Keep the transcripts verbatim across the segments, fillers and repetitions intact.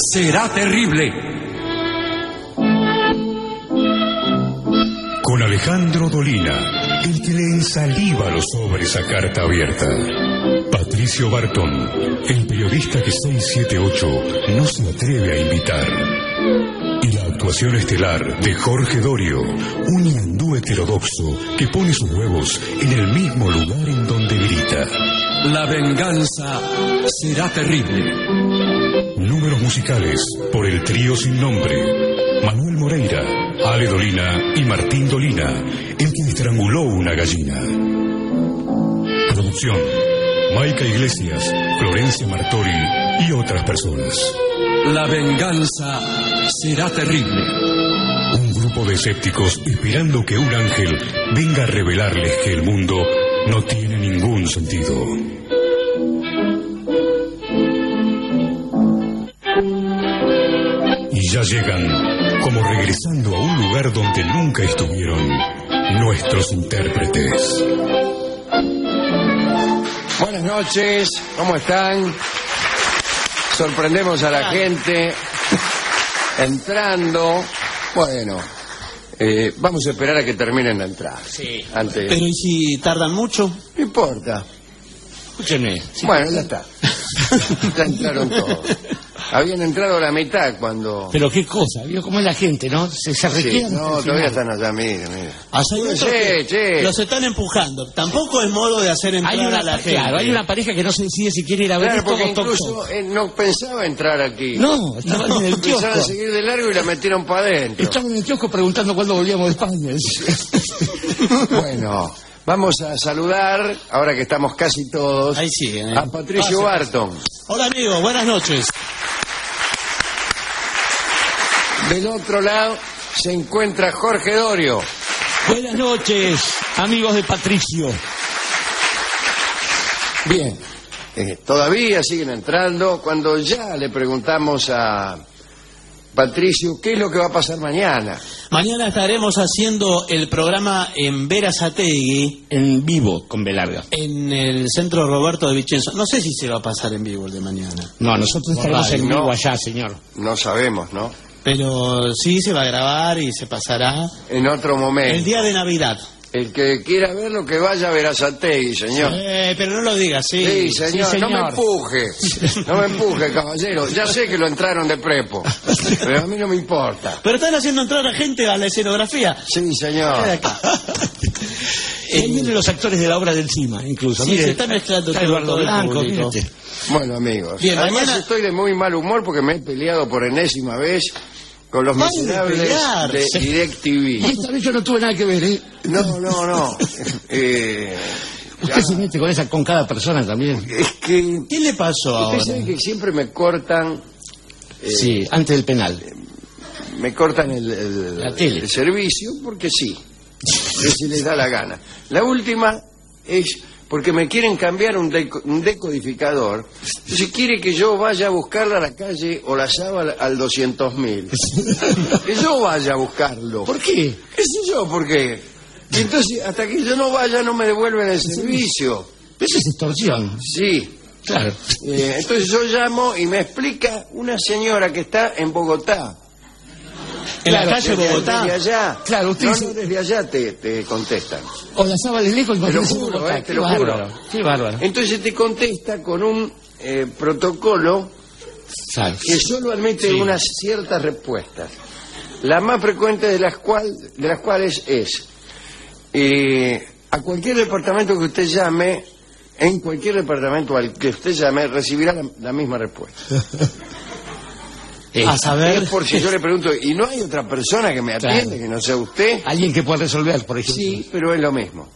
será terrible. Con Alejandro Dolina, el que le ensaliva los sobres a carta abierta. Patricio Barton, el periodista que seiscientos setenta y ocho no se atreve a invitar. Y la actuación estelar de Jorge Dorio, un hindú heterodoxo que pone sus huevos en el mismo lugar en donde grita. La venganza será terrible. Números musicales por el trío sin nombre. Manuel Moreira, Ale Dolina y Martín Dolina, el que estranguló una gallina. Producción: Maica Iglesias, Florencia Martori y otras personas. La venganza será terrible. Un grupo de escépticos esperando que un ángel venga a revelarles que el mundo no tiene ningún sentido. Y ya llegan, como regresando a un lugar donde nunca estuvieron, nuestros intérpretes. Buenas noches, ¿cómo están? Sorprendemos a la gente entrando. Bueno, eh, vamos a esperar a que terminen la entrada. Sí. Antes... Pero ¿y si tardan mucho? No importa. Escúchenme. Sí. Bueno, ya está. Ya entraron todos. Habían entrado a la mitad cuando... Pero qué cosa, vio cómo es la gente, ¿no? Se, se Sí, requiere. no, todavía están allá, mire, mire. Allá hay otros que Che, che. los están empujando. Tampoco es modo de hacer entrar Hay una, a la gente. claro, hay una pareja que no se decide si quiere ir a ver Claro, esto porque o Talk incluso Show. eh, no pensaba entrar aquí. No, estaban en el Empezaron a kiosco. seguir de largo y la metieron para adentro. Estaban en el kiosco preguntando cuándo volvíamos de España. Bueno, vamos a saludar, ahora que estamos casi todos, Ahí siguen, ¿eh? a Patricio Pase, Barton. Hola amigos, buenas noches. Del otro lado se encuentra Jorge Dorio. Buenas noches, amigos de Patricio. Bien, eh, todavía siguen entrando. Cuando ya le preguntamos a Patricio qué es lo que va a pasar mañana. Mañana estaremos haciendo el programa en Berazategui, En vivo, con B larga. en el centro Roberto de Vicenzo. No sé si se va a pasar en vivo el de mañana. No, nosotros estaremos Ay, en no. vivo allá, señor. No sabemos, ¿no? Pero sí se va a grabar y se pasará En otro momento. el día de Navidad. El que quiera ver lo que vaya a ver a Sategui, señor. Eh, pero no lo digas, sí. Sí, señor, sí, no me señor. empuje. No me empuje, caballero. Ya sé que lo entraron de prepo, pero a mí no me importa. Pero están haciendo entrar a gente a la escenografía. Sí, señor. Queda acá. Y ahí vienen los actores de la obra del Cima, incluso. Sí, Mire, se está mezclando está todo, Eduardo todo el Blanco, público. mírate. Bueno, amigos. Bien, Además mañana- estoy de muy mal humor porque me he peleado por enésima vez con los Pare de miserables de pelearse. DirecTV. Esta vez yo no tuve nada que ver, ¿eh? No, no, no. Eh, Usted ya, se mete con esa, con cada persona también. es que ¿Qué le pasó ahora? usted sabe que siempre me cortan, eh, Sí, antes del penal. me cortan el, el- La tele. el servicio porque sí, que si les da la gana. La última es porque me quieren cambiar un, deco- un decodificador. Entonces quiere que yo vaya a buscarla a la calle Olazábal al doscientos mil. Que yo vaya a buscarlo. ¿Por qué? ¿Qué sé yo por qué? Y entonces, hasta que yo no vaya, no me devuelven el servicio. Eso es extorsión. Sí. Claro. Eh, entonces yo llamo y me explica una señora que está en Bogotá. En la Claro, calle desde- Bogotá. Desde allá. Claro, usted no, dice- no, desde allá te, te contestan. O la sábana de lejos y Te lo cuando juro, Bogotá. eh, te Qué lo juro. bárbaro. Qué bárbaro. Entonces te contesta con un eh, protocolo Sabe. que solo admite Sí. unas ciertas respuestas. La más frecuente de las, cual, de las cuales es, eh, a cualquier departamento que usted llame, en cualquier departamento al que usted llame, recibirá la, la misma respuesta. Eh, A saber. Es por si yo le pregunto, ¿y no hay otra persona que me atiende, Claro. que no sea usted? Alguien que pueda resolver, por ejemplo. Sí, pero es lo mismo.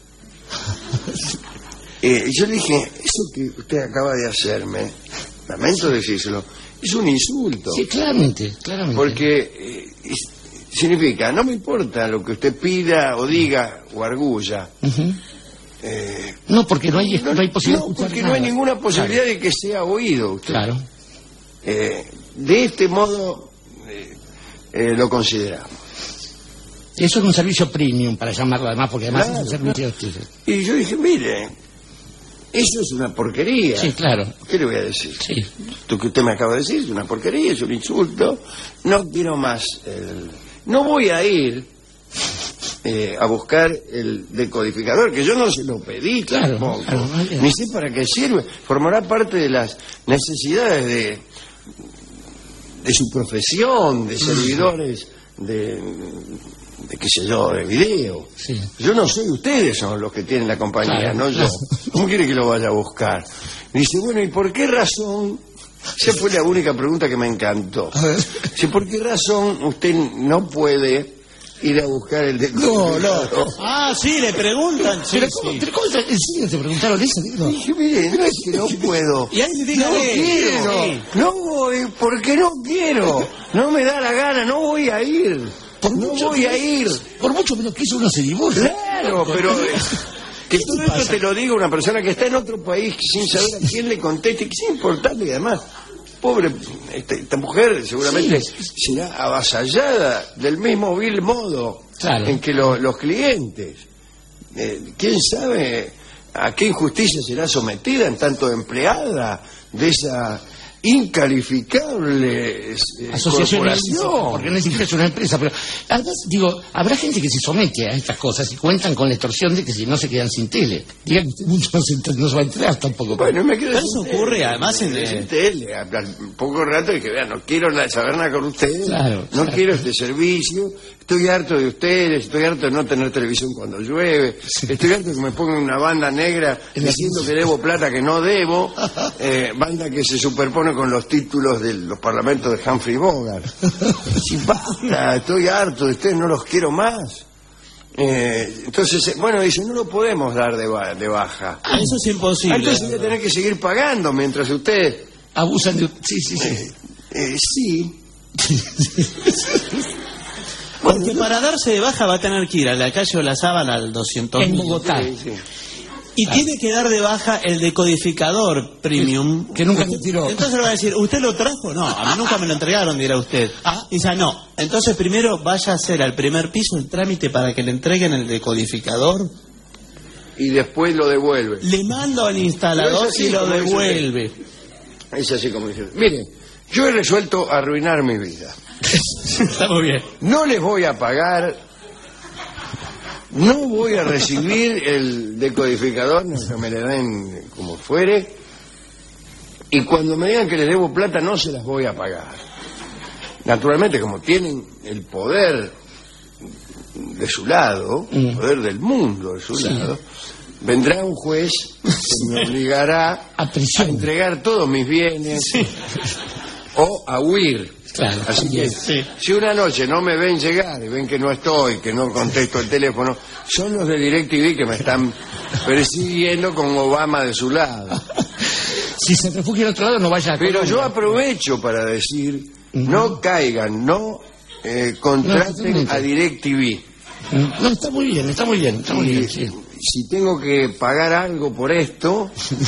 Eh, yo le dije, eso que usted acaba de hacerme, lamento decírselo, es un insulto. Sí, claramente, claramente. Porque eh, es- significa, no me importa lo que usted pida o diga o argulla. Ujú. eh, No, porque no hay, no, hay posibilidad no, de escuchar porque nada. no hay ninguna posibilidad de que sea oído usted. Claro. Eh, de este modo eh, eh, lo consideramos. Eso es un servicio premium, para llamarlo además, porque además Claro, es un servicio... Y yo dije, mire, Eso es una porquería. Sí, claro. ¿Qué le voy a decir? Sí. Lo que usted me acaba de decir es una porquería, es un insulto. No quiero más. El... No voy a ir eh, a buscar el decodificador, que yo no se lo pedí Claro, tampoco. claro, vale. Ni sé para qué sirve. Formará parte de las necesidades de, de su profesión, de servidores, de, de qué sé yo, de video. Sí. Yo no soy, ustedes son los que tienen la compañía, Claro, no yo. claro. ¿Cómo quiere que lo vaya a buscar? Y dice, bueno, ¿y por qué razón? Esa fue la única pregunta que me encantó. A ver. Dice, ¿por qué razón usted no puede ir a buscar el decodificador? No, no. Ah, sí, le preguntan. Sí, Pero ¿cómo, sí. pero cómo te, ¿en serio te preguntaron eso? Digo? Dije, mire, no es que no puedo. Y ahí No dígale, quiero, sí. no voy, porque no quiero. No me da la gana, no voy a ir. Por No mucho voy que- a ir. Por mucho menos que eso uno se divorcia. Claro, pero eh, que ¿Qué todo te esto pasa? te lo diga una persona que está en otro país sin saber a quién le conteste, que es importante y además, pobre, esta, esta mujer seguramente Sí, será avasallada del mismo vil modo Claro. en que lo- los clientes. Eh, ¿Quién sabe a qué injusticia será sometida en tanto empleada de esa incalificable eh, Asociación corporación? porque no es una empresa, pero además digo, habrá gente que se somete a estas cosas y cuentan con la extorsión de que si no se quedan sin tele. Digan que usted mucho no se, enter- no se va a enterar tampoco. Bueno, me quedo Pero sin eso ocurre, tele, además, en, me quedo eh, sin tele, hablar un poco rato y que vean, no quiero na- saber nada con ustedes, Claro, no claro. quiero este servicio, estoy harto de ustedes, estoy harto de no tener televisión cuando llueve, estoy harto de que me pongan una banda negra En la diciendo que- que debo plata que no debo, eh, banda que se superpone con los títulos de los parlamentos de Humphrey Bogart. Sí, basta, estoy harto de ustedes, no los quiero más. Eh, entonces, eh, bueno, dice, no lo podemos dar de, ba- de baja. Ah, eso es imposible. Ah, entonces voy a tener que seguir pagando mientras usted... Abusan de... Sí, sí, sí. Eh, eh, sí. Porque para darse de baja va a tener que ir a la calle o la sábana al doscientos En mil. Bogotá. Sí, sí. Y tiene que dar de baja el decodificador premium. Que- que nunca me tiró. Entonces le va a decir, ¿usted lo trajo? No, a mí nunca me lo entregaron, dirá usted. Ah. Dice, no. Entonces primero vaya a hacer al primer piso el trámite para que le entreguen el decodificador. Y después lo devuelve. Le mando al instalador No es así y lo como dice devuelve. Es así como dice. Mire, yo he resuelto arruinar mi vida. Está muy bien. No les voy a pagar, no voy a recibir el decodificador, no que me le den como fuere, y cuando me digan que les debo plata no se las voy a pagar. Naturalmente, como tienen el poder de su lado, el poder del mundo de su lado, vendrá un juez que me obligará A prisión. a entregar todos mis bienes o a huir. Claro, Así que, también. si una noche no me ven llegar y ven que no estoy, que no contesto el teléfono, son los de DirecTV que me están persiguiendo con Obama de su lado. Si se refugia en otro lado, no vaya a Pero Colombia. yo aprovecho para decir, no caigan, no eh, contraten totalmente. a DirecTV. No, está muy bien, está muy bien, está muy Y bien, sí. si tengo que pagar algo por esto,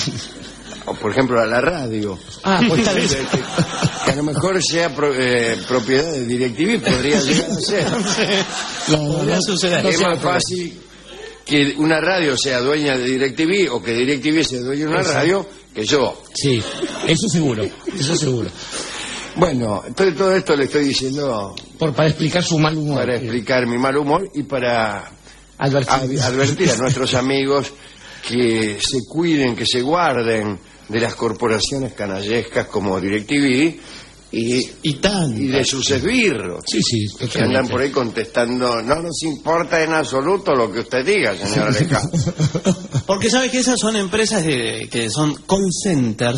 o por ejemplo a la radio, Ah, pues está bien. que a lo mejor sea pro- eh, propiedad de DirecTV, podría llegar a ser. No, no, Podría no, suceder. no Es se va más a poder. fácil que una radio sea dueña de DirecTV o que DirecTV sea dueña de una Eso. radio que yo. Sí, eso seguro, eso seguro. Bueno, entonces todo esto le estoy diciendo Por, para explicar su mal humor. para eh, explicar mi mal humor y para advertir. ad- advertir a nuestros amigos que se cuiden, que se guarden de las corporaciones canallescas como DirecTV y, Y tan. y de sus esbirros. Sí, sí, Que totalmente. andan por ahí contestando, no nos importa en absoluto lo que usted diga, señor Alejandro. Porque sabe que esas son empresas de- que son call centers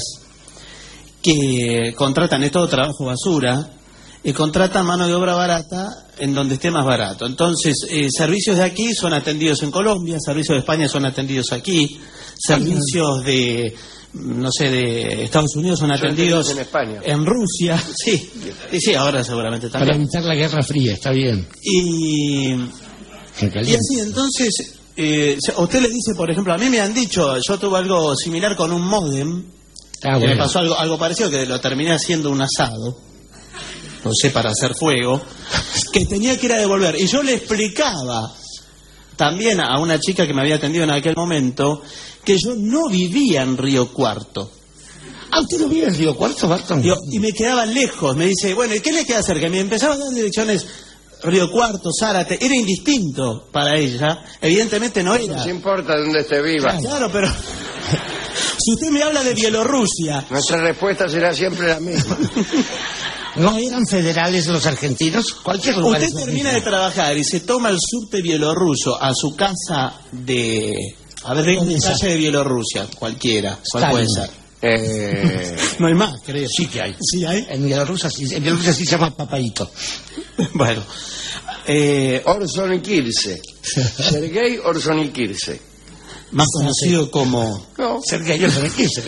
que contratan, es todo trabajo basura, y contratan mano de obra barata en donde esté más barato. Entonces, eh, servicios de aquí son atendidos en Colombia, servicios de España son atendidos aquí, servicios de, no sé, de Estados Unidos son atendidos atendidos en España. en Rusia, sí, y sí, ahora seguramente Para también. evitar la Guerra Fría, está bien. Y, En y caliente. así, entonces, eh, a usted le dice, por ejemplo, a mí me han dicho, yo tuve algo similar con un módem, Ah, que me bueno. pasó algo, algo parecido, que lo terminé haciendo un asado, no sé, para hacer fuego, que tenía que ir a devolver. Y yo le explicaba también a una chica que me había atendido en aquel momento que yo no vivía en Río Cuarto. Ah, ¿usted no vive en Río Cuarto, Barton? Digo, y me quedaba lejos. Me dice, bueno, ¿y qué le queda cerca? Me empezaba a dar direcciones Río Cuarto, Zárate. Era indistinto para ella. Evidentemente no era. No importa dónde esté viva. Claro, pero si usted me habla de Bielorrusia... Nuestra respuesta será siempre la misma. ¿No eran federales los argentinos? Cualquier lugar. Usted termina de trabajar y se toma el subte bielorruso a su casa de... A ver, de una calle de Bielorrusia, cualquiera. ¿Cuál puede ser? Eh... No hay más, creo. Sí que hay. ¿Sí hay? En Bielorrusia sí, en Bielorrusia sí se llama Papaito. Bueno. Eh... Orson Kirse. Sergei Orson Kirse. Más conocido como... No. Sergei Orson Kirse.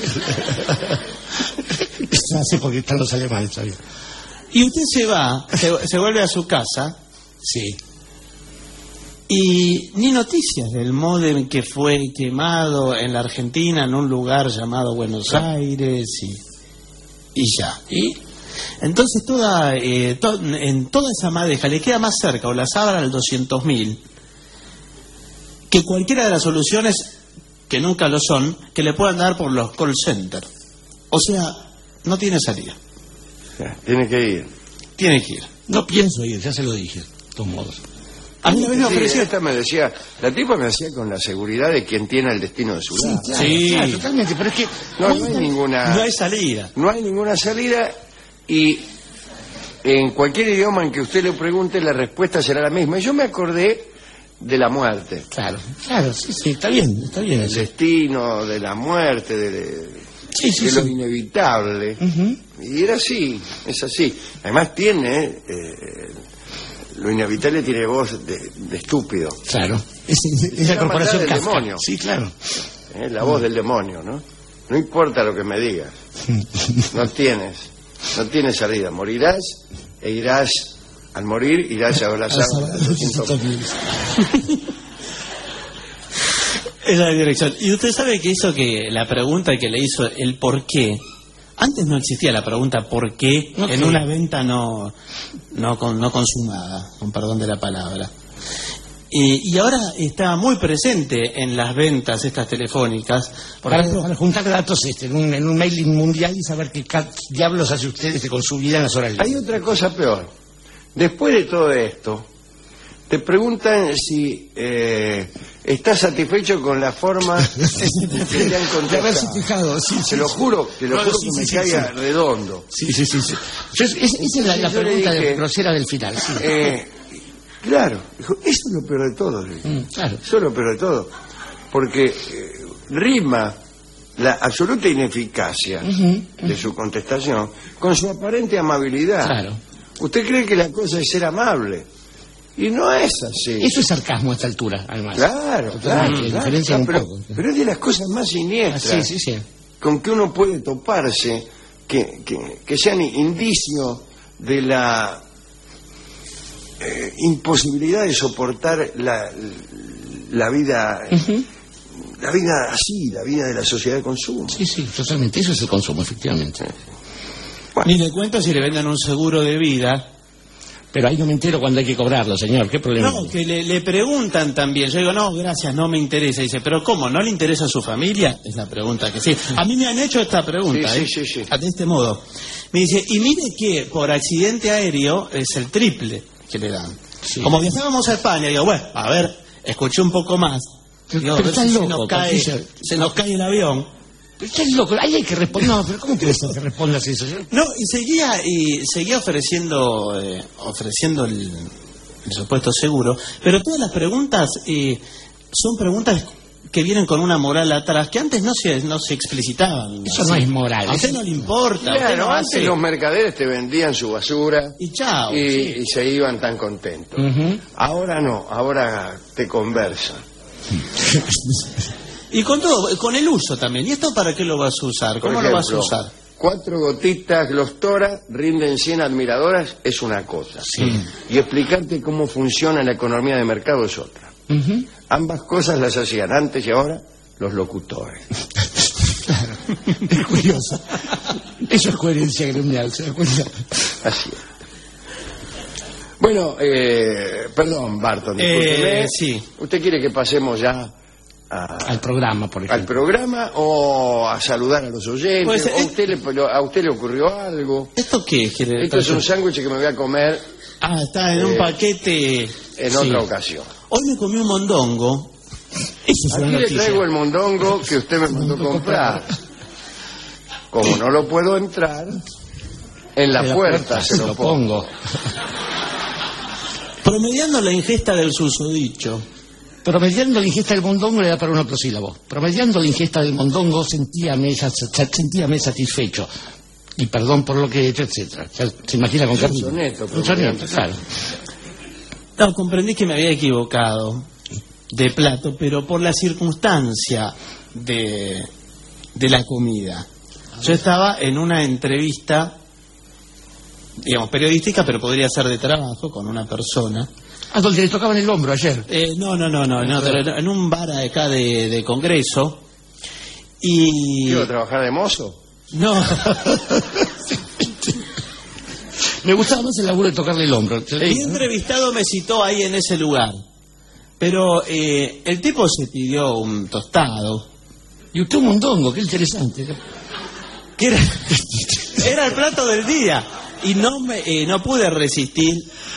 No sé por qué están los alemanes todavía. Y usted se va, se, se vuelve a su casa. Sí. Y ni noticias del módem que fue quemado en la Argentina, en un lugar llamado Buenos Aires, y, y ya. Y entonces toda eh, to, en toda esa madeja le queda más cerca o la sabra al doscientos mil que cualquiera de las soluciones, que nunca lo son, que le puedan dar por los call centers. O sea, no tiene salida. Tiene que ir. Tiene que ir. No pienso ir, ya se lo dije, de todos modos. A mí me ofreció... Esta me decía, la tipa me hacía con la seguridad de quien tiene el destino de su lado. Claro, Sí. claro, totalmente, pero es que... No, no hay ninguna... No hay salida. No hay ninguna salida y en cualquier idioma en que usted le pregunte la respuesta será la misma. Y yo me acordé de la muerte. Claro, claro, sí, sí, está bien, está bien El eso. destino, de la muerte, de, de, Sí, sí, de sí. lo inevitable. Ujú. Y era así, es así. Además tiene... Eh, lo inevitable tiene voz de, de estúpido. Claro, es, es la la corporación maldad del Kafka. demonio. Sí, claro. ¿Eh? La voz del demonio, ¿no? No importa lo que me digas. No tienes, no tienes salida. Morirás e irás, al morir, irás a abrazar a doscientos mil. Es la dirección. Y usted sabe que eso que la pregunta que le hizo, el por qué, antes no existía la pregunta por qué No, en sí. una venta no, no, con- no consumada, con perdón de la palabra. Y, y ahora está muy presente en las ventas estas telefónicas. Por Para, ejemplo, para juntar datos este, en, un, en un mailing mundial y saber qué ca- diablos hace usted este, con su vida en las horas Hay libres. otra cosa peor. Después de todo esto, te preguntan si eh, estás satisfecho con la forma que te han De haberse contestado. fijado, sí, sí, Te lo sí. juro, te lo No, juro sí, que sí, me sí, caiga sí. redondo. Sí, sí, sí. sí. Yo- es- esa es la, la Yo le pregunta dije- de- grosera del final. Sí. Eh, claro, dijo, eso es lo peor de todo. le dije. Mm, claro. Eso es lo peor de todo. Porque eh, rima la absoluta ineficacia Ujú, de su contestación con su aparente amabilidad. Claro. Usted cree que la cosa es ser amable. Y no es así. Eso es sarcasmo a esta altura, además. Claro, Totalmente, claro, la claro, diferencia claro, un pero, poco. pero es de las cosas más Ah, siniestras sí, sí, sí. con que uno puede toparse, que, que, que sean indicio de la eh, imposibilidad de soportar la, la vida, Ujú. la vida así, la vida de la sociedad de consumo. Sí, sí, totalmente. Eso es el consumo, efectivamente. Bueno, ni le cuento si le venden un seguro de vida. Pero ahí no me entero cuando hay que cobrarlo, señor. ¿Qué problema? No, que le, le preguntan también. Yo digo, no, gracias, no me interesa. Dice, pero ¿cómo? ¿No le interesa a su familia? Es la pregunta que sí. A mí me han hecho esta pregunta, Sí, ¿eh? sí, sí, sí. De este modo. Me dice, y mire que por accidente aéreo es el triple que le dan. Sí. Como viajábamos a España, digo, bueno, a ver, escuché un poco más. Pero- Digo, a pero ver está si se loco, nos, cae, Patricia. se nos cae el avión. Pero estás loco. Ahí hay que responder. No, pero ¿cómo puede ser que respondas eso? Yo- No, y seguía y seguía ofreciendo eh, ofreciendo el, el supuesto seguro, pero todas las preguntas eh, son preguntas que vienen con una moral atrás que antes no se no se explicitaban. Eso así. no es moral. A usted no le importa, usted claro, no antes hace los mercaderes te vendían su basura y chao. y, sí. y se iban tan contentos. Ujú. Ahora no, ahora te conversan. Y con todo, con el uso también. ¿Y esto para qué lo vas a usar? Por ¿Cómo lo vas a ejemplo, usar? Cuatro gotitas Glostora rinden cien admiradoras es una cosa. Y explicarte cómo funciona la economía de mercado es otra. Ujú. Ambas cosas las hacían antes y ahora los locutores. Claro. Es curioso. Eso es coherencia gremial, ¿se da cuenta? Así es. Bueno, eh, perdón, Barton. Eh, sí. ¿Usted quiere que pasemos ya a, al programa, por ejemplo? al programa o a saludar a los oyentes? Pues, ¿O a, eh, usted le, ¿A usted le ocurrió algo? ¿Esto qué es? ¿Quiere- Esto es un sándwich que me voy a comer Ah, está en un eh, paquete. en Sí. otra ocasión. Hoy me comí un mondongo. Eso es una Aquí le noticia. traigo el mondongo que usted me mandó comprar. Como no lo puedo entrar, en la, En la puerta, se lo pongo. Promediando la ingesta del susodicho. Promediando la ingesta del mondongo le da para un octosílabo. Promediando la ingesta del mondongo sentíame, sentíame satisfecho. Y perdón por lo que he hecho, etcétera. Ya se imagina con qué. soneto, Un soneto, claro. No, comprendí que me había equivocado de plato, pero por la circunstancia de, de la comida. Yo estaba en una entrevista, digamos, periodística, pero podría ser de trabajo, con una persona. Ah, donde le tocaban el hombro ayer. Eh, no, no, no, no, no, pero en un bar acá de, de Congreso. Y... ¿Iba a trabajar de mozo? No, Me gustaba más el laburo de tocarle el hombro. el entrevistado me citó ahí en ese lugar. Pero eh, el tipo se pidió un tostado. Y usted un mondongo, qué interesante. Que era, era el plato del día. Y no me eh, no pude resistir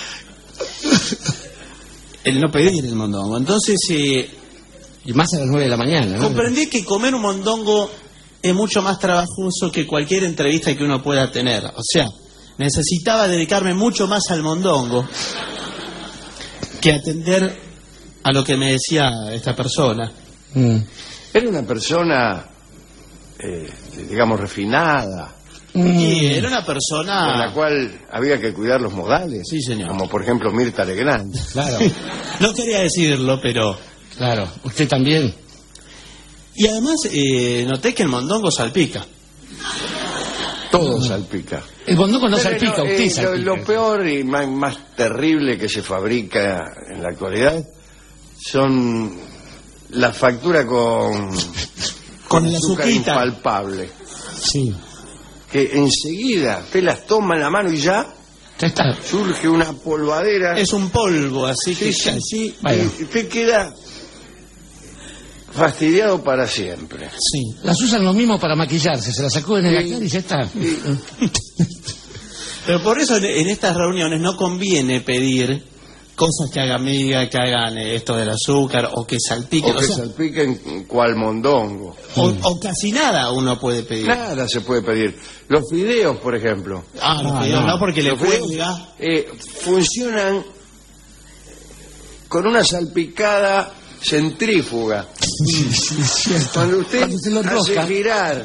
el no pedir el mondongo. Entonces eh, Y más a las nueve de la mañana, ¿no? comprendí que comer un mondongo es mucho más trabajoso que cualquier entrevista que uno pueda tener. O sea, necesitaba dedicarme mucho más al mondongo que atender a lo que me decía esta persona. Mm. Era una persona, eh, digamos, refinada, Y era una con persona... la cual había que cuidar los modales. Sí, señor. Como por ejemplo Mirta Legrand. Claro, No quería decirlo, pero... claro. Usted también. Y además eh, noté que el mondongo salpica. Todo salpica. El mondongo no Pero salpica, no, usted eh, salpica. lo, lo peor y más, más terrible que se fabrica en la actualidad son la factura con, Con el azúcar azuquita. impalpable. Sí. Que enseguida usted las toma en la mano y ya Ya está. surge una polvadera. Es un polvo, así Sí, que sí, casi... Bueno. Y usted queda fastidiado para siempre. Sí. Las usan lo mismo para maquillarse. Se las sacuden en la cara y ya está. Pero por eso en, en estas reuniones no conviene pedir cosas que hagan miga, que hagan eh, esto del azúcar o que salpiquen. O O, que sea, salpiquen cual mondongo. o, o casi nada uno puede pedir. Nada se puede pedir. Los fideos, por ejemplo. Ah, los Ah, fideos no. no, porque le Los fideos, cuelga. eh, funcionan con una salpicada centrífuga. Cuando usted Cuando se lo hace enrosca. girar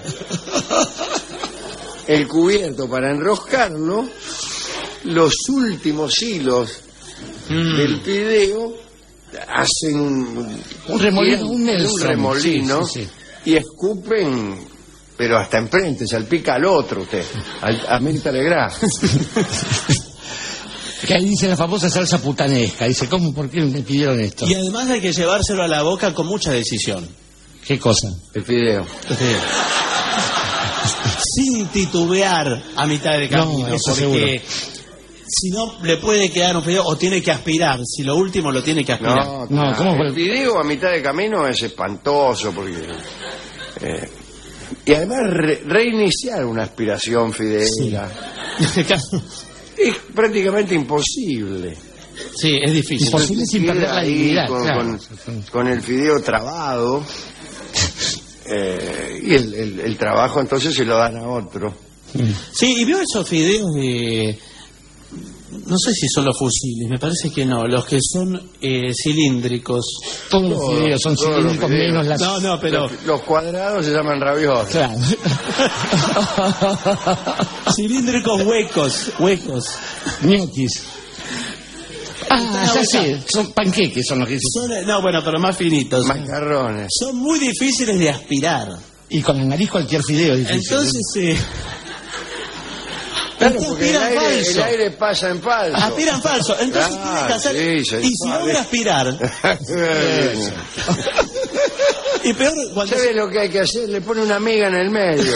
el cubierto para enroscarlo, los últimos hilos Mm. del fideo hacen un, Un remolino, un un Nelson. remolino Sí, sí, y escupen, pero hasta enfrente, salpica al otro usted, al, a Mirta Legrand. Que ahí dice la famosa salsa putanesca. Dice, ¿cómo? ¿Por qué me pidieron esto? Y además hay que llevárselo a la boca con mucha decisión. ¿Qué cosa? El fideo. Sin titubear a mitad de camino, No, eso porque seguro. si no le puede quedar un fideo o tiene que aspirar. Si lo último lo tiene que aspirar. No, No, claro. ¿cómo fue? El fideo a mitad de camino es espantoso porque eh, y además re- reiniciar una aspiración fideera En este caso, es prácticamente imposible. sí, es difícil. Imposible sin Queda perder la ahí dignidad. con, claro. con- con el fideo trabado eh, y el, el- el trabajo entonces se lo dan a otro. Sí, y veo esos fideos de... No sé si son los fusiles, me parece que no. Los que son eh, cilíndricos. Todos los Todos, fideos son todos los cilíndricos fideos. menos las... No, no, pero... Los, los cuadrados se llaman ravioles. Claro. cilíndricos huecos, huecos. Ñoquis. Ah, ya Está sé, son panqueques, son los que Son, no, bueno, pero más finitos. Macarrones. Son muy difíciles de aspirar. Y con la nariz cualquier fideo es difícil. Entonces, eh, Claro, Ustedes porque el aspiran aire, falso. el aire pasa en falso. aspiran falso. Entonces Ah, tienen que hacer... sí, se y si sabe. logra aspirar... y peor cuando... ¿Sabe lo que hay que hacer? Le pone una miga en el medio.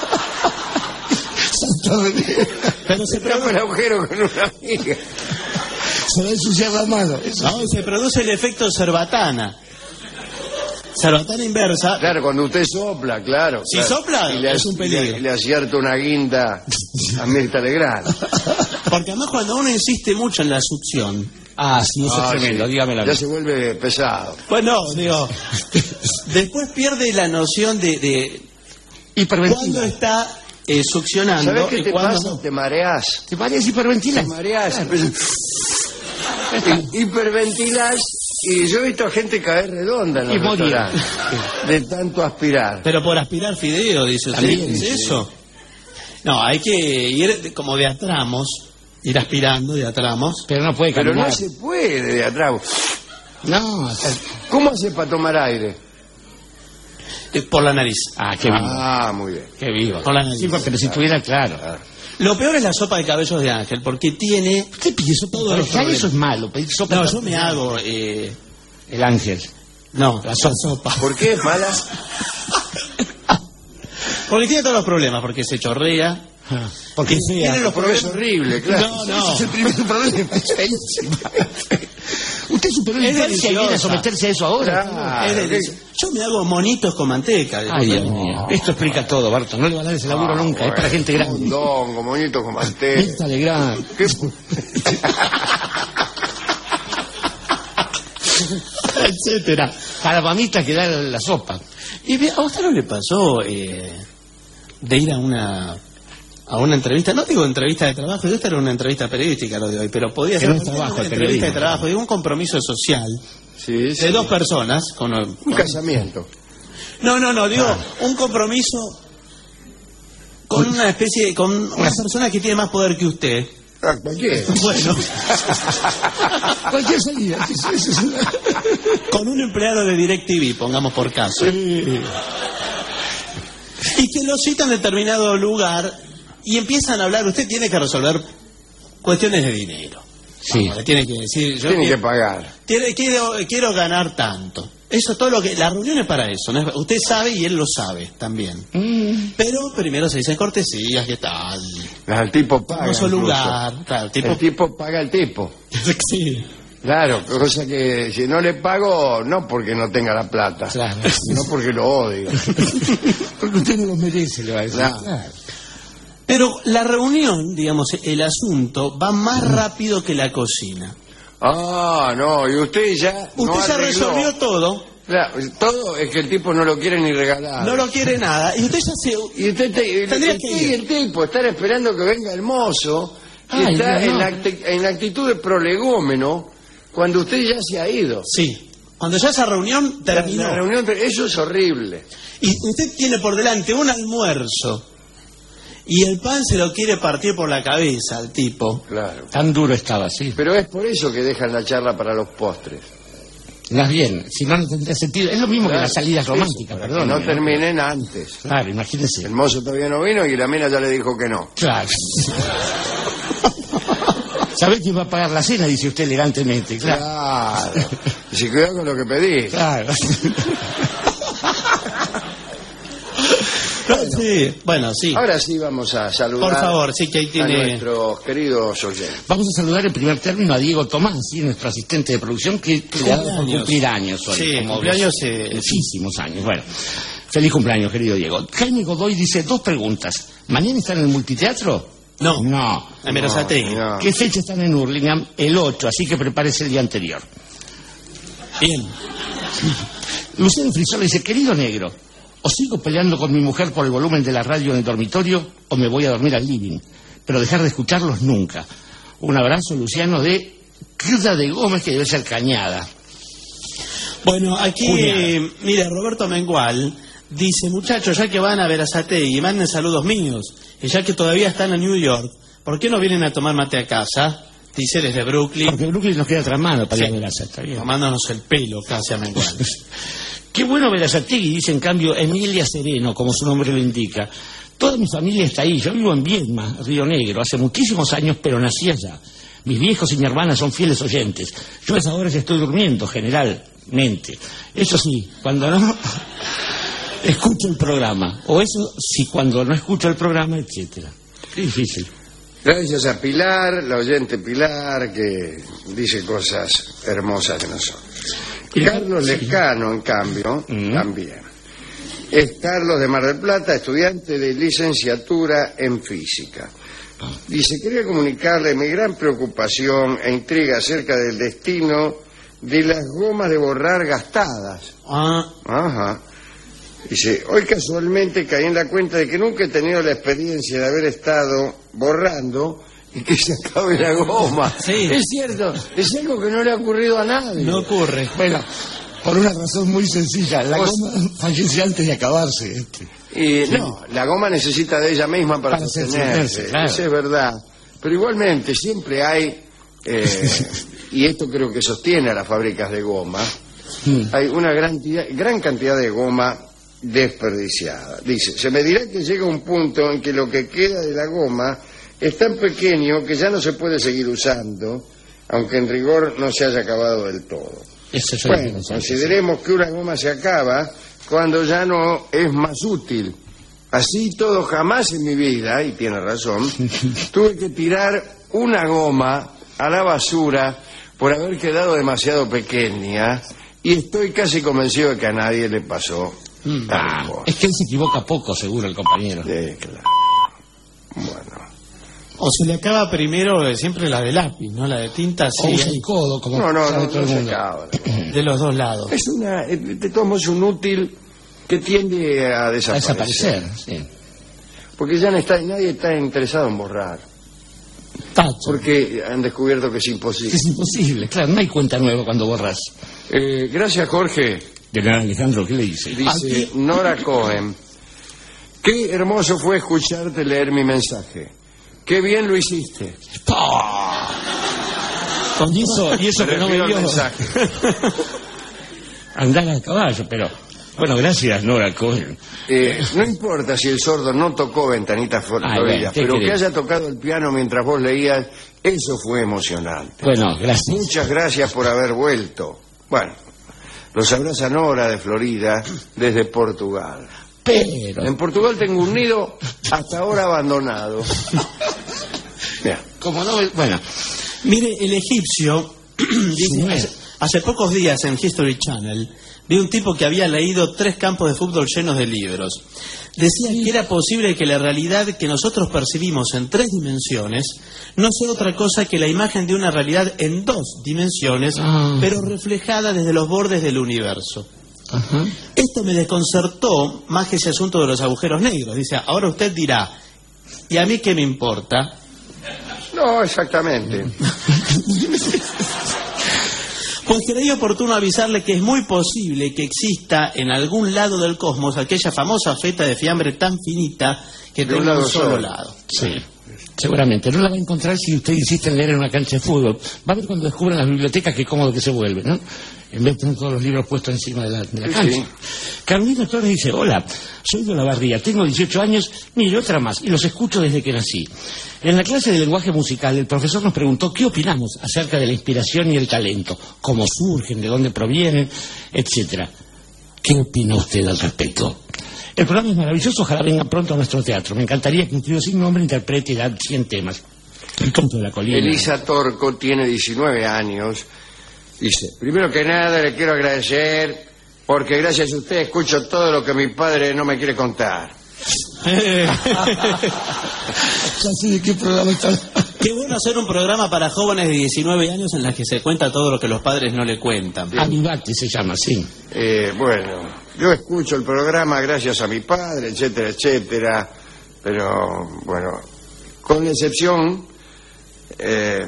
Pero se Tapa el agujero con una miga. Se va a ensuciar la mano. Eso. No, se produce el efecto cerbatana. Cerbatana inversa. Claro, cuando usted sopla, claro. Si claro. sopla, Y le, es un peligro. Le, le acierta una guinda a Mirta Legrand. Porque además cuando uno insiste mucho en la succión. Ah, sí, eso Ah, es tremendo, sí. dígame la Ya verdad. se vuelve pesado. Bueno, digo, después pierde la noción de, de Hiperventila. cuándo está eh, succionando ¿Sabes qué y te cuándo pasa? no. Te mareás. ¿Te mareas hiperventilas? Te mareás. Hiperventilás. Y yo he visto a gente caer redonda en los Y morir. restaurantes de tanto aspirar. Pero por aspirar fideo, dice usted. También, ¿Es sí. eso? No, hay que ir de- como de a tramos, ir aspirando de a tramos. Pero no puede Pero caminar. no se puede de atrás. No, o sea, ¿Cómo hace para tomar aire? eh, por la nariz. ah, qué vivo. Ah, muy bien. Qué vivo. Con la nariz. Sí, pero si estuviera claro. Lo peor es la sopa de cabellos de ángel, porque tiene... Usted pide sopa Todos para los dejar, problemas. eso es malo. Pedir sopa No, para- yo me hago... Eh... El ángel. No, La la sopa. ¿Por qué es mala? Porque tiene todos los problemas, porque se chorrea. Ah, porque es fea. Tiene los Porque es problemas... horrible, claro. No, no. Ese es el primer problema. Es feísima. Usted superó la Es infancia y viene a deliciosa. someterse a eso ahora. Claro. Es delicioso. Yo me hago monitos con manteca. Ay, Dios mío. Esto explica todo, Barton. No le va a dar ese laburo Ah, nunca. Es para gente grande. Mondongo, moñito con manteca. Mirta Legrand. ¿Qué? Etcétera. Para mamita que da la sopa. Y ve, ¿a usted no le pasó eh, de ir a una a una entrevista? No digo entrevista de trabajo, yo esta era una entrevista periodística lo de hoy, pero podía Que ser no es cualquier trabajo, una el entrevista de periodismo. trabajo, digo un compromiso social Sí, sí. de dos personas. Con, Un con- casamiento. no, no, no, digo un compromiso con una especie de, con una persona que tiene más poder que usted. Ah, cualquiera. Bueno, Cualquier salida. Eso- eso es una- con un empleado de DirecTV, pongamos por caso. Y que lo citan en determinado lugar y empiezan a hablar. Usted tiene que resolver cuestiones de dinero. Sí. Vamos, le tiene que decir, yo Tienen que quiero, pagar. tiene- quiero, quiero ganar tanto. Eso todo lo que... La reunión es para eso. ¿no? Es- Usted sabe y él lo sabe también. Mm. Pero primero se dicen cortesías, ¿qué tal? El tipo paga. Famoso incluso. lugar. Claro, tipo... El tipo paga al tipo. Sí. Claro, cosa que si no le pago, no porque no tenga la plata, Claro. sino porque lo odio. Porque usted no lo merece, le va a decir. Claro. Claro. Pero la reunión, digamos, el asunto va más rápido que la cocina. Ah, no, y usted ya Usted no ya arregló. resolvió todo, Claro, todo es que el tipo no lo quiere ni regalar. no lo quiere nada, y usted ya se... Y usted, te, Tendría usted que y ir. el tipo estar esperando que venga el mozo, que Ay, está Dios, en, no. la, acti- en la actitud de prolegómeno, cuando usted ya se ha ido. Sí, cuando ya esa reunión terminó, La reunión, eso es horrible. y usted tiene por delante un almuerzo, y el pan se lo quiere partir por la cabeza al tipo. Claro. Tan duro estaba, sí. Pero es por eso que dejan la charla para los postres. Más bien, si no, no tendría sentido. Es lo mismo que Claro, las salidas eso, románticas, para que perdón. no terminen antes. Claro, imagínese. El mozo todavía no vino y la mina ya le dijo que no. Claro. ¿Sabe quién va a pagar la cena? Dice usted elegantemente. Claro. Claro. Si cuidado con lo que pedís. Claro. Sí, bueno, sí. Ahora sí vamos a saludar Por favor, sí que ahí a tiene... nuestros queridos oyentes. Vamos a saludar en primer término a Diego Tomás, ¿sí? Nuestro asistente de producción, que, que le ha dado por Cumpleaños. cumplir años hoy. Sí, como cumpleaños, dos- eh, muchísimos años. Bueno, feliz cumpleaños, querido Diego. Jaime Godoy dice dos preguntas. ¿Mañana están en el multiteatro? No, No. en Berazategui. No, no. ¿Qué fecha están en Hurlingham? El ocho, así que prepárese el día anterior. Bien. Luciano Frisola dice, querido negro, o sigo peleando con mi mujer por el volumen de la radio en el dormitorio o me voy a dormir al living, pero dejar de escucharlos nunca. Un abrazo, Luciano, de Cruda de Gómez, que debe ser Cañada. Bueno, aquí, Julián. eh, mire, Roberto Mengual dice, muchachos, ya que van a Berazategui, manden saludos míos, y ya que todavía están en New York, ¿por qué no vienen a tomar mate a casa? Dice desde Brooklyn, Porque Brooklyn nos queda tras mano para Sí. ir a Veraza, está bien. tomándonos el pelo casi a Mengual. Qué bueno Verazategui, dice en cambio Emilia Sereno, como su nombre lo indica. Toda mi familia está ahí, yo vivo en Viedma, Río Negro, hace muchísimos años, pero nací allá. Mis viejos y mi hermana son fieles oyentes. Yo a esa hora ya estoy durmiendo, generalmente. Eso sí, cuando no, escucho el programa. O eso sí, cuando no escucho el programa, etcétera. Qué difícil. Gracias a Pilar, la oyente Pilar, que dice cosas hermosas de nosotros. Carlos Lescano, en cambio, mm. también. Es Carlos de Mar del Plata, estudiante de licenciatura en física. Dice, quería comunicarle mi gran preocupación e intriga acerca del destino de las gomas de borrar gastadas. Ah. Ajá. Dice, hoy casualmente caí en la cuenta de que nunca he tenido la experiencia de haber estado borrando y que se acabe la goma. Sí. Es cierto, es algo que no le ha ocurrido a nadie. No ocurre. Bueno, por una razón muy sencilla, la Vos... goma fallece antes de acabarse. Este. Y sí. no, la goma necesita de ella misma para, para sostenerse, claro. Eso es verdad. Pero igualmente siempre hay, eh, y esto creo que sostiene a las fábricas de goma, mm. hay una gran, gran cantidad de goma desperdiciada. Dice, se me dirá que llega un punto en que lo que queda de la goma es tan pequeño que ya no se puede seguir usando, aunque en rigor no se haya acabado del todo. Eso es bueno, consideremos que una goma se acaba cuando ya no es más útil. Así todo, jamás en mi vida, y tiene razón, tuve que tirar una goma a la basura por haber quedado demasiado pequeña, y estoy casi convencido de que a nadie le pasó. Ah, es que él se equivoca poco, seguro, el compañero. Sí, claro. Bueno. O se le acaba primero eh, siempre la de lápiz, ¿no? La de tinta, sí. O usa el codo, como no, no, sabe no, todo el no mundo. se acaba. De los dos lados. Es una, de todos modos, un útil que tiende a A desaparecer. desaparecer, sí. Porque ya no está, nadie está interesado en borrar. Tacho. Porque han descubierto que es imposible. Es imposible, claro, no hay cuenta nueva cuando borras. Eh, gracias, Jorge. De nada, Alejandro, ¿qué le dice? Dice Nora Cohen. Qué hermoso fue escucharte leer mi mensaje. Qué bien lo hiciste. ¡Pah! Con y eso, y eso que no me Refiero al dio. mensaje. Andar a caballo, pero... Bueno, gracias, Nora Cohen. Eh, no importa si el sordo no tocó Ventanitas Floridas, bueno, pero querés? que haya tocado el piano mientras vos leías, eso fue emocionante. Bueno, gracias. Muchas gracias por haber vuelto. Bueno, los abraza Nora de Florida desde Portugal. Pero... En Portugal tengo un nido hasta ahora abandonado. Bien. Como no... Bueno, Mire, el egipcio, dice, hace, hace pocos días en History Channel, vi un tipo que había leído tres campos de fútbol llenos de libros. Decía que era posible que la realidad que nosotros percibimos en tres dimensiones no sea otra cosa que la imagen de una realidad en dos dimensiones, ah. pero reflejada desde los bordes del universo. Ajá. Esto me desconcertó más que ese asunto de los agujeros negros. Dice, ahora usted dirá, ¿y a mí qué me importa? No, exactamente. Pues creí oportuno avisarle que es muy posible que exista en algún lado del cosmos aquella famosa feta de fiambre tan finita que De un tenga un lado solo solo. lado. Sí, seguramente. No la va a encontrar si usted insiste en leer en una cancha de fútbol. Va a ver cuando descubran las bibliotecas qué cómodo que se vuelve, ¿no? En vez de tener todos los libros puestos encima de la, de la Sí, cancha. sí. Carolina Torres dice, hola, soy de Olavarría, tengo dieciocho años, mire, otra más, y los escucho desde que nací. En la clase de lenguaje musical, el profesor nos preguntó qué opinamos acerca de la inspiración y el talento, cómo surgen, de dónde provienen, etcétera. ¿Qué opina usted al respecto? El programa es maravilloso, ojalá venga pronto a nuestro teatro. Me encantaría que un tío sin nombre interprete y da cien temas. El canto de la colina. Elisa Torco tiene diecinueve años. Dice, primero que nada le quiero agradecer porque gracias a usted escucho todo lo que mi padre no me quiere contar. Ya sé de qué programa está. Qué bueno hacer un programa para jóvenes de diecinueve años en las que se cuenta todo lo que los padres no le cuentan. Avivate se llama, sí. Eh, bueno, yo escucho el programa gracias a mi padre, etcétera, etcétera, pero bueno, con la excepción eh,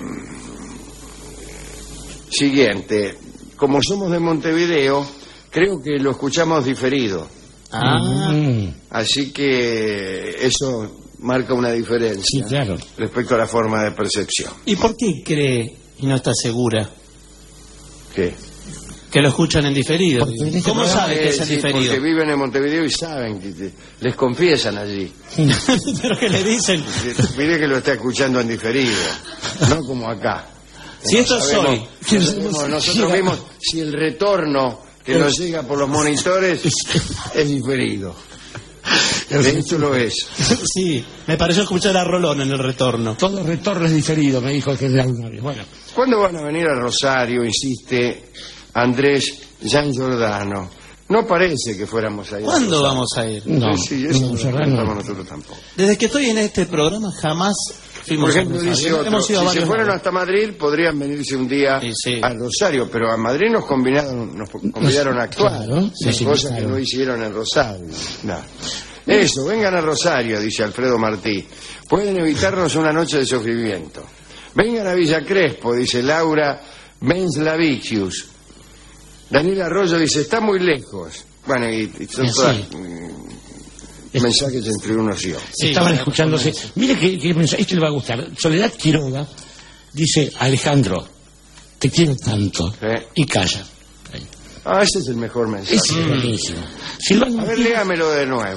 siguiente, como somos de Montevideo, creo que lo escuchamos diferido, Ah, Mm, así que eso marca una diferencia sí, claro. respecto a la forma de percepción. ¿y por qué cree y no está segura ¿Qué? que lo escuchan en diferido? Porque en este ¿Cómo programa, sabe que es en Eh, sí, diferido? porque viven en Montevideo y saben que te- les confiesan allí. Pero que le dicen, Mire que lo está escuchando en diferido, no como acá. si esto soy, No sabemos nosotros mismos si el retorno que nos llega por los monitores es diferido. De hecho lo es. Sí, me pareció escuchar a Rolón en el retorno. Todo retorno es diferido, me dijo que es la una vez. Bueno. ¿Cuándo van a venir a Rosario? Insiste Andrés Gian Giordano. No parece que fuéramos ahí. ¿Cuándo vamos a ir? No, Sí, eso no, no, Giordano. estamos nosotros tampoco. Desde que estoy en este programa jamás fuimos Por ejemplo, a Rosario. dice otro, Hemos ido a si se varios fueron lados. hasta Madrid, podrían venirse un día Sí, sí. a Rosario, pero a Madrid nos convidaron, nos convidaron a actuar, Claro, sí, sí, cosa claro. que no hicieron en Rosario. No. Eso, vengan a Rosario, dice Alfredo Martí. Pueden evitarnos una noche de sufrimiento. Vengan a Villa Crespo, dice Laura Benzlavicius. Daniel Arroyo dice, está muy lejos. Bueno, y, y son Y así. todas mm, mensajes entre unos y otros. Sí, Estaban sí, escuchándose. sí. Mire que, que mensaje, este le va a gustar. Soledad Quiroga dice, Alejandro, te quiero tanto. Sí. Y calla. Ah, ese es el mejor mensaje. Ese es buenísimo. Silvano A ver, Martínez, léamelo de nuevo.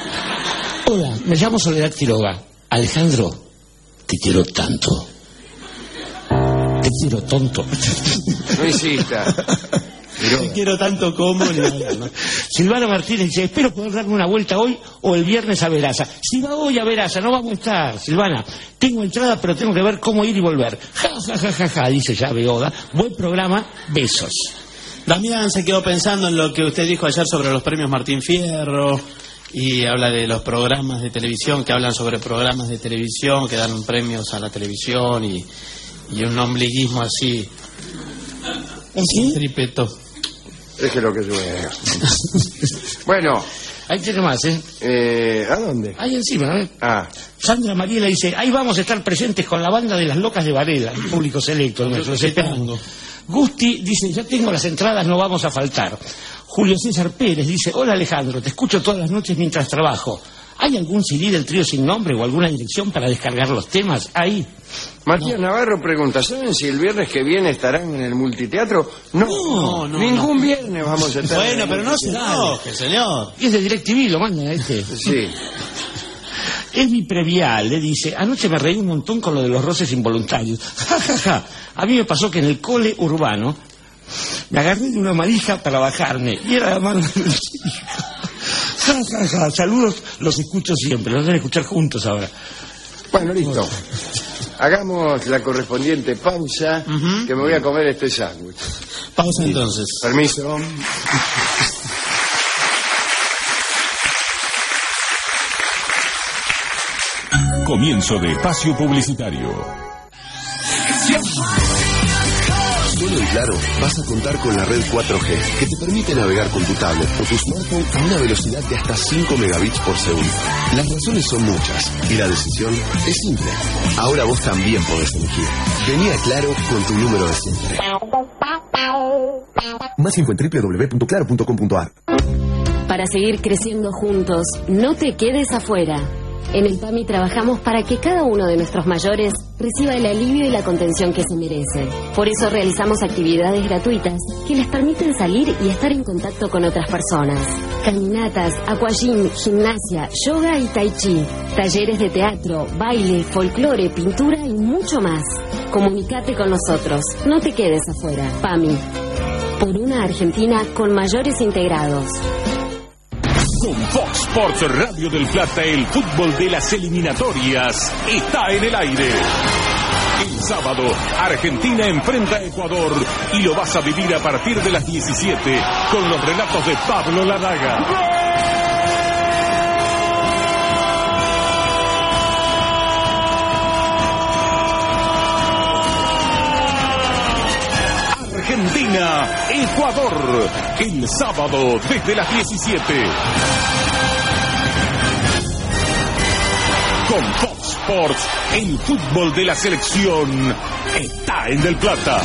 hola, me llamo Soledad Quiroga. Alejandro, te quiero tanto. Te quiero tonto. No insista. Pero, Te quiero tanto como... ni nada, ¿no? Silvano Martínez dice, espero poder darme una vuelta hoy o el viernes a Veraza. Si va hoy a Veraza, no vamos a estar, Silvana. Tengo entrada, pero tengo que ver cómo ir y volver. Ja, ja, ja, ja, ja, dice ya Beoda. Buen programa, besos. Damián se quedó pensando en lo que usted dijo ayer sobre los premios Martín Fierro y habla de los programas de televisión que hablan sobre programas de televisión que dan premios a la televisión y, y un ombliguismo así. ¿Sí? Tripeto. déjelo que llueva. Bueno, Ahí tiene más, ¿eh? eh, ¿a dónde? Ahí encima, ¿eh? Ah, Sandra Mariela dice, ahí vamos a estar presentes con la banda de las locas de Varela, el público selecto, nuestro esperando. Gusti dice, ya tengo las entradas, no vamos a faltar. Julio César Pérez dice, hola Alejandro, te escucho todas las noches mientras trabajo. ¿Hay algún C D del trío sin nombre o alguna dirección para descargar los temas? Ahí. Matías Navarro pregunta, ¿saben si el viernes que viene estarán en el multiteatro? No, No, no, ningún viernes vamos a estar. en Bueno, el pero no se multiteatro. enoje, señor. Y es de DirecTV, lo mandan a este. Sí. Es mi previal, le dice, anoche me reí un montón con lo de los roces involuntarios. Ja, ja, ja. A mí me pasó que en el cole urbano me agarré de una manija para bajarme y era la mano de mi hija. Ja, ja, ja. Saludos, los escucho siempre, los deben escuchar juntos ahora. Bueno, listo. Hagamos la correspondiente pausa, Ujú. que me voy a comer este sándwich. Pausa entonces. Permiso. Comienzo de espacio publicitario. Solo en Claro vas a contar con la red cuatro G, que te permite navegar con tu tablet o tu smartphone a una velocidad de hasta cinco megabits por segundo. Las razones son muchas y la decisión es simple. Ahora vos también podés elegir. Vení a Claro con tu número de siempre. Más info en doble u doble u doble u punto claro punto com punto a r. Para seguir creciendo juntos, no te quedes afuera. En el PAMI trabajamos para que cada uno de nuestros mayores reciba el alivio y la contención que se merece. Por eso realizamos actividades gratuitas que les permiten salir y estar en contacto con otras personas. Caminatas, aquagym, gimnasia, yoga y tai chi. Talleres de teatro, baile, folclore, pintura y mucho más. Comunicate con nosotros. No te quedes afuera. PAMI. Por una Argentina con mayores integrados. Con Fox Sports Radio del Plata, el fútbol de las eliminatorias está en el aire. El sábado, Argentina enfrenta a Ecuador y lo vas a vivir a partir de las diecisiete con los relatos de Pablo Ladaga. Argentina, Ecuador, el sábado desde las diecisiete. Con Fox Sports, el fútbol de la selección está en Del Plata.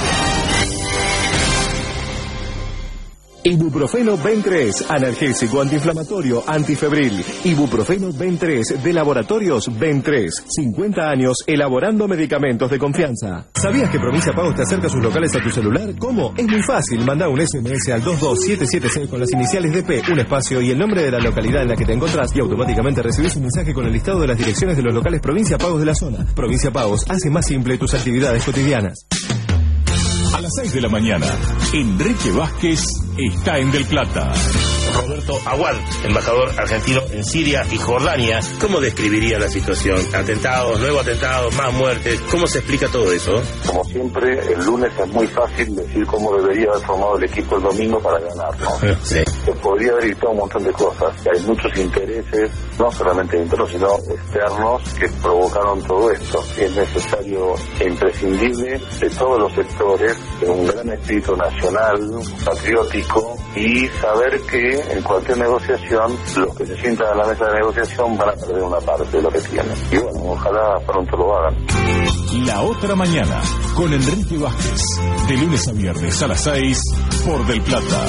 Ibuprofeno Ben tres, analgésico, antiinflamatorio, antifebril. Ibuprofeno Ben tres, de Laboratorios Ben tres. cincuenta años elaborando medicamentos de confianza. ¿Sabías que Provincia Pagos te acerca sus locales a tu celular? ¿Cómo? Es muy fácil. Manda un S M S al dos dos siete siete seis con las iniciales de P, un espacio y el nombre de la localidad en la que te encontrás y automáticamente recibís un mensaje con el listado de las direcciones de los locales Provincia Pagos de la zona. Provincia Pagos hace más simple tus actividades cotidianas. A las seis de la mañana, Enrique Vázquez está en Del Plata. Roberto Aguad, embajador argentino en Siria y Jordania. ¿Cómo describiría la situación? Atentados, nuevo atentados, más muertes. ¿Cómo se explica todo eso? Como siempre, el lunes es muy fácil decir cómo debería haber formado el equipo el domingo para ganar, ¿no? Sí. Se podría haber evitado un montón de cosas. Hay muchos intereses, no solamente internos, sino externos, que provocaron todo esto. Es necesario e imprescindible de todos los sectores de un gran espíritu nacional, patriótico, y saber que en cualquier negociación, los que se sientan a la mesa de negociación van a perder una parte de lo que tienen. Y bueno, ojalá pronto lo hagan. La otra mañana, con Enrique Vázquez, de lunes a viernes a las seis, por Del Plata.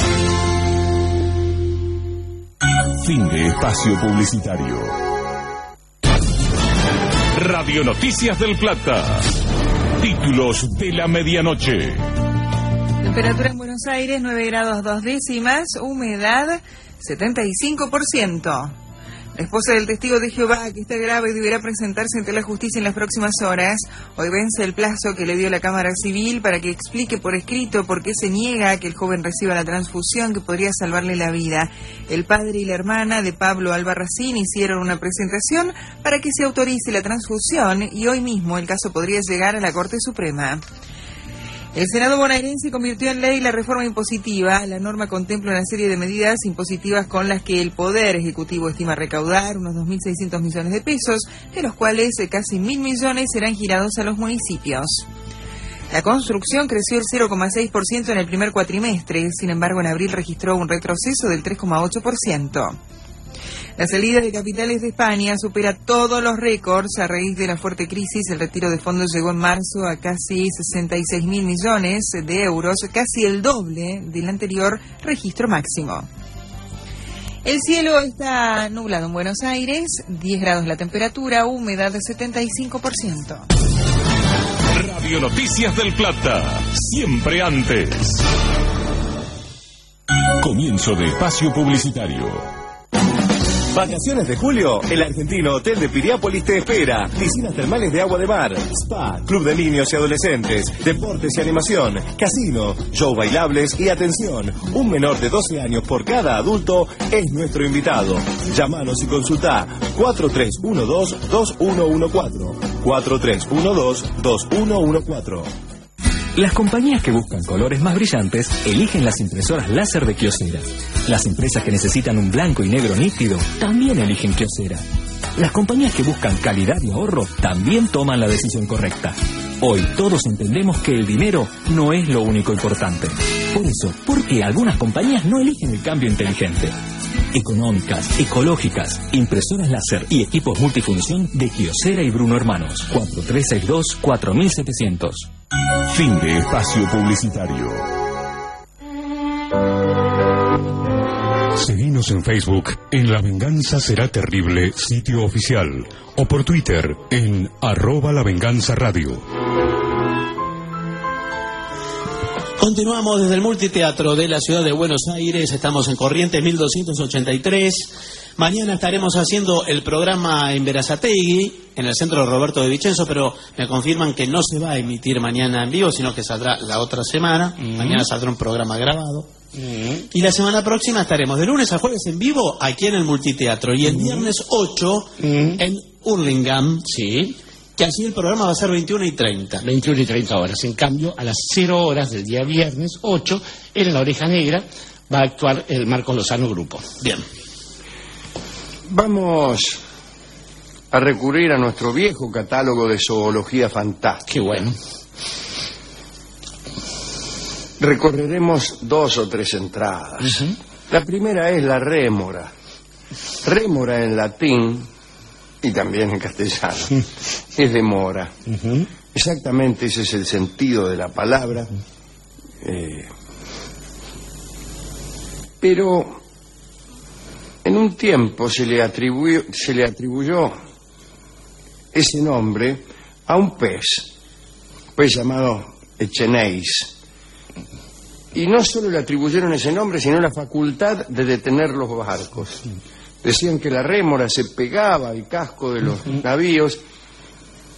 Fin de espacio publicitario. Radio Noticias del Plata. Títulos de la medianoche. Temperatura en Buenos Aires, nueve grados dos décimas, humedad setenta y cinco por ciento. La esposa del testigo de Jehová, que está grave y deberá presentarse ante la justicia en las próximas horas, hoy vence el plazo que le dio la Cámara Civil para que explique por escrito por qué se niega a que el joven reciba la transfusión que podría salvarle la vida. El padre y la hermana de Pablo Albarracín hicieron una presentación para que se autorice la transfusión y hoy mismo el caso podría llegar a la Corte Suprema. El Senado bonaerense convirtió en ley la reforma impositiva. La norma contempla una serie de medidas impositivas con las que el Poder Ejecutivo estima recaudar unos dos mil seiscientos millones de pesos, de los cuales casi mil millones serán girados a los municipios. La construcción creció el cero coma seis por ciento en el primer cuatrimestre, sin embargo en abril registró un retroceso del tres coma ocho por ciento. La salida de capitales de España supera todos los récords a raíz de la fuerte crisis. El retiro de fondos llegó en marzo a casi sesenta y seis mil millones de euros, casi el doble del anterior registro máximo. El cielo está nublado en Buenos Aires, diez grados la temperatura, humedad de setenta y cinco por ciento. Radio Noticias del Plata, siempre antes. Comienzo de espacio publicitario. Vacaciones de julio, el Argentino Hotel de Piriápolis te espera. Piscinas termales de agua de mar, spa, club de niños y adolescentes, deportes y animación, casino, show bailables y atención. Un menor de doce años por cada adulto es nuestro invitado. Llámanos y consulta cuatro tres uno dos, dos uno uno cuatro. cuatro tres uno dos, dos uno uno cuatro. Las compañías que buscan colores más brillantes eligen las impresoras láser de Kyocera. Las empresas que necesitan un blanco y negro nítido también eligen Kyocera. Las compañías que buscan calidad y ahorro también toman la decisión correcta. Hoy todos entendemos que el dinero no es lo único importante. Por eso, ¿por qué algunas compañías no eligen el cambio inteligente? Económicas, ecológicas, impresoras láser y equipos multifunción de Kyocera y Bruno Hermanos. cuatro tres seis dos, cuatro siete cero cero. Fin de espacio publicitario. Seguinos en Facebook en La Venganza Será Terrible, sitio oficial, o por Twitter en arroba La Venganza Radio. Continuamos desde el Multiteatro de la Ciudad de Buenos Aires. Estamos en Corrientes mil doscientos ochenta y tres. Mañana estaremos haciendo el programa en Berazategui, en el centro Roberto de Vicenzo, pero me confirman que no se va a emitir mañana en vivo, sino que saldrá la otra semana. Mm. Mañana saldrá un programa grabado. Mm. Y la semana próxima estaremos de lunes a jueves en vivo aquí en el Multiteatro. Y el mm. viernes ocho mm. en Hurlingham. Sí. Que así el programa va a ser veintiuna y treinta. veintiuna y treinta horas. En cambio, a las cero horas del día viernes ocho, en La Oreja Negra, va a actuar el Marcos Lozano Grupo. Bien. Vamos a recurrir a nuestro viejo catálogo de zoología fantástica. Qué bueno. Recorreremos dos o tres entradas. Uh-huh. La primera es la rémora. Rémora en latín y también en castellano. Uh-huh. Es de mora. Uh-huh. Exactamente ese es el sentido de la palabra. Eh, pero en un tiempo se le atribuyó, se le atribuyó ese nombre a un pez, pez llamado Echeneis. Y no solo le atribuyeron ese nombre, sino la facultad de detener los barcos. Decían que la rémora se pegaba al casco de los navíos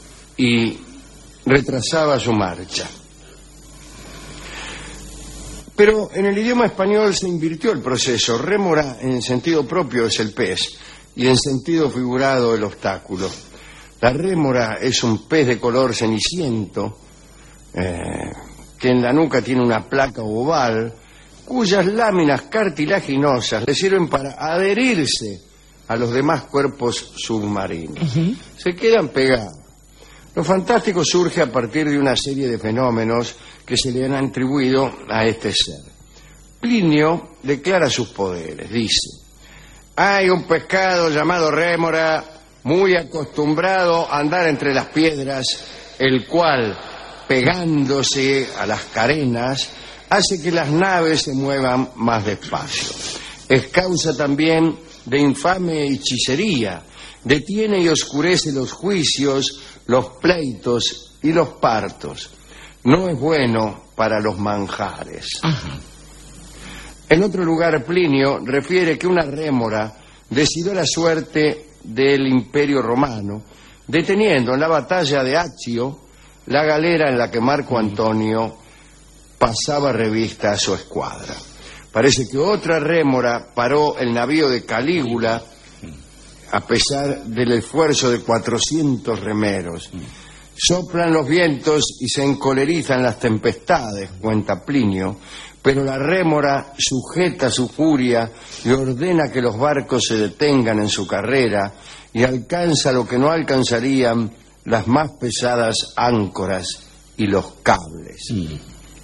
y retrasaba su marcha. Pero en el idioma español se invirtió el proceso. Rémora en sentido propio es el pez y en sentido figurado el obstáculo. La rémora es un pez de color ceniciento eh, que en la nuca tiene una placa oval cuyas láminas cartilaginosas le sirven para adherirse a los demás cuerpos submarinos. Uh-huh. Se quedan pegados. Lo fantástico surge a partir de una serie de fenómenos que se le han atribuido a este ser. Plinio declara sus poderes, dice: hay un pescado llamado rémora, muy acostumbrado a andar entre las piedras, el cual, pegándose a las carenas, hace que las naves se muevan más despacio. Es causa también de infame hechicería, detiene y oscurece los juicios, los pleitos y los partos. No es bueno para los manjares. Ajá. En otro lugar, Plinio refiere que una rémora decidió la suerte del Imperio Romano, deteniendo en la batalla de Accio la galera en la que Marco Antonio pasaba revista a su escuadra. Parece que otra rémora paró el navío de Calígula a pesar del esfuerzo de cuatrocientos remeros. Soplan los vientos y se encolerizan las tempestades, cuenta Plinio, pero la rémora sujeta su furia y ordena que los barcos se detengan en su carrera y alcanza lo que no alcanzarían las más pesadas áncoras y los cables. Mm.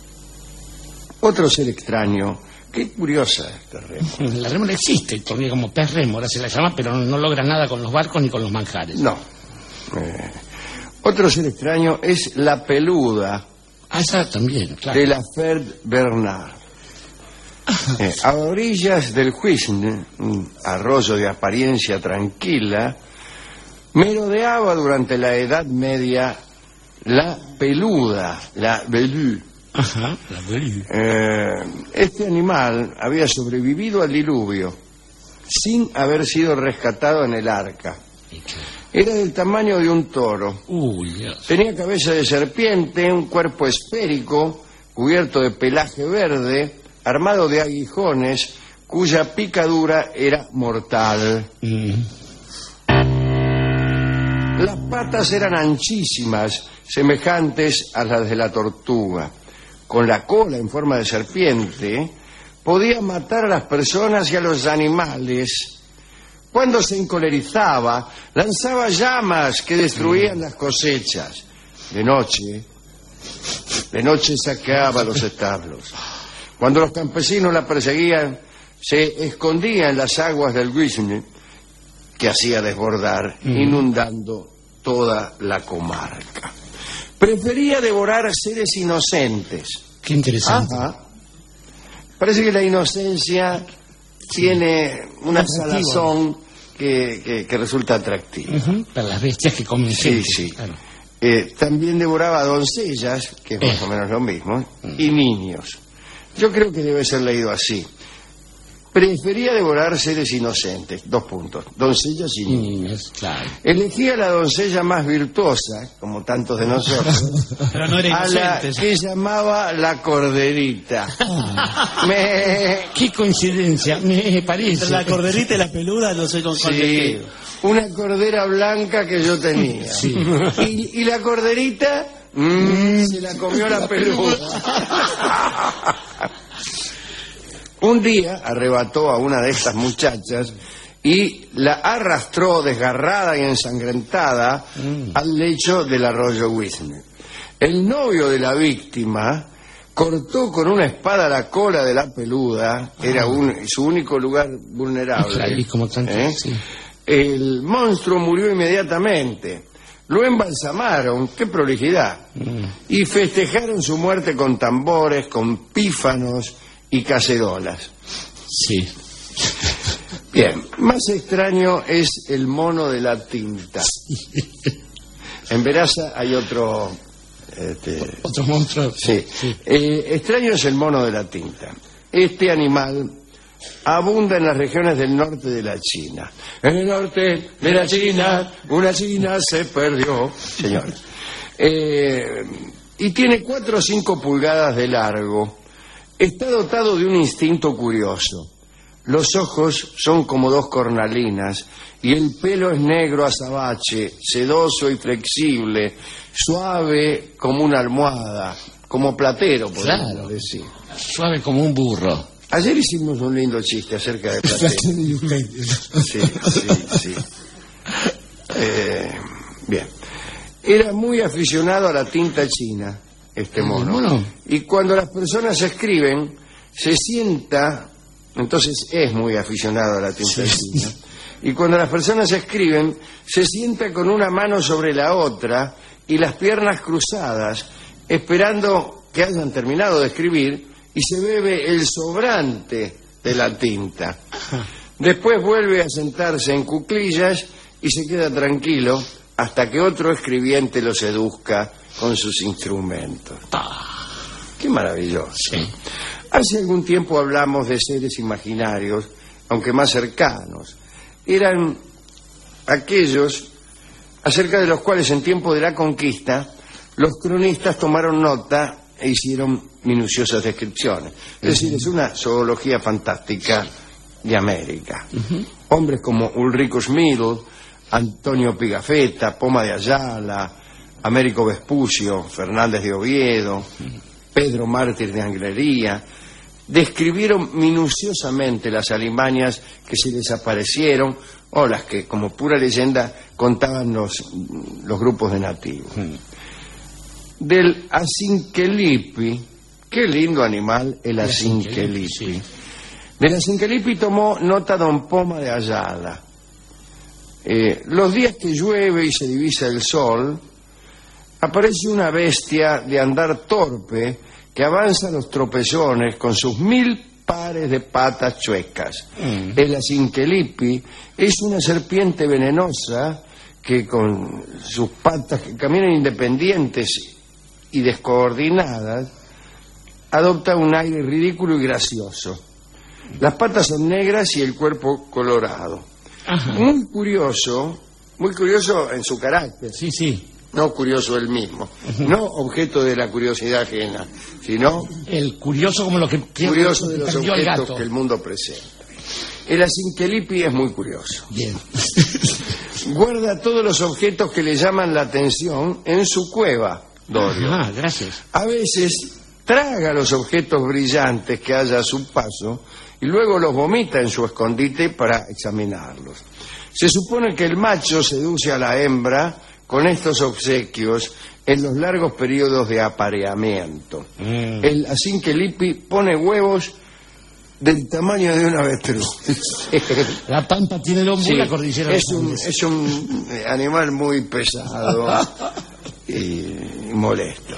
Otro ser extraño. Qué curiosa esta rémora. La rémora existe, todavía como pez rémora se la llama, pero no logra nada con los barcos ni con los manjares. No. Eh, otro ser extraño es la peluda. Ah, esa también, claro. De la Ferd Bernard. Eh, a orillas del Huisne, un arroyo de apariencia tranquila, merodeaba durante la Edad Media la peluda, la velue. Ajá, la velue. Eh, este animal había sobrevivido al diluvio sin haber sido rescatado en el arca. Era del tamaño de un toro. Uy, Dios. Tenía cabeza de serpiente, un cuerpo esférico, cubierto de pelaje verde, armado de aguijones, cuya picadura era mortal. Mm. Las patas eran anchísimas, semejantes a las de la tortuga. Con la cola en forma de serpiente, podía matar a las personas y a los animales. Cuando se encolerizaba, lanzaba llamas que destruían las cosechas. De noche, de noche saqueaba los establos. Cuando los campesinos la perseguían, se escondía en las aguas del Guisne, que hacía desbordar, inundando toda la comarca. Prefería devorar seres inocentes. Qué interesante. Ajá. Parece que la inocencia tiene una salazón que, que, que resulta atractiva. Uh-huh. Para las bestias que comen gente. Sí, sí. Claro. Eh, también devoraba doncellas, que es más eh. o menos lo mismo, uh-huh. y niños. Yo creo que debe ser leído así. Prefería devorar seres inocentes, dos puntos, doncellas y niños. Claro. Elegía la doncella más virtuosa, como tantos de nosotros, pero no era a la que llamaba la corderita. Ah. Me... Qué coincidencia, me parece. Entre la corderita y la peluda no sé con cuál. Sí, una cordera blanca que yo tenía. Sí. Y, y la corderita mmm, se la comió la peluda. Un día arrebató a una de estas muchachas y la arrastró desgarrada y ensangrentada mm. al lecho del arroyo Guisne. El novio de la víctima cortó con una espada la cola de la peluda, ah. era un, su único lugar vulnerable. Ahí, como tanto, ¿Eh? sí. El monstruo murió inmediatamente. Lo embalsamaron, qué prolijidad, mm. y festejaron su muerte con tambores, con pífanos y cacerolas. Sí. Bien, más extraño es el mono de la tinta. En Veraza hay otro... Este, otro monstruo. Sí. sí. Eh, extraño es el mono de la tinta. Este animal abunda en las regiones del norte de la China. En el norte de la China, una china se perdió. Señores. Eh, y tiene cuatro o cinco pulgadas de largo. Está dotado de un instinto curioso. Los ojos son como dos cornalinas y el pelo es negro azabache, sedoso y flexible, suave como una almohada, como platero, podemos Claro. decir. Suave como un burro. Ayer hicimos un lindo chiste acerca de platero. Sí, sí, sí. Eh, bien. Era muy aficionado a la tinta china, este mono. mono? Y cuando las personas escriben, se sienta, entonces es muy aficionado a la tinta china. Y cuando las personas escriben, se sienta con una mano sobre la otra y las piernas cruzadas, esperando que hayan terminado de escribir, y se bebe el sobrante de la tinta. Después vuelve a sentarse en cuclillas y se queda tranquilo hasta que otro escribiente lo seduzca con sus instrumentos. ¡Qué maravilloso! Sí. Hace algún tiempo hablamos de seres imaginarios, aunque más cercanos. Eran aquellos acerca de los cuales en tiempo de la conquista los cronistas tomaron nota e hicieron minuciosas descripciones. Es decir, es una zoología fantástica de América. Uh-huh. Hombres como Ulrico Schmidl, Antonio Pigafetta, Poma de Ayala, Américo Vespucio, Fernández de Oviedo, Pedro Mártir de Anglería, describieron minuciosamente las alimañas que se les aparecieron o las que, como pura leyenda, contaban los, los grupos de nativos. Uh-huh. Del Acinquelipi, qué lindo animal el Acinquelipi. Sí. Del Acinquelipi tomó nota don Poma de Ayala. Eh, los días que llueve y se divisa el sol, aparece una bestia de andar torpe que avanza a los tropezones con sus mil pares de patas chuecas. Mm. El Acinquelipi es una serpiente venenosa que con sus patas que caminan independientes y descoordinadas adopta un aire ridículo y gracioso. Las patas son negras y el cuerpo colorado. Ajá. Muy curioso, muy curioso en su carácter. Sí, sí. No curioso él mismo, uh-huh. No objeto de la curiosidad ajena, sino el curioso como lo que curioso de los objetos que el mundo presenta. El Acinquelipi es muy curioso. Bien. Guarda todos los objetos que le llaman la atención en su cueva, Dorio. Ah, gracias. A veces traga los objetos brillantes que haya a su paso y luego los vomita en su escondite para examinarlos. Se supone que el macho seduce a la hembra con estos obsequios en los largos periodos de apareamiento. Mm. El Acinquelipi pone huevos del tamaño de un avestruz. La Pampa tiene lomo sí, y la cordillera es un, es un animal muy pesado y, y molesto.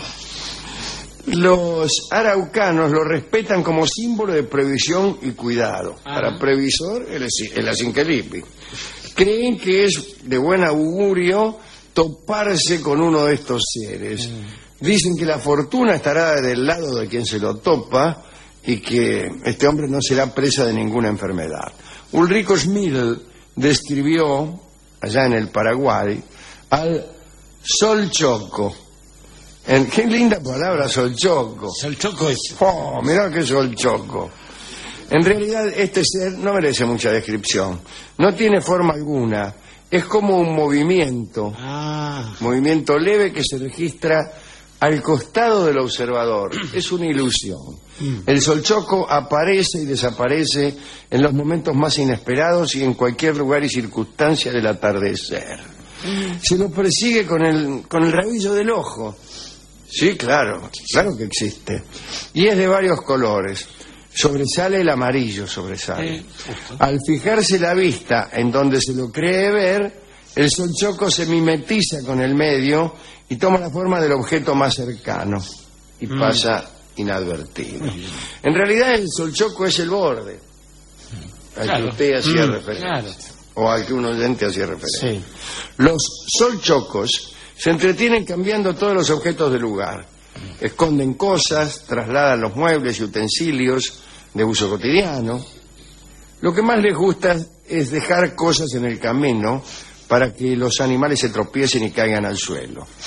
Los araucanos lo respetan como símbolo de previsión y cuidado. Ah. Para previsor, el, el Acinquelipi. Creen que es de buen augurio toparse con uno de estos seres. Mm. Dicen que la fortuna estará del lado de quien se lo topa y que este hombre no será presa de ninguna enfermedad. Ulrico Schmidl describió, allá en el Paraguay, al solchoco. En, qué linda palabra, solchoco. Solchoco es... Oh, mirá qué solchoco. En realidad este ser no merece mucha descripción. No tiene forma alguna. Es como un movimiento, ah. movimiento leve que se registra al costado del observador. Es una ilusión. Mm. El solchoco aparece y desaparece en los momentos más inesperados y en cualquier lugar y circunstancia del atardecer. Mm. Se lo persigue con el, con el rabillo del ojo. Sí, claro, claro que existe. Y es de varios colores. Sobresale el amarillo, sobresale. Eh, Al fijarse la vista en donde se lo cree ver, el solchoco se mimetiza con el medio y toma la forma del objeto más cercano y mm. pasa inadvertido. Mm. En realidad el solchoco es el borde al claro. que usted hacía mm. referencia, claro. o al que un oyente hacía referencia. Sí. Los solchocos se entretienen cambiando todos los objetos del lugar. Esconden cosas, trasladan los muebles y utensilios de uso cotidiano. Lo que más les gusta es dejar cosas en el camino para que los animales se tropiecen y caigan al suelo.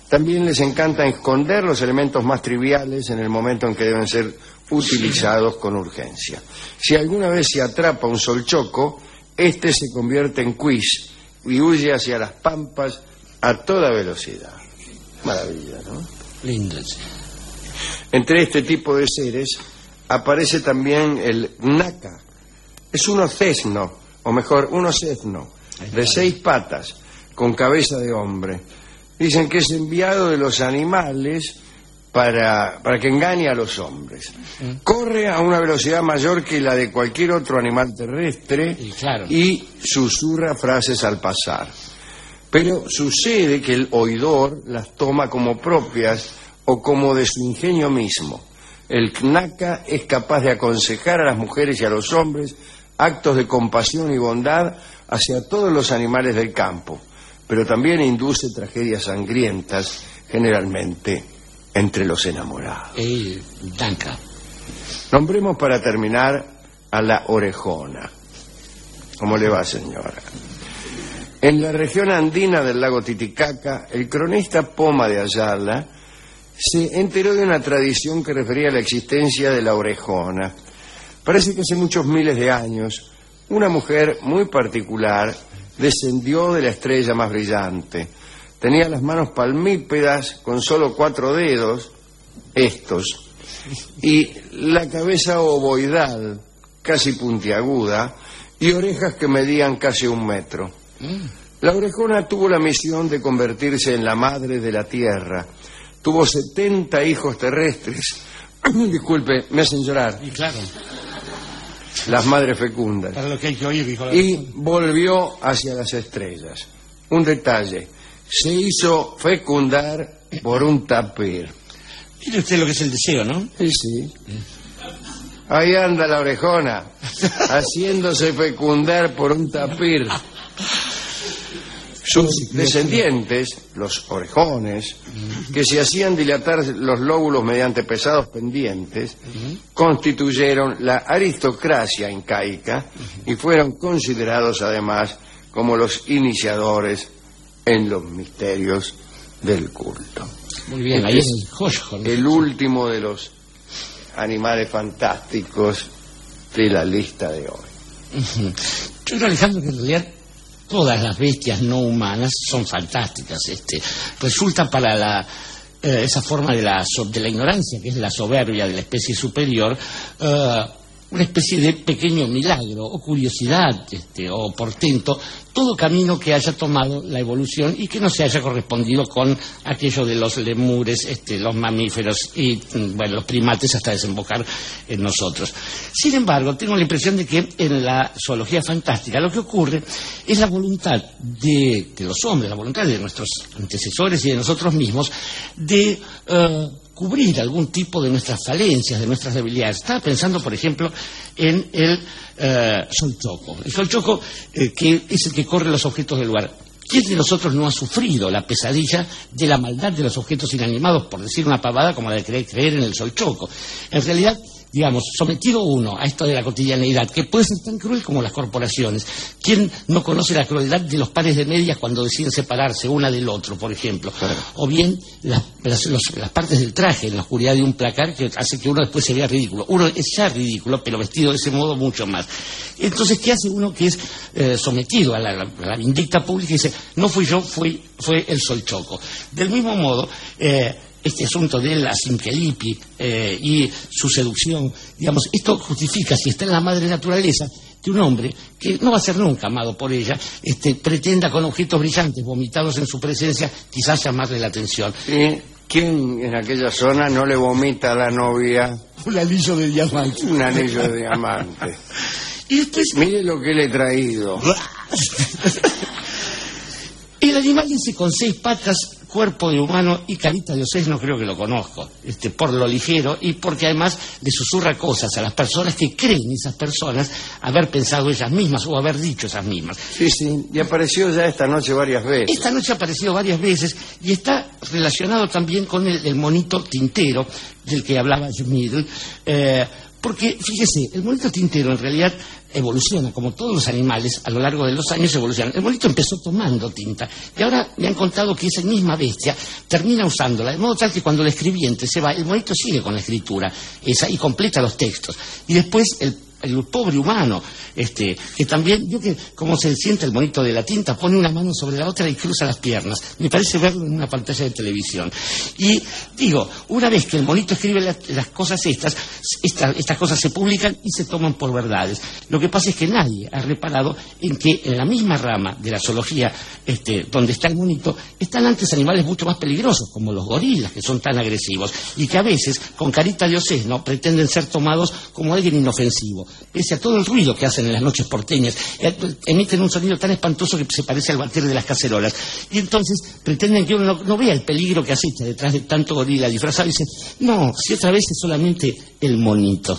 También les encanta esconder los elementos más triviales en el momento en que deben ser utilizados con urgencia. Si alguna vez se atrapa un solchoco, este se convierte en quiz y huye hacia las pampas a toda velocidad. Maravilla, ¿no? Lindo. Entre este tipo de seres aparece también el naka. Es un ocesno, o mejor, un ocesno, de seis patas, con cabeza de hombre. Dicen que es enviado de los animales para, para que engañe a los hombres. Corre a una velocidad mayor que la de cualquier otro animal terrestre y, claro. y susurra frases al pasar. Pero sucede que el oidor las toma como propias o como de su ingenio mismo. El Knaka es capaz de aconsejar a las mujeres y a los hombres actos de compasión y bondad hacia todos los animales del campo, pero también induce tragedias sangrientas, generalmente entre los enamorados. El Danka. Nombremos para terminar a la orejona. ¿Cómo le va, señora? En la región andina del lago Titicaca, el cronista Poma de Ayala se enteró de una tradición que refería a la existencia de la orejona. Parece que hace muchos miles de años, una mujer muy particular descendió de la estrella más brillante. Tenía las manos palmípedas con solo cuatro dedos, estos, y la cabeza ovoidal, casi puntiaguda, y orejas que medían casi un metro. La orejona tuvo la misión de convertirse en la madre de la tierra. Tuvo setenta hijos terrestres. Disculpe, me hacen llorar. Y claro. Las madres fecundas. Para lo que hay que oír, dijo la y volvió hacia las estrellas. Un detalle, se hizo fecundar por un tapir. Mire usted lo que es el deseo, ¿no? Sí, sí. Ahí anda la orejona, haciéndose fecundar por un tapir. Sus descendientes, los orejones, que se hacían dilatar los lóbulos mediante pesados pendientes, constituyeron la aristocracia incaica y fueron considerados además como los iniciadores en los misterios del culto. Muy bien, ahí es el Joshon. El último de los animales fantásticos de la lista de hoy. Yo creo, Alejandro, que en realidad todas las bestias no humanas son fantásticas. Este, resulta para la, eh, esa forma de la, de la ignorancia, que es la soberbia de la especie superior, eh, una especie de pequeño milagro o curiosidad este, o portento, todo camino que haya tomado la evolución y que no se haya correspondido con aquello de los lemures, este, los mamíferos y bueno, los primates hasta desembocar en nosotros. Sin embargo, tengo la impresión de que en la zoología fantástica lo que ocurre es la voluntad de, de los hombres, la voluntad de nuestros antecesores y de nosotros mismos de uh, cubrir algún tipo de nuestras falencias, de nuestras debilidades. Estaba pensando, por ejemplo, en el uh, solchoco. El solchoco, eh, que es el que corre los objetos del lugar. ¿Quién de nosotros no ha sufrido la pesadilla de la maldad de los objetos inanimados, por decir una pavada como la de creer, creer en el solchoco? En realidad, digamos, sometido uno a esto de la cotidianeidad, que puede ser tan cruel como las corporaciones. ¿Quién no conoce la crueldad de los pares de medias cuando deciden separarse una del otro, por ejemplo? Claro. O bien la, las, los, las partes del traje en la oscuridad de un placar que hace que uno después se vea ridículo. Uno es ya ridículo, pero vestido de ese modo mucho más. Entonces, ¿qué hace uno que es eh, sometido a la, la, a la vindicta pública y dice, no fui yo, fui, fue el solchoco? Del mismo modo, eh, este asunto de la Simquelipi eh, y su seducción, digamos, esto justifica, si está en la madre naturaleza, que un hombre, que no va a ser nunca amado por ella, este, pretenda con objetos brillantes vomitados en su presencia, quizás llamarle la atención. Sí. ¿Quién en aquella zona no le vomita a la novia un anillo de diamante? Un anillo de diamante. Y después, mire lo que le he traído. El animal dice con seis patas, cuerpo de humano y carita de osés, no creo que lo conozco, este, por lo ligero y porque además le susurra cosas a las personas que creen esas personas haber pensado ellas mismas o haber dicho esas mismas. Sí, sí, y apareció ya esta noche varias veces. Esta noche ha aparecido varias veces y está relacionado también con el, el monito tintero del que hablaba Schmidl, eh, Porque, fíjese, el monito tintero en realidad evoluciona, como todos los animales, a lo largo de los años evolucionan. El monito empezó tomando tinta, y ahora me han contado que esa misma bestia termina usándola, de modo tal que cuando el escribiente se va, el monito sigue con la escritura esa y completa los textos. Y después el el pobre humano, este, que también, yo que como se sienta el monito de la tinta, pone una mano sobre la otra y cruza las piernas. Me parece verlo en una pantalla de televisión. Y digo, una vez que el monito escribe las, las cosas estas, esta, estas cosas se publican y se toman por verdades. Lo que pasa es que nadie ha reparado en que en la misma rama de la zoología, este, donde está el monito, están antes animales mucho más peligrosos, como los gorilas, que son tan agresivos, y que a veces, con carita de ocesno, pretenden ser tomados como alguien inofensivo. Pese a todo el ruido que hacen en las noches porteñas, emiten un sonido tan espantoso que se parece al batir de las cacerolas. Y entonces pretenden que uno no, no vea el peligro que acecha detrás de tanto gorila disfrazado y dicen, no, si otra vez es solamente el monito.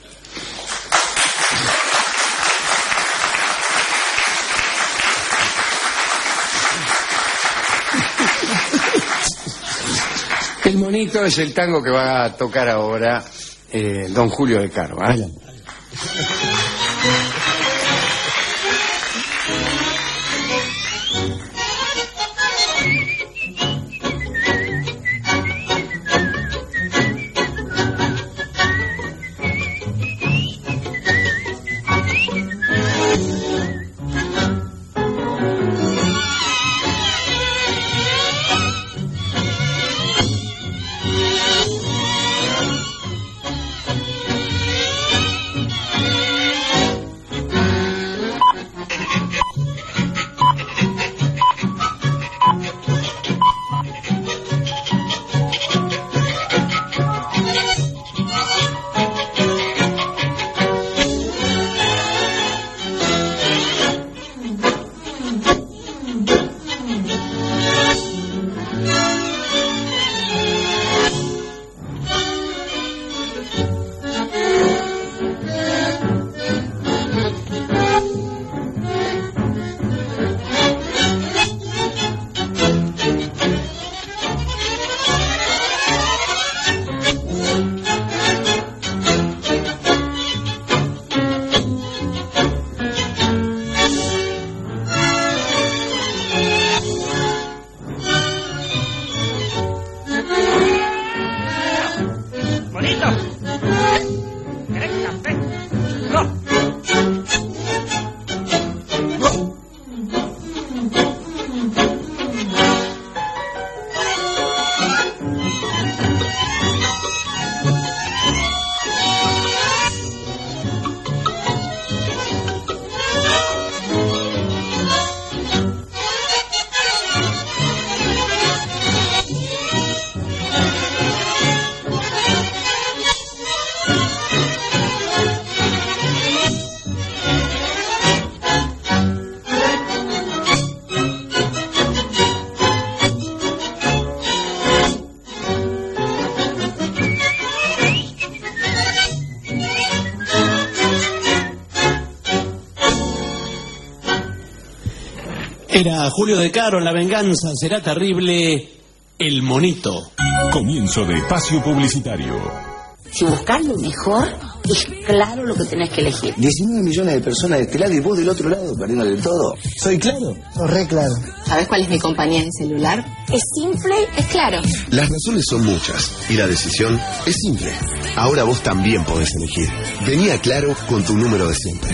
El monito es el tango que va a tocar ahora eh, don Julio de Caro. ¿eh? Era Julio de Caro, La venganza será terrible, el monito. Comienzo de espacio publicitario. Si buscas lo mejor, es claro lo que tenés que elegir. diecinueve millones de personas de este lado y vos del otro lado perdiendo del todo. ¿Soy claro? Oh, re claro. ¿Sabés cuál es mi compañía de celular? Es simple, es claro. Las razones son muchas y la decisión es simple. Ahora vos también podés elegir. Vení a Claro con tu número de siempre.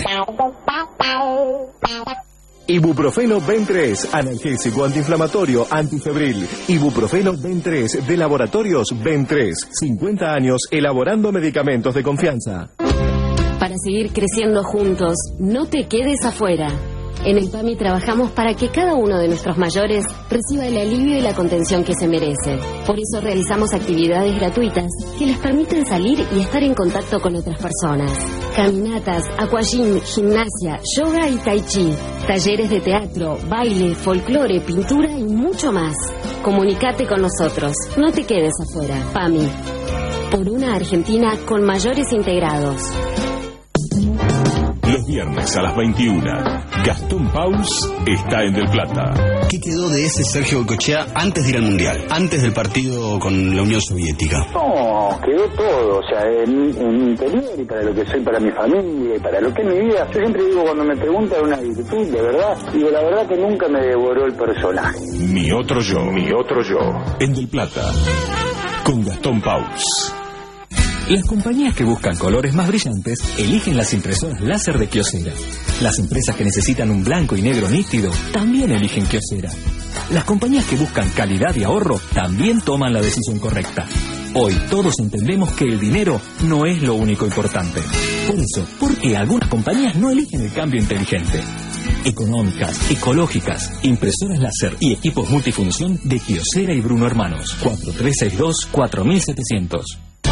Ibuprofeno Ben tres, analgésico antiinflamatorio antifebril. Ibuprofeno Ben tres de Laboratorios Ben tres. cincuenta años elaborando medicamentos de confianza. Para seguir creciendo juntos, no te quedes afuera. En el PAMI trabajamos para que cada uno de nuestros mayores reciba el alivio y la contención que se merece. Por eso realizamos actividades gratuitas que les permiten salir y estar en contacto con otras personas. Caminatas, aquagym, gimnasia, yoga y tai chi. Talleres de teatro, baile, folclore, pintura y mucho más. Comunicate con nosotros. No te quedes afuera. PAMI. Por una Argentina con mayores integrados. Los viernes a las veintiuna, Gastón Pauls está en Del Plata. ¿Qué quedó de ese Sergio Goicoechea antes de ir al Mundial? Antes del partido con la Unión Soviética. No, quedó todo, o sea, en, en mi interior y para lo que soy, para mi familia y para lo que es mi vida. Yo siempre digo, cuando me preguntan una virtud, de verdad, digo, la verdad que nunca me devoró el personaje. Mi otro yo, mi otro yo, en Del Plata, con Gastón Pauls. Las compañías que buscan colores más brillantes eligen las impresoras láser de Kyocera. Las empresas que necesitan un blanco y negro nítido también eligen Kyocera. Las compañías que buscan calidad y ahorro también toman la decisión correcta. Hoy todos entendemos que el dinero no es lo único importante. Por eso, ¿por qué algunas compañías no eligen el cambio inteligente? Económicas, ecológicas, impresoras láser y equipos multifunción de Kyocera y Bruno Hermanos. cuatro tres seis dos, cuatro siete cero cero.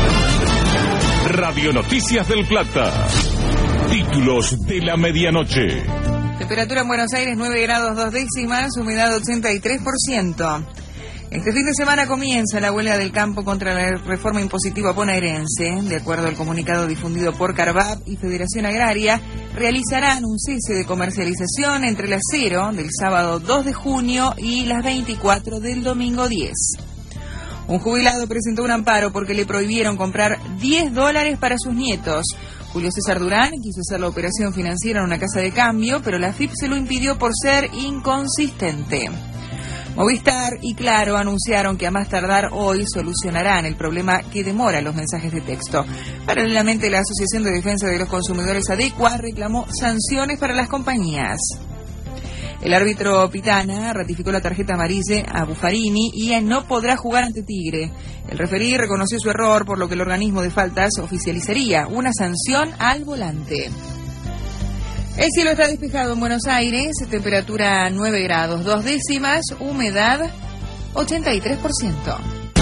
Radio Noticias del Plata. Títulos de la medianoche. Temperatura en Buenos Aires nueve grados dos décimas, humedad ochenta y tres por ciento. Este fin de semana comienza la huelga del campo contra la reforma impositiva bonaerense. De acuerdo al comunicado difundido por Carvab y Federación Agraria, realizarán un cese de comercialización entre las cero del sábado dos de junio y las veinticuatro del domingo diez. Un jubilado presentó un amparo porque le prohibieron comprar diez dólares para sus nietos. Julio César Durán quiso hacer la operación financiera en una casa de cambio, pero la F I P se lo impidió por ser inconsistente. Movistar y Claro anunciaron que a más tardar hoy solucionarán el problema que demora los mensajes de texto. Paralelamente, la Asociación de Defensa de los Consumidores ADECUA reclamó sanciones para las compañías. El árbitro Pitana ratificó la tarjeta amarilla a Buffarini y no podrá jugar ante Tigre. El referí reconoció su error, por lo que el organismo de faltas oficializaría una sanción al volante. El cielo está despejado en Buenos Aires, temperatura nueve grados dos décimas, humedad ochenta y tres por ciento.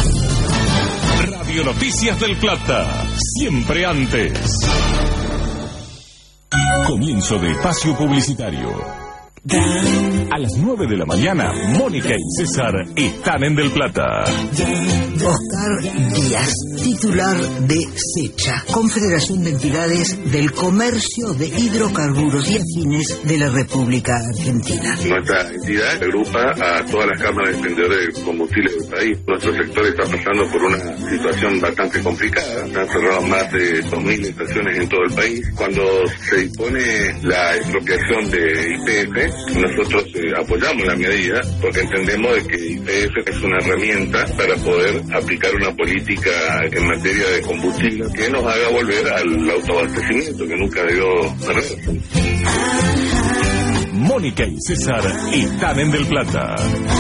Radio Noticias del Plata, siempre antes. Comienzo de espacio publicitario. A las nueve de la mañana, Mónica y César están en Del Plata. Oscar Díaz, titular de SECHA, Confederación de Entidades del Comercio de Hidrocarburos y Afines de la República Argentina. Nuestra entidad agrupa a todas las cámaras de vendedores de combustibles del país. Nuestro sector está pasando por una situación bastante complicada. Están cerradas más de dos mil estaciones en todo el país. Cuando se dispone la expropiación de Y P F, nosotros eh, apoyamos la medida porque entendemos de que Y P F es una herramienta para poder aplicar una política en materia de combustible que nos haga volver al autoabastecimiento que nunca debió perderse. Mónica y César están en Del Plata.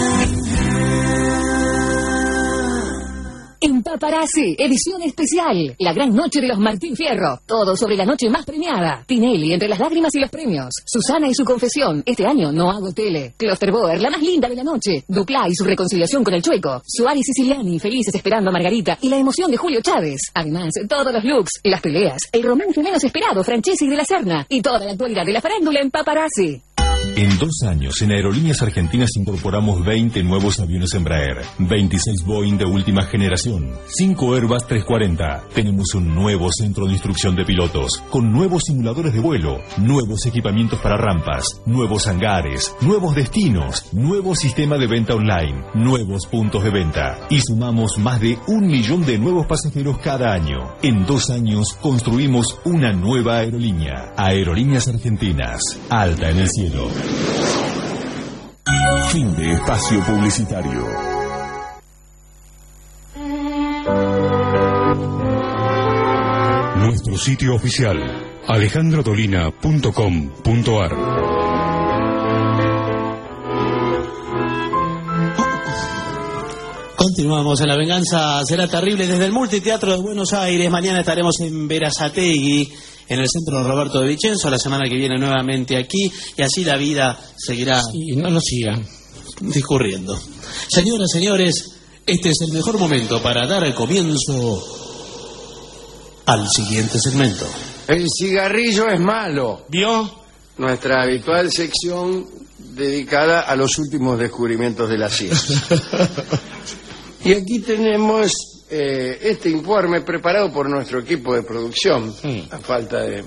En Paparazzi, edición especial, la gran noche de los Martín Fierro. Todo sobre la noche más premiada. Tinelli, entre las lágrimas y los premios. Susana y su confesión. Este año no hago tele. Klosterboer, la más linda de la noche. Duplá y su reconciliación con el Chueco. Suárez y Siciliani, felices esperando a Margarita. Y la emoción de Julio Chávez. Además, todos los looks, las peleas, el romance menos esperado, Francesi y de la Serna. Y toda la actualidad de la farándula en Paparazzi. En dos años, en Aerolíneas Argentinas incorporamos veinte nuevos aviones Embraer, veintiséis Boeing de última generación, cinco Airbus trescientos cuarenta. Tenemos un nuevo centro de instrucción de pilotos, con nuevos simuladores de vuelo, nuevos equipamientos para rampas, nuevos hangares, nuevos destinos, nuevo sistema de venta online, nuevos puntos de venta. Y sumamos más de un millón de nuevos pasajeros cada año. En dos años construimos una nueva aerolínea. Aerolíneas Argentinas, alta en el cielo. Fin de espacio publicitario. Nuestro sitio oficial, alejandro dolina punto com punto ar. Continuamos en La Venganza Será Terrible desde el Multiteatro de Buenos Aires. Mañana estaremos en Berazategui, en el centro Roberto de Vicenzo. La semana que viene nuevamente aquí. Y así la vida seguirá. Y no nos siga discurriendo. Señoras, señores, este es el mejor momento para dar el comienzo al siguiente segmento. El cigarrillo es malo. ¿Vio? Nuestra habitual sección dedicada a los últimos descubrimientos de la ciencia. Y aquí tenemos eh, este informe preparado por nuestro equipo de producción, mm. a falta de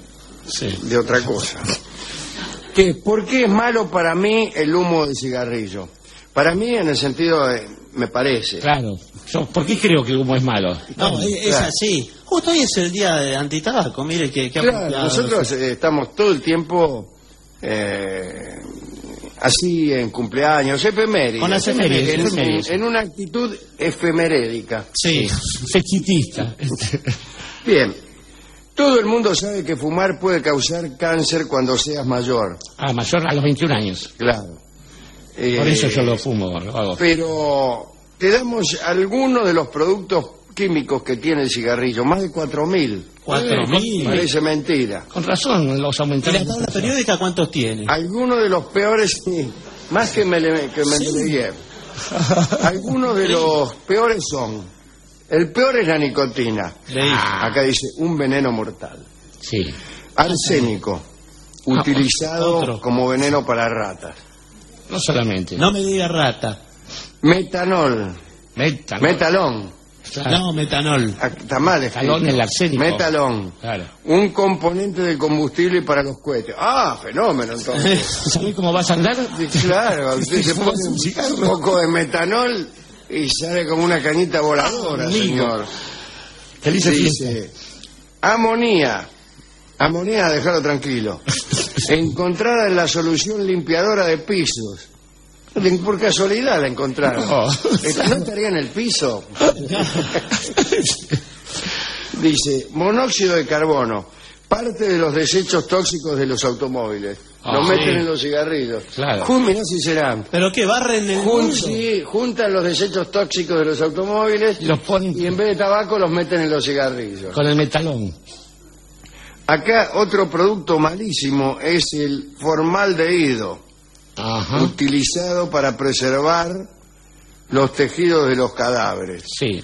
Sí. de otra cosa. ¿Qué, ¿Por qué es malo para mí el humo del cigarrillo? Para mí, en el sentido de, me parece. Claro. Yo, ¿por qué creo que el humo es malo? No, es, es Claro. así. Justo hoy es el día de antitabaco, mire que... que Claro, apropiado. nosotros eh, estamos todo el tiempo eh, así en cumpleaños, efemérides. Con las efemérides, en, efemérides. en una actitud efemerédica. Sí. Fechitista. Bien. Todo el mundo sabe que fumar puede causar cáncer cuando seas mayor. Ah, mayor a los veintiún años. Claro. Eh, Por eso yo lo fumo, lo hago. Pero te damos algunos de los productos químicos que tiene el cigarrillo, más de cuatro mil. Cuatro mil. Parece mentira. Con razón, los ¿Y aumentaron. la tabla periódica cuántos tiene? Algunos de los peores, sí, más que, Mele, que Mendeleev. Algunos de los peores son, el peor es la nicotina. Leí. Acá dice, un veneno mortal. Sí. Arsénico, utilizado otro. como veneno para ratas. No solamente. No me diga rata. Metanol, Metanol. metalón. Claro. No, metanol. Ah, Está mal escrito. Metalón, el arsénico. Metalón. Claro. Un componente del combustible para los cohetes. Ah, fenómeno entonces. ¿Sabés cómo vas a andar? Claro, usted se pone un un cigarro. poco de metanol y sale como una cañita voladora, Amigo. señor. Feliz fiesta. Dice, amonía. Amonía, déjalo tranquilo. Encontrada en la solución limpiadora de pisos. Por casualidad la encontraron. No. Esta- ¿No estaría en el piso? Dice, monóxido de carbono, parte de los desechos tóxicos de los automóviles. Ah, Los meten sí. en los cigarrillos. Claro. Jun- mirá si serán. ¿Pero qué? ¿Barren el Jun- mundo? sí, juntan los desechos tóxicos de los automóviles Y los ponen y en vez de tabaco los meten en los cigarrillos. con el metalón. Acá otro producto malísimo es el formaldehído, Ajá. utilizado para preservar los tejidos de los cadáveres. Sí.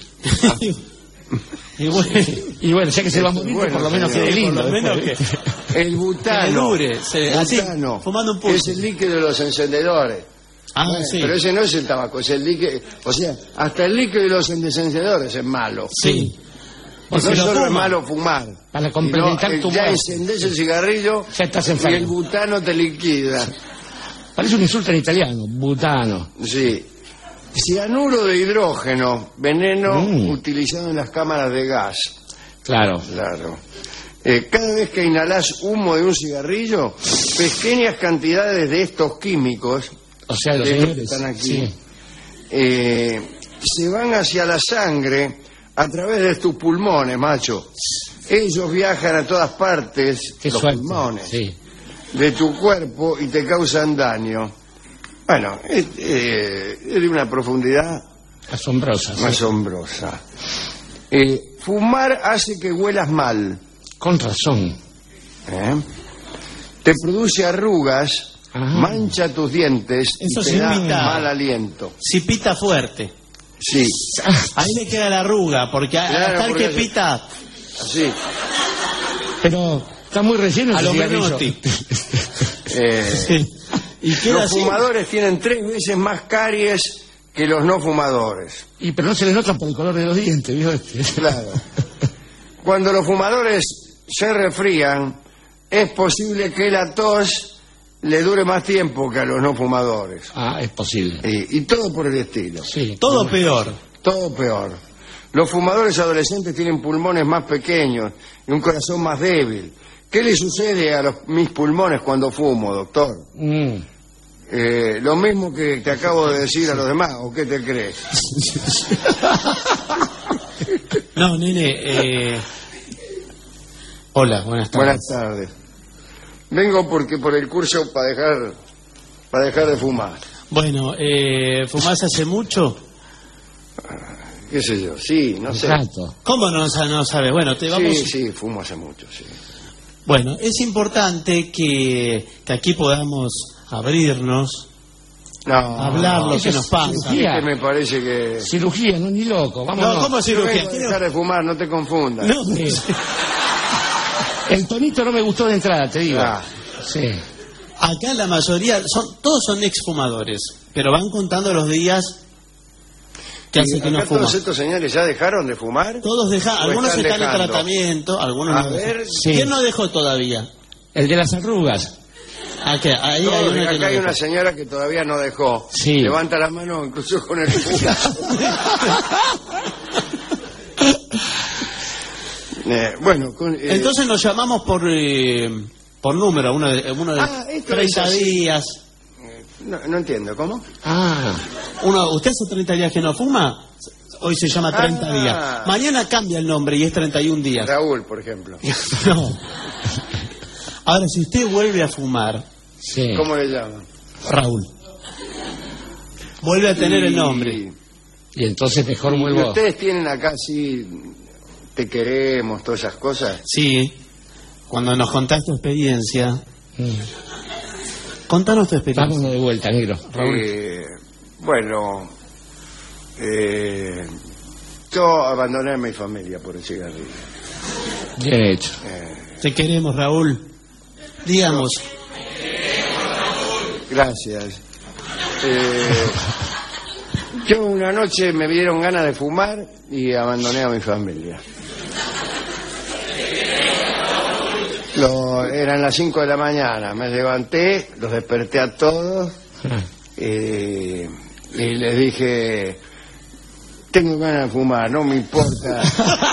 Y bueno, Y bueno, ya que se va a morir, Bueno, por lo menos señor, quede lindo. por lo menos después. El butano, Que dure, se- así, butano, fumando un pulso. es el líquido de los encendedores. ah, Bueno, sí. Pero ese no es el tabaco, es el líquido. O sea, hasta el líquido de los encendedores es malo. Sí. No O si lo solo es fuma. malo fumar. Para complementar sino, tu eh, Ya muerte. encendés el cigarrillo Ya estás y enfermo. el butano te liquida. Parece un insulto en italiano, butano. Sí. Cianuro de hidrógeno, veneno Mm. utilizado en las cámaras de gas. Claro. Claro. Eh, cada vez que inhalás humo de un cigarrillo, pequeñas cantidades de estos químicos, O sea, los de estos que señores. están aquí, Sí. eh, se van hacia la sangre a través de tus pulmones, macho. Ellos viajan a todas partes, Qué los suerte. pulmones, Sí. de tu cuerpo y te causan daño. Bueno, es, eh, es de una profundidad Asombrosa. sí. asombrosa. Eh, fumar hace que huelas mal. Con razón. ¿eh? Te produce arrugas, Ajá. mancha tus dientes Eso y te sí da imita. mal aliento. Si pita fuerte. Sí, Ahí le queda la arruga, porque a- Claro, hasta el porque que hace- pita así. Pero está muy relleno a ese lo cigarrillo. Menotti. Eh, Y queda los así. fumadores tienen tres veces más caries que los no fumadores. Y pero no se le nota por el color de los dientes, ¿vio? Claro. Cuando los fumadores se resfrían, es posible que la tos le dure más tiempo que a los no fumadores. Ah, es posible. Y, y todo por el estilo. Sí. Todo peor. Todo peor. Los fumadores adolescentes tienen pulmones más pequeños y un corazón más débil. ¿Qué le sucede a los, mis pulmones cuando fumo, doctor? Mm. Eh, lo mismo que te acabo de decir a los demás, ¿o qué te crees? No, nene, eh... Hola, buenas tardes. Buenas tardes. Vengo porque por el curso para dejar para dejar de fumar. Bueno, eh, ¿fumás hace mucho? ¿Qué sé yo? Sí, no Un sé. rato. ¿Cómo no, sa- no sabes? Bueno, te vamos... Sí, sí, fumo hace mucho, sí. Bueno, es importante que, que aquí podamos abrirnos, No, hablar lo eso que es nos pasa. cirugía. que me parece que... Cirugía, no ni loco. Vamos. No, ¿cómo Yo cirugía? vengo a dejar de fumar, no te confundas. No, El tonito no me gustó de entrada, te digo. Ah. Sí. acá la mayoría, son todos son exfumadores, pero van contando los días que hace ¿Y que no acá fuman. todos estos señores ya dejaron de fumar? Todos dejan, ¿O algunos están están en dejando? tratamiento, algunos A no. ver, ¿Quién no dejó todavía? El de las arrugas. Ah, que ahí Todos, hay una acá que no hay dejó. una señora que todavía no dejó. Sí. Levanta la mano incluso con el pulgar. eh, bueno, con, eh, Entonces nos llamamos por eh, por número, uno de, uno de Ah, esto treinta es así. días. no, no entiendo, ¿cómo? Ah, Uno, ¿usted hace treinta días que no fuma? Hoy se llama treinta Ah. días. Mañana cambia el nombre y es treinta y un días. Raúl, por ejemplo. No. Ahora, si usted vuelve a fumar, sí. ¿Cómo le llaman? Raúl, vuelve a tener Y- el nombre. Y entonces mejor Y vuelvo. ustedes tienen acá, sí, te queremos, todas esas cosas. Sí, cuando nos contás tu experiencia. Mm. Contanos tu experiencia. Vámonos de vuelta, negro. Raúl. Eh, bueno, eh, yo abandoné a mi familia por el cigarrillo. Bien hecho. Eh, Te queremos, Raúl. Digamos. gracias. Eh, yo una noche me dieron ganas de fumar y abandoné a mi familia. Lo, eran las cinco de la mañana, me levanté, los desperté a todos eh, y les dije, tengo ganas de fumar, no me importa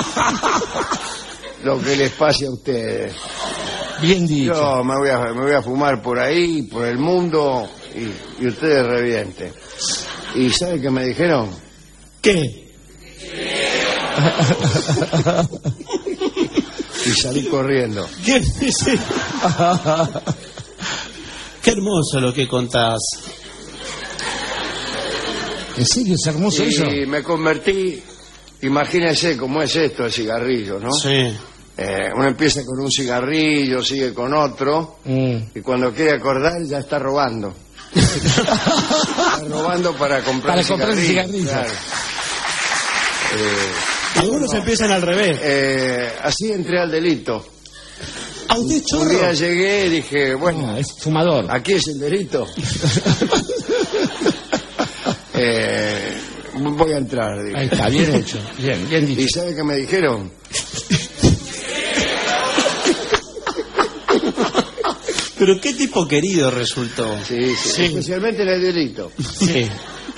lo que les pase a ustedes. Bien dicho. Yo me voy a, me voy a fumar por ahí, por el mundo, y, y ustedes revienten. ¿Y sabe qué me dijeron? ¿Qué? Y salí corriendo. ¿Qué? Sí. Qué hermoso lo que contás. ¿En serio es hermoso eso? Y me convertí, imagínense cómo es esto el cigarrillo, ¿no? Sí. Eh, uno empieza con un cigarrillo, sigue con otro, Mm. y cuando quiere acordar ya está robando. Está robando para comprar Para comprar el cigarrillo. claro. Eh, Algunos empiezan al revés. eh, así entré al delito. ¿A usted es Un día chorro? llegué y dije, bueno, No, es fumador. aquí es el delito. eh, voy a entrar. dije. Ahí está, bien hecho. Bien, bien dicho. ¿Y sabe qué me dijeron? Pero qué tipo querido resultó. Sí, sí, Sí. especialmente en el delito. Sí.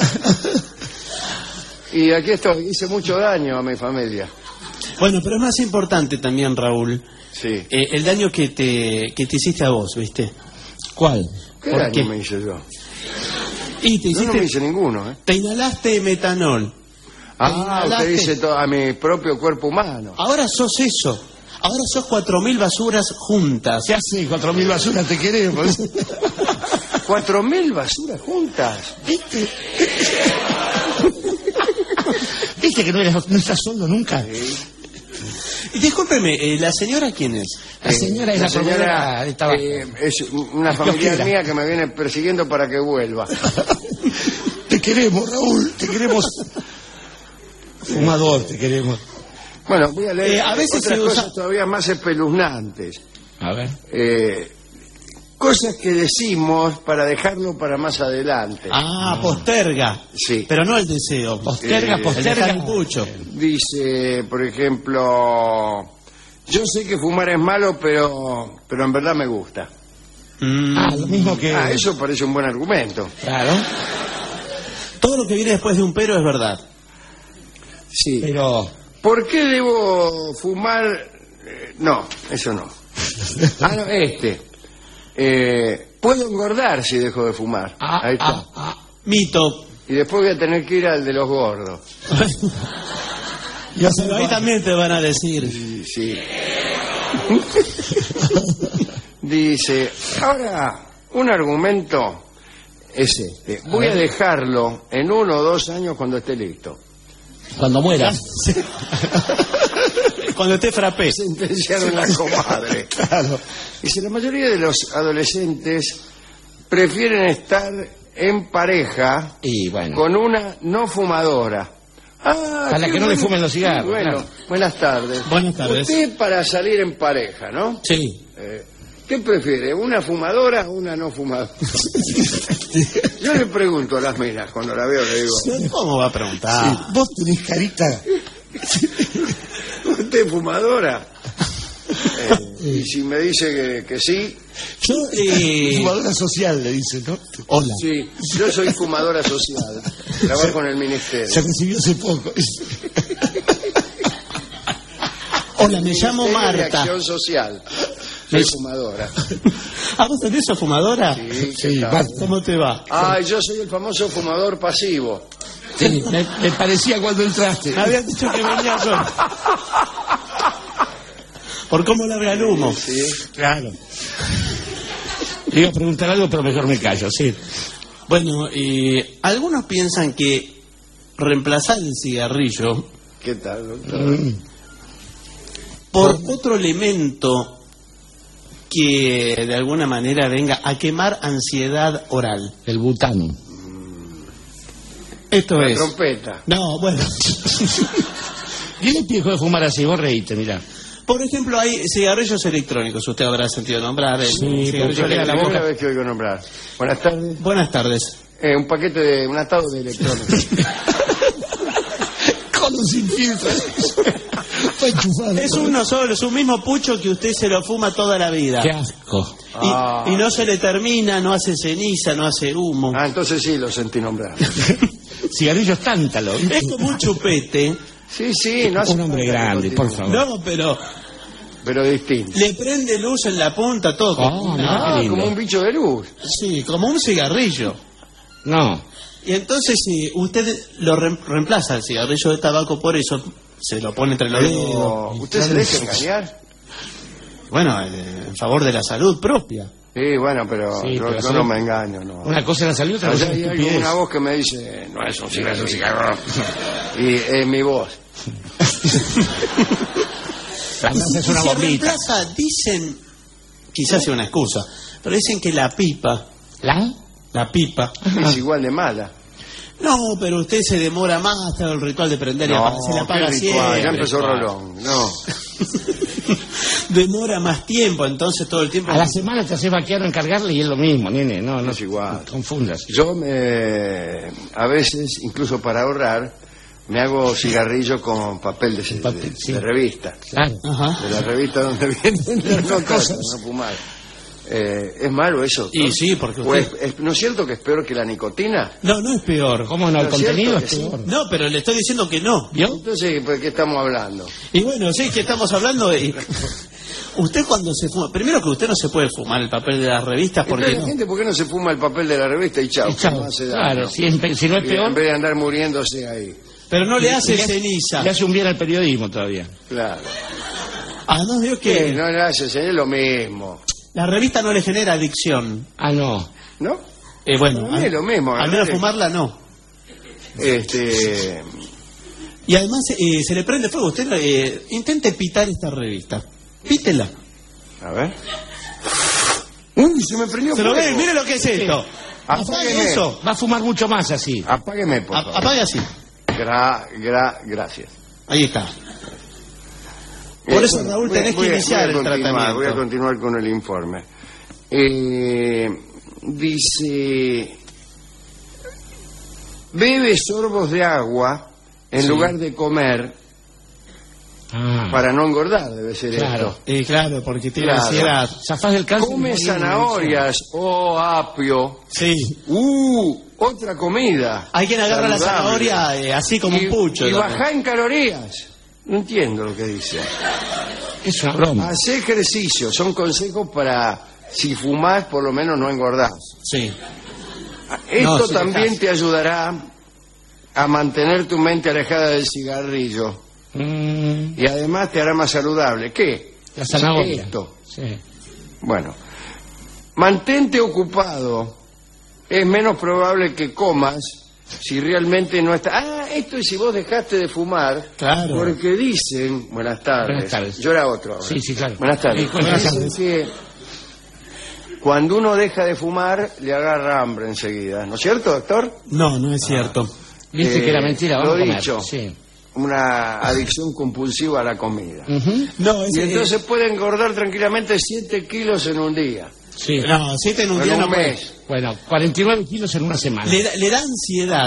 Y aquí estoy, hice mucho daño a mi familia. Bueno, pero es más importante también, Raúl, Sí. eh, el daño que te, que te hiciste a vos, ¿viste? ¿Cuál? ¿Qué ¿por daño qué? me hice yo? Y te Yo no hiciste... me hice ninguno, ¿eh? Te inhalaste metanol. Ah, inhalaste- usted dice todo, a mi propio cuerpo humano. Ahora sos eso. Ahora sos cuatro mil basuras juntas. ¿Qué hace? Cuatro mil basuras te queremos. Cuatro mil basuras juntas. ¿Viste? ¿Viste que no, eres, no estás solo nunca? Y discúlpeme, eh, ¿la señora quién es? La señora es la, proveedora de tabaco. eh, es una familiar Kiosquera. mía que me viene persiguiendo para que vuelva. Te queremos, Raúl, te queremos. Fumador, te queremos. Bueno, voy a leer Eh, a veces otras se usa- cosas todavía más espeluznantes. A ver. Eh, cosas que decimos para dejarlo para más adelante. Ah, posterga. Sí. Pero no el deseo. Posterga, Eh, posterga. El dejar el pucho. Dice, por ejemplo, yo sé que fumar es malo, pero, pero en verdad me gusta. Mm. Ah, lo mismo que. Ah, eso parece un buen argumento. Claro. Todo lo que viene después de un pero es verdad. Sí. Pero. ¿Por qué debo fumar? Eh, no, eso no. Ah, no, este. Eh, puedo engordar si dejo de fumar. Ah, Ahí está. ah, ah. Mito. Y después voy a tener que ir al de los gordos. Ya Pero ahí también te van a decir. Sí, sí. Dice, ahora, un argumento es este. Voy a dejarlo en uno o dos años cuando esté listo. Cuando mueras. Cuando esté frappé. Sentenciaron a la comadre. Claro. Dice, la mayoría de los adolescentes prefieren estar en pareja Y bueno. con una no fumadora. Ah, A la qué que no le bueno. fumen los cigarros, Bueno, claro. buenas tardes. Buenas tardes. Usted para salir en pareja, ¿no? Sí. Eh, ¿Qué prefiere, una fumadora o una no fumadora? Yo le pregunto a las minas cuando la veo, le digo, ¿Cómo va a preguntar? Vos tenés carita. ¿usted es fumadora? Eh, y si me dice que, que sí... Yo, eh... fumadora social, le dice, ¿no? Hola. Sí, yo soy fumadora social. Trabajo en el ministerio. Se recibió hace poco. Hola, me llamo Ministerio de Marta. Acción Social. Soy fumadora. ¿Ah, vos tenés esa fumadora? Sí, Sí, Marta. ¿Cómo te va? Ah, yo soy el famoso fumador pasivo. Sí, me, me parecía cuando entraste. Me habían dicho que venía yo. Por cómo larga el humo. Sí, claro. Le iba a preguntar algo, pero mejor me callo, sí. Bueno, eh, algunos piensan que reemplazar el cigarrillo ¿qué tal, doctor? Mm. por otro elemento que de alguna manera venga a quemar ansiedad oral. El butano. Esto La es. trompeta. No, bueno. ¿Quién empezó de fumar así? Vos reíste, mirá. Por ejemplo, hay cigarrillos electrónicos. Usted habrá sentido nombrar. El Sí, cigarrillo porque Es la electrónico. primera vez que oigo nombrar. Buenas tardes. Buenas tardes. Eh, un paquete de... un atado de electrónicos. Con o sin filtro. Fue enchufado. Es uno solo, es un mismo pucho que usted se lo fuma toda la vida. Qué asco. Y, Ah. y no se le termina, no hace ceniza, no hace humo. Ah, entonces sí, lo sentí nombrar. Cigarrillos tántalo. Es como un chupete. Sí, sí, no hace Un hombre falta que grande, por continúe. favor. No, pero Pero distinto. le prende luz en la punta, todo. Oh, como no. una- Ah, qué lindo. como un bicho de luz. Sí, como un cigarrillo. No. Y entonces si usted lo re- reemplaza el cigarrillo de tabaco por eso, se lo pone entre los Pero, dedos. ¿usted se deja engañar? Bueno, en, en favor de la salud propia. Sí, bueno, pero Sí, yo, pero yo sí. no me engaño, no. Una cosa es la salud, otra cosa Allá es hay la algo, estupidez. una voz que me dice, no es un cigarro, es un cigarro. Y es mi voz. La masa es una Y se bombita. reemplaza, dicen, quizás sea una excusa, pero dicen que la pipa, ¿La? la pipa, Es igual de mala. no, pero usted se demora más hasta el ritual de prender y No, apagar, se le apaga qué ritual, siempre. ya empezó Rolón. No. Demora más tiempo, entonces todo el tiempo. A la semana te haces vaquear o encargarle y es lo mismo, nene. No, no Es igual. no confundas. Yo me, a veces, incluso para ahorrar, me hago cigarrillo con papel de, de- papel, de sí. revista. Claro. Ajá. De la revista donde vienen las cosas, no fumar. Eh, ¿Es malo eso? Y sí, porque ¿O es- usted... es- ¿No es cierto que es peor que la nicotina? No, no es peor. ¿Cómo no? El ¿No es contenido cierto es que sí? peor. No, pero le estoy diciendo que no. ¿Vio? Entonces, ¿de qué estamos hablando? Y bueno, sí, que estamos hablando de... Usted cuando se fuma... Primero que usted no se puede fumar el papel de las revistas porque... Entonces, no. la gente, ¿por qué no se fuma el papel de la revista y chao? Y chao. No hace daño. Claro, si, es pe- si no es Y peor, En vez de andar muriéndose ahí. Pero no le hace le hace- ceniza. le hace un bien al periodismo todavía. Claro. Además veo Que que no le hace, es lo mismo. la revista no le genera adicción. Ah, no. ¿No? Eh, bueno, Para mí es lo mismo. al menos ¿verdad? fumarla no. Este... Y además eh, se le prende fuego. Usted eh, intente pitar esta revista. Pítela. A ver. Uy, se me prendió Se lo fuego. ve, mire lo que es esto. Apague Apágueme. eso. Va a fumar mucho más así. Apágueme, por A- favor. Apague así. Gra, gra, gracias. Ahí está. Por eso, Raúl, voy a- tenés que voy a- iniciar voy a el continuar, tratamiento. Voy a continuar con el informe. Eh, dice... Bebe sorbos de agua en Sí. lugar de comer Ah, para no engordar, debe ser claro. esto. Eh, claro, porque tiene Claro. ansiedad. Zafás del cáncer. Come zanahorias o apio. Sí. Uh, otra comida. Hay quien agarra la saludable. zanahoria eh, así como y, un pucho. Y ¿no? baja en calorías. No entiendo lo que dice. Es una broma. Hace ejercicio. Son consejos para, si fumás, por lo menos no engordás. Sí. Esto No, si también dejás. te ayudará a mantener tu mente alejada del cigarrillo. Mm, Y además te hará más saludable. ¿Qué? la zanahoria. Esto. Sí. Bueno. Mantente ocupado. Es menos probable que comas si realmente no está... Ah, esto es si vos dejaste de fumar. Claro. Porque dicen... Buenas tardes. Buenas tardes. Yo era otro ahora. Sí, sí, claro. Buenas tardes. Sí, buenas Dicen tardes. que cuando uno deja de fumar, le agarra hambre enseguida. ¿No es cierto, doctor? No, no es cierto. Viste Eh, que era mentira, vamos lo a comer. dicho. Sí. Una adicción compulsiva a la comida. Ujú. No, es, Y entonces puede engordar tranquilamente siete kilos en un día. Sí. eh, no, siete en un En día un no puede. mes. Bueno, cuarenta y nueve kilos en una semana. Le, da- le da ansiedad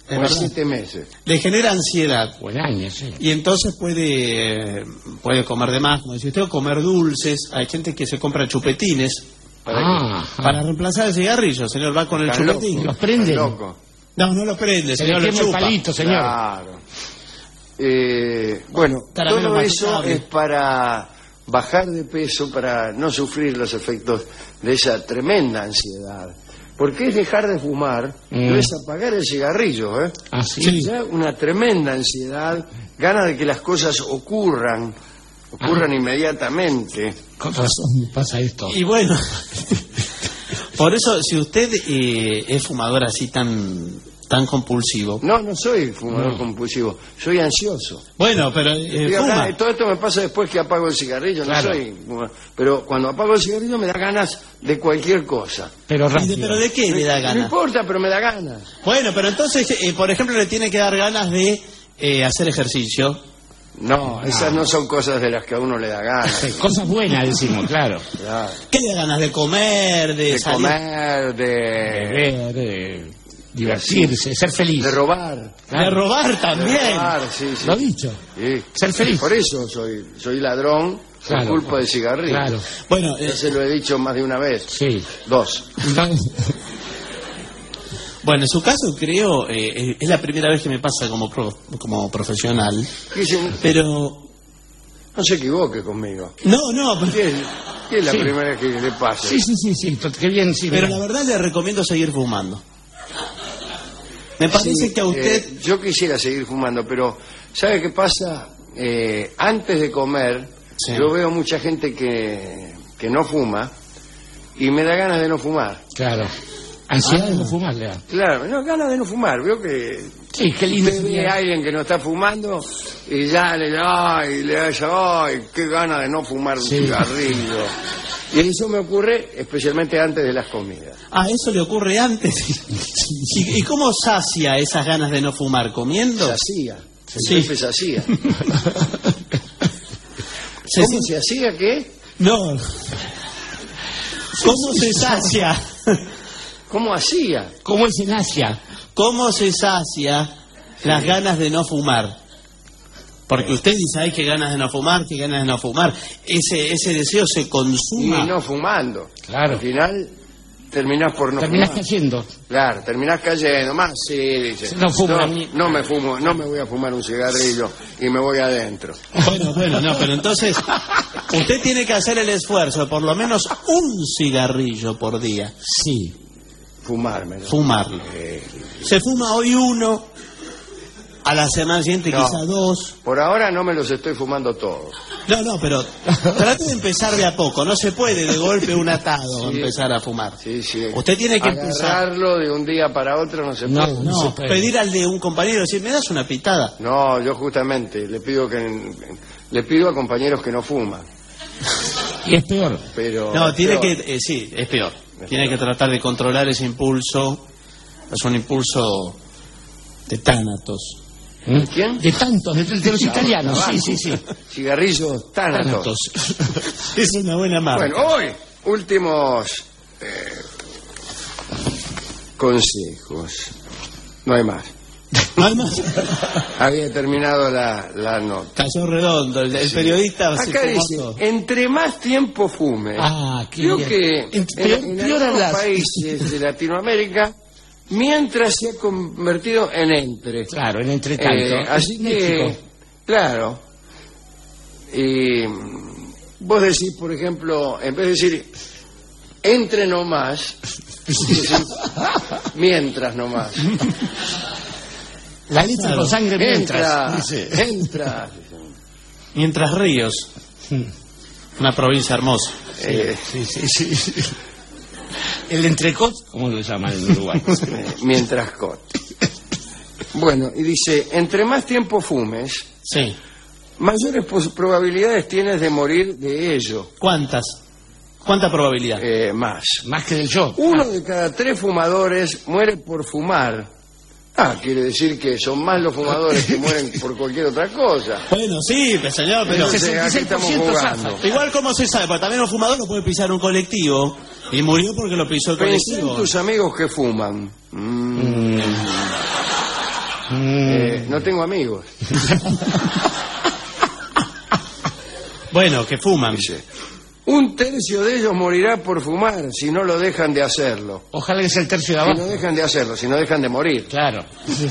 Es o a verdad. siete meses. Le genera ansiedad. O en años, sí. Y entonces puede, eh, puede comer de más, como dice usted, o comer dulces. Hay gente que se compra chupetines para, Ah, que- para reemplazar el cigarrillo. Señor, va con el Están chupetín. locos, ¿Los prenden? están locos. No, no lo prende, Se señor, le lo quema el chupa. palito, señor. Claro. Eh, bueno, Caramelo todo eso masticable. es para bajar de peso, para no sufrir los efectos de esa tremenda ansiedad. Porque es dejar de fumar, Mm. no es apagar el cigarrillo, ¿eh? Ah, sí. Sí. Ya una tremenda ansiedad, ganas de que las cosas ocurran, ocurran Ah. inmediatamente. Con razón pasa esto. Y bueno, por eso, si usted eh, es fumador así tan tan compulsivo. No, no soy fumador No. compulsivo, soy ansioso. Bueno, pero eh, Digo, fuma. acá, todo esto me pasa después que apago el cigarrillo, Claro. no soy fumador. Pero cuando apago el cigarrillo me da ganas de cualquier cosa. Pero ¿Y de- rápido. ¿Pero de qué le da No ganas? importa, pero me da ganas. Bueno, pero entonces, eh, por ejemplo, le tiene que dar ganas de eh, hacer ejercicio. No, esas no son cosas de las que a uno le da ganas. Cosas buenas, decimos, claro. Claro. ¿Qué le da ganas? ¿De comer? ¿De, De salir? comer, De de, ver, de divertirse, ser feliz. de robar. De robar De también. robar, sí, sí. Lo he dicho. Sí. Ser feliz. Por eso soy, soy ladrón Claro. por culpa del cigarrillo. Claro. Bueno, eh, Ya se lo he dicho más de una vez. Sí. Dos. bueno, en su caso creo, eh, eh, es la primera vez que me pasa como pro- como profesional, Dicen, pero... no se equivoque conmigo. No, no, pero, ¿Qué es, qué es la Sí. primera vez que le pasa? Sí, sí, sí, sí. tot- Qué bien, sí. pero mira. la verdad le recomiendo seguir fumando. Me parece Sí, que a usted... eh, yo quisiera seguir fumando, pero ¿sabe qué pasa? Eh, antes de comer, Sí. yo veo mucha gente que, que no fuma y me da ganas de no fumar. Claro. Ansiedad Ah. de no fumar, le da. Claro, no, ganas de no fumar. Veo que Sí, qué lindo. usted ve sería. a alguien que no está fumando y ya le da, ay, le da esa, ay, qué ganas de no fumar un Sí. cigarrillo. Y eso me ocurre especialmente antes de las comidas. Ah, eso le ocurre antes. ¿Y, y cómo sacia esas ganas de no fumar? ¿Comiendo? Se hacía. Sí. Se hacía. Se- ¿Cómo se hacía qué? No. ¿Cómo se sacia? ¿Cómo hacía? ¿Cómo es en Asia? ¿Cómo se sacia las ganas de no fumar? Porque usted dice, ay, qué ganas de no fumar, qué ganas de no fumar. Ese, ese deseo se Y consuma. no fumando. Claro. Al final terminás por no Terminás fumar. cayendo. Claro, terminás cayendo. Más sí, dice. No fumo a no, mí. no me fumo, no me voy a fumar un cigarrillo y me voy adentro. Bueno, bueno, no, pero entonces usted tiene que hacer el esfuerzo de por lo menos un cigarrillo por día. Sí. Fumármelo. Fumarlo. Eh, Se fuma hoy uno, a la semana siguiente No. quizá dos. por ahora no me los estoy fumando todos. No, no, pero trate de empezar de a poco. No se puede de golpe un atado Sí. empezar a fumar. Sí, sí. Usted tiene que empezar. Agarrarlo de un día para otro no se No, puede. No, se puede. pedir al de un compañero, decir, ¿me das una pitada? No, yo justamente le pido que le pido a compañeros que no fuman, Y es peor. pero No, tiene pero- que, eh, sí, es peor. Tiene que tratar de controlar ese impulso. Es un impulso de tánatos. ¿Mm? ¿Quién? De tantos, de, de los italianos. Sí, sí, sí. Cigarrillos tánatos. Tánatos. Es una buena marca. Bueno, hoy últimos eh, consejos. No hay más. No hay más. Había terminado la, la nota. Cayó redondo. El, el periodista se Acá fumó dice, todo. entre más tiempo fume, Ah, qué creo bien. que En- en, peor- en peor algunos hablas. países de Latinoamérica, mientras se ha convertido en entre. Claro, en entre tanto. Eh, así que, México. claro, y mm, vos decís, por ejemplo, en vez de decir entre nomás, decís mientras nomás. La leche Claro. con sangre Entra, mientras. dice. entra. Mientras Ríos. Una provincia hermosa. Eh, Sí, sí, sí. El entrecot, ¿cómo lo llaman en Uruguay? eh, mientras con. Bueno, y dice, entre más tiempo fumes, Sí. mayores pos- probabilidades tienes de morir de ello. ¿Cuántas? ¿Cuánta probabilidad? Eh, más. Más que del yo. Uno de cada tres fumadores muere por fumar. Ah, quiere decir que son más los fumadores que mueren por cualquier otra cosa. Bueno, sí, pues, señor, pero... Entonces, ¿a qué estamos jugando? Igual como se sabe, porque también un fumador no puede pisar un colectivo y murió porque lo pisó el Pensé en colectivo. tus amigos que fuman. Mm. Mm. Eh, no tengo amigos. Bueno, que fuman. Dice, un tercio de ellos morirá por fumar si no lo dejan de hacerlo. Ojalá que sea el tercio de Si abajo. no dejan de hacerlo, si no dejan de morir. Claro.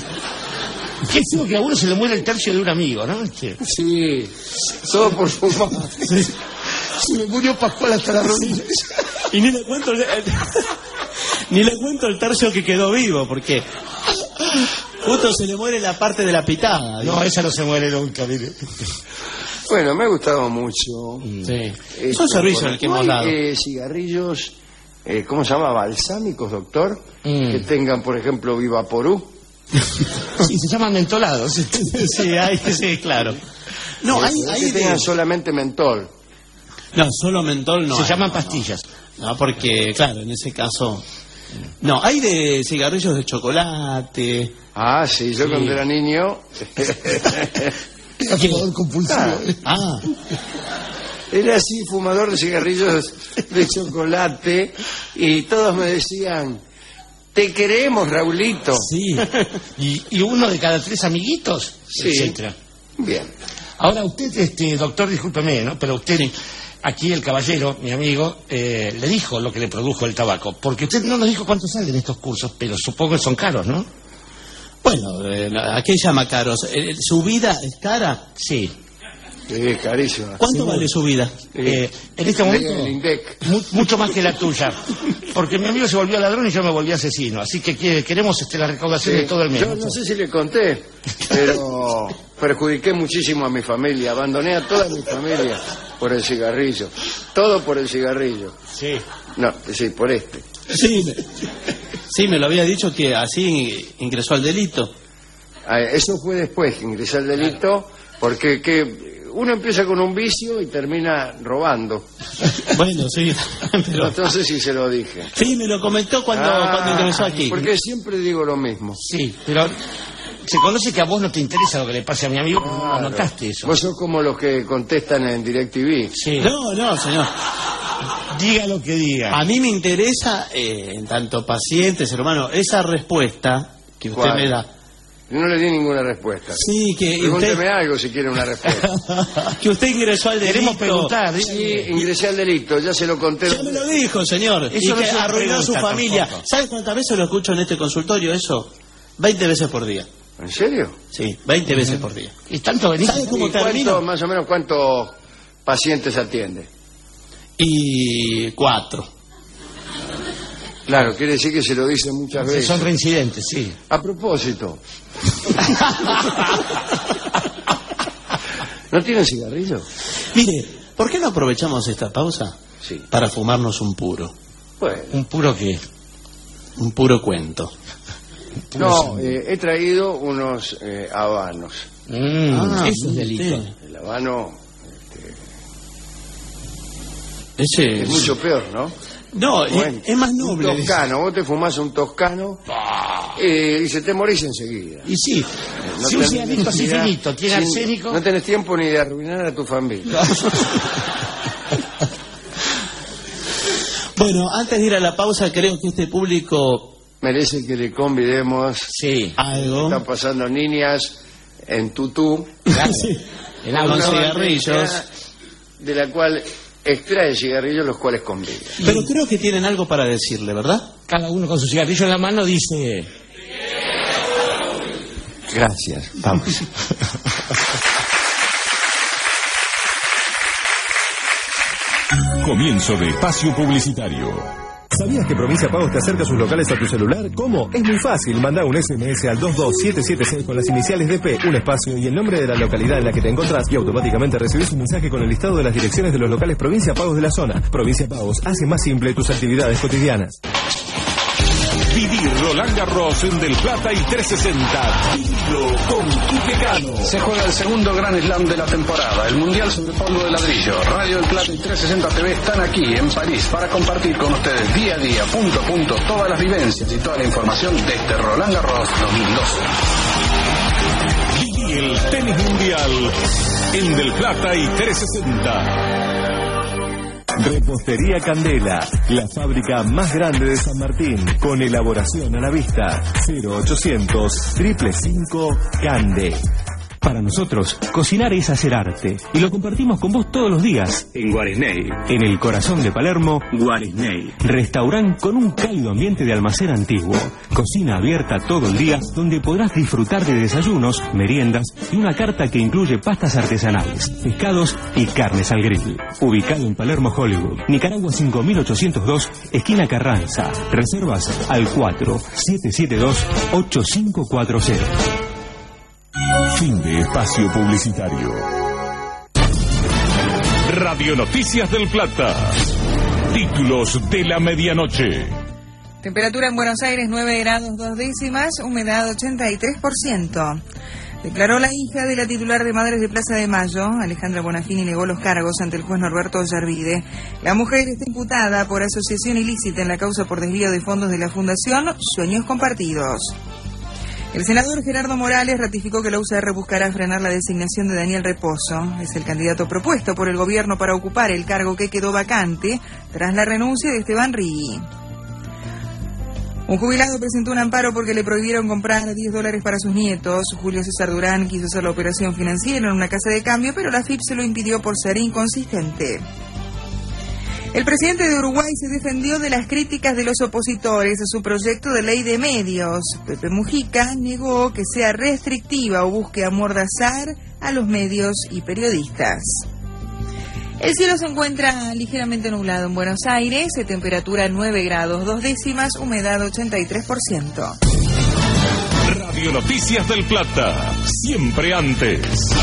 Qué feo que a uno se le muere el tercio de un amigo, ¿no? Sí, sí todo por fumar. Sí. Se me murió Pascual hasta las rodillas. Y ni le cuento el, el- ni le cuento el tercio que quedó vivo, porque justo se le muere la parte de la pitada. No, esa no se muere nunca, mire. Bueno, me ha gustado mucho. Sí. Esto, Es un servicio por- el que ¿no hemos hay, dado. eh, cigarrillos, eh, ¿cómo se llama? Balsámicos, doctor. Mm. Que tengan, por ejemplo, Vivaporú. Sí, se llaman mentolados. Sí, hay, sí, claro. No, hay, Eh, hay que de- tengan solamente mentol. No, solo mentol no Se hay, llaman no, pastillas. No, No, porque, claro, en ese caso... No, hay de cigarrillos de chocolate. Ah, sí, yo Sí. cuando era niño... Era fumador compulsivo. Ah. Ah, Era así, fumador de cigarrillos de chocolate, y todos me decían, te queremos, Raulito. sí. Y, y uno de cada tres amiguitos, Sí. etcétera. Bien. Ahora usted, este doctor, discúlpeme, ¿no? Pero usted, aquí el caballero, mi amigo, eh, le dijo lo que le produjo el tabaco. Porque usted no nos dijo cuánto salen estos cursos, pero supongo que son caros, ¿no? Bueno, eh, ¿a qué llama caros? Eh, ¿Su vida es cara? Sí. Sí, carísimo. ¿Cuánto vale su vida? Eh, en este momento, El INDEC. mu- mucho más que la tuya. Porque mi amigo se volvió ladrón y yo me volví asesino. Así que quiere- queremos este, la recaudación Sí, de todo el mes. yo no sé si le conté, pero perjudiqué muchísimo a mi familia. Abandoné a toda mi familia por el cigarrillo. Todo por el cigarrillo. Sí. No, sí, por este. Sí, me, sí, me lo había dicho que así ingresó al delito. Ah, eso fue después que ingresé al delito, porque que uno empieza con un vicio y termina robando. Bueno, sí, pero... No sé si se lo dije. Sí, me lo comentó cuando, Ah, cuando ingresó aquí. Porque siempre digo lo mismo. Sí, pero se conoce que a vos no te interesa lo que le pase a mi amigo, porque no Claro. notaste eso. Vos sos como los que contestan en DirecTV. Sí. No, no, señor. Diga lo que diga. A mí me interesa, eh, en tanto paciente, ser humano, esa respuesta que usted ¿Cuál? me da. No le di ninguna respuesta. Sí, que Pregúnteme usted, algo si quiere una respuesta. que usted ingresó al delito. Queremos preguntar. Sí, dígame. ingresé al delito, ya se lo conté. Ya me lo dijo, señor. Eso y no que se arruinó a su pregunta familia. tampoco. ¿Sabe cuántas veces lo escucho en este consultorio eso? veinte veces por día. ¿En serio? Sí, veinte veces por día. ¿Y tanto venís? ¿Sabe cómo ¿Y cuánto, termino? más o menos cuántos pacientes atiende? Y cuatro. Claro, quiere decir que se lo dice muchas veces. Son reincidentes, sí. A propósito. ¿No tienen cigarrillo? Mire, ¿por qué no aprovechamos esta pausa Sí. para fumarnos un puro? Bueno. ¿Un puro qué? Un puro cuento. No, eh, he traído unos eh, habanos. Mm, Ah, eso es mire delito. usted. El habano Ese es mucho peor, ¿no? No, es, Bueno, es más un noble. toscano, vos te fumás un toscano eh, y se te morís enseguida. Y sí, No si un tenés cigarrito así necesidad- finito tiene sin- arsénico... No tenés tiempo ni de arruinar a tu familia. Bueno, antes de ir a la pausa, creo que este público Merece que le convidemos. Sí. algo Están pasando niñas en tutú. Sí. El Con agua Una cigarrillos. bandeja de la cual extrae cigarrillos los cuales convida. Pero creo que tienen algo para decirle, ¿verdad? Cada uno con su cigarrillo en la mano dice... Gracias. Vamos. Comienzo de espacio publicitario. ¿Sabías que Provincia Pagos te acerca sus locales a tu celular? ¿Cómo? Es muy fácil. Manda un S M S al dos dos siete siete seis con las iniciales de P, un espacio y el nombre de la localidad en la que te encontrás y automáticamente recibís un mensaje con el listado de las direcciones de los locales Provincia Pagos de la zona. Provincia Pagos hace más simple tus actividades cotidianas. Vivir Roland Garros en Del Plata y trescientos sesenta. Vivilo con Tupecano. Se juega el segundo Gran Slam de la temporada, el Mundial sobre polvo de ladrillo. Radio del Plata y trescientos sesenta T V están aquí en París para compartir con ustedes día a día, punto a punto, todas las vivencias y toda la información de este Roland Garros dos mil doce. Viví el tenis mundial en Del Plata y trescientos sesenta. Repostería Candela, la fábrica más grande de San Martín, con elaboración a la vista. cero ochocientos, cinco cinco cinco, Cande. Para nosotros, cocinar es hacer arte, y lo compartimos con vos todos los días. En Guaresney. En el corazón de Palermo, Guaresney. Restaurant con un cálido ambiente de almacén antiguo. Cocina abierta todo el día, donde podrás disfrutar de desayunos, meriendas y una carta que incluye pastas artesanales, pescados y carnes al grill. Ubicado en Palermo, Hollywood, Nicaragua cinco mil ochocientos dos, esquina Carranza. Reservas al cuatro siete siete dos, ocho cinco cuatro cero. Fin de espacio publicitario. Radio Noticias del Plata. Títulos de la medianoche. Temperatura en Buenos Aires nueve grados dos décimas, humedad ochenta y tres por ciento. Declaró la hija de la titular de Madres de Plaza de Mayo, Alejandra Bonafini, negó los cargos ante el juez Norberto Ollarvide. La mujer está imputada por asociación ilícita en la causa por desvío de fondos de la Fundación Sueños Compartidos. El senador Gerardo Morales ratificó que la U C R buscará frenar la designación de Daniel Reposo. Es el candidato propuesto por el gobierno para ocupar el cargo que quedó vacante tras la renuncia de Esteban Rigui. Un jubilado presentó un amparo porque le prohibieron comprar diez dólares para sus nietos. Julio César Durán quiso hacer la operación financiera en una casa de cambio, pero la F I P se lo impidió por ser inconsistente. El presidente de Uruguay se defendió de las críticas de los opositores a su proyecto de ley de medios. Pepe Mujica negó que sea restrictiva o busque amordazar a los medios y periodistas. El cielo se encuentra ligeramente nublado en Buenos Aires, temperatura nueve grados dos décimas, humedad ochenta y tres por ciento. Radio Noticias del Plata, siempre antes.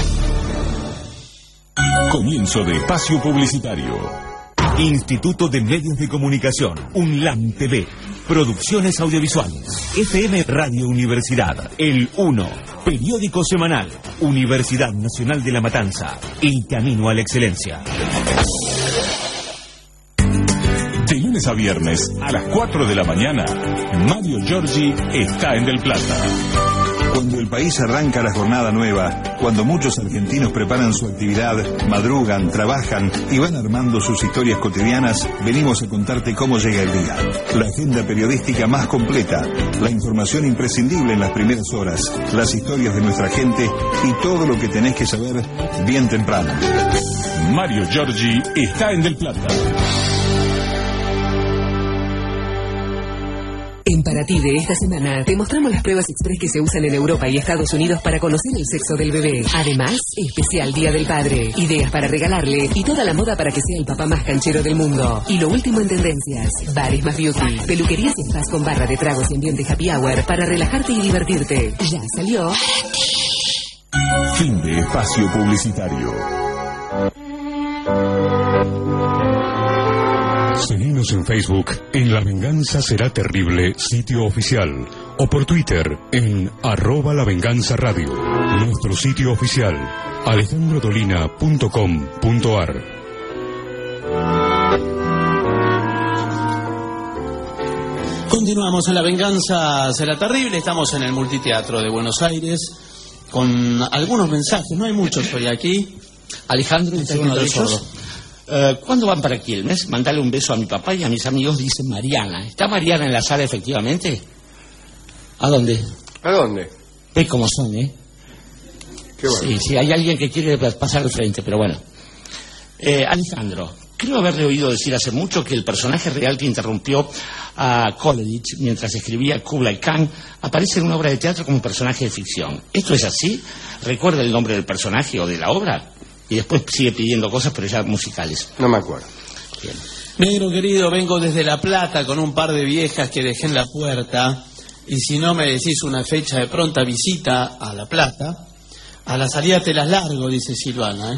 Comienzo de espacio publicitario. Instituto de Medios de Comunicación, UNLAM T V, Producciones Audiovisuales, F M Radio Universidad, El uno, Periódico Semanal, Universidad Nacional de La Matanza, El Camino a la Excelencia. De lunes a viernes, a las cuatro de la mañana, Mario Giorgi está en Del Plata. Cuando el país arranca la jornada nueva, cuando muchos argentinos preparan su actividad, madrugan, trabajan y van armando sus historias cotidianas, venimos a contarte cómo llega el día. La agenda periodística más completa, la información imprescindible en las primeras horas, las historias de nuestra gente y todo lo que tenés que saber bien temprano. Mario Giorgi está en Del Plata. En Para Ti de esta semana te mostramos las pruebas express que se usan en Europa y Estados Unidos para conocer el sexo del bebé. Además, especial Día del Padre, ideas para regalarle y toda la moda para que sea el papá más canchero del mundo. Y lo último en tendencias, Bares más Beauty, peluquerías y spas con barra de tragos y ambiente happy hour para relajarte y divertirte. Ya salió. Fin de espacio publicitario. Seguinos en Facebook en La Venganza Será Terrible, sitio oficial, o por Twitter en arroba La Venganza Radio. Nuestro sitio oficial, alejandro dolina punto com punto ar. Continuamos en La Venganza Será Terrible, estamos en el Multiteatro de Buenos Aires con algunos mensajes, no hay muchos hoy aquí. Alejandro, este es uno de ellos. Uh, ¿Cuándo van para Quilmes? Mandale un beso a mi papá y a mis amigos, dice Mariana. ¿Está Mariana en la sala, efectivamente? ¿A dónde? ¿A dónde? Ve cómo son, ¿eh? Qué bueno. Sí, sí, hay alguien que quiere pasar al frente, pero bueno. Eh, Alejandro, creo haberle oído decir hace mucho que el personaje real que interrumpió a Coleridge mientras escribía Kublai Khan aparece en una obra de teatro como personaje de ficción. ¿Esto es así? ¿Recuerda el nombre del personaje o de la obra? Y después sigue pidiendo cosas, pero ya musicales. No me acuerdo. Bien. Negro querido, vengo desde La Plata con un par de viejas que dejé en la puerta. Y si no me decís una fecha de pronta visita a La Plata, a la salida te las largo, dice Silvana, ¿eh?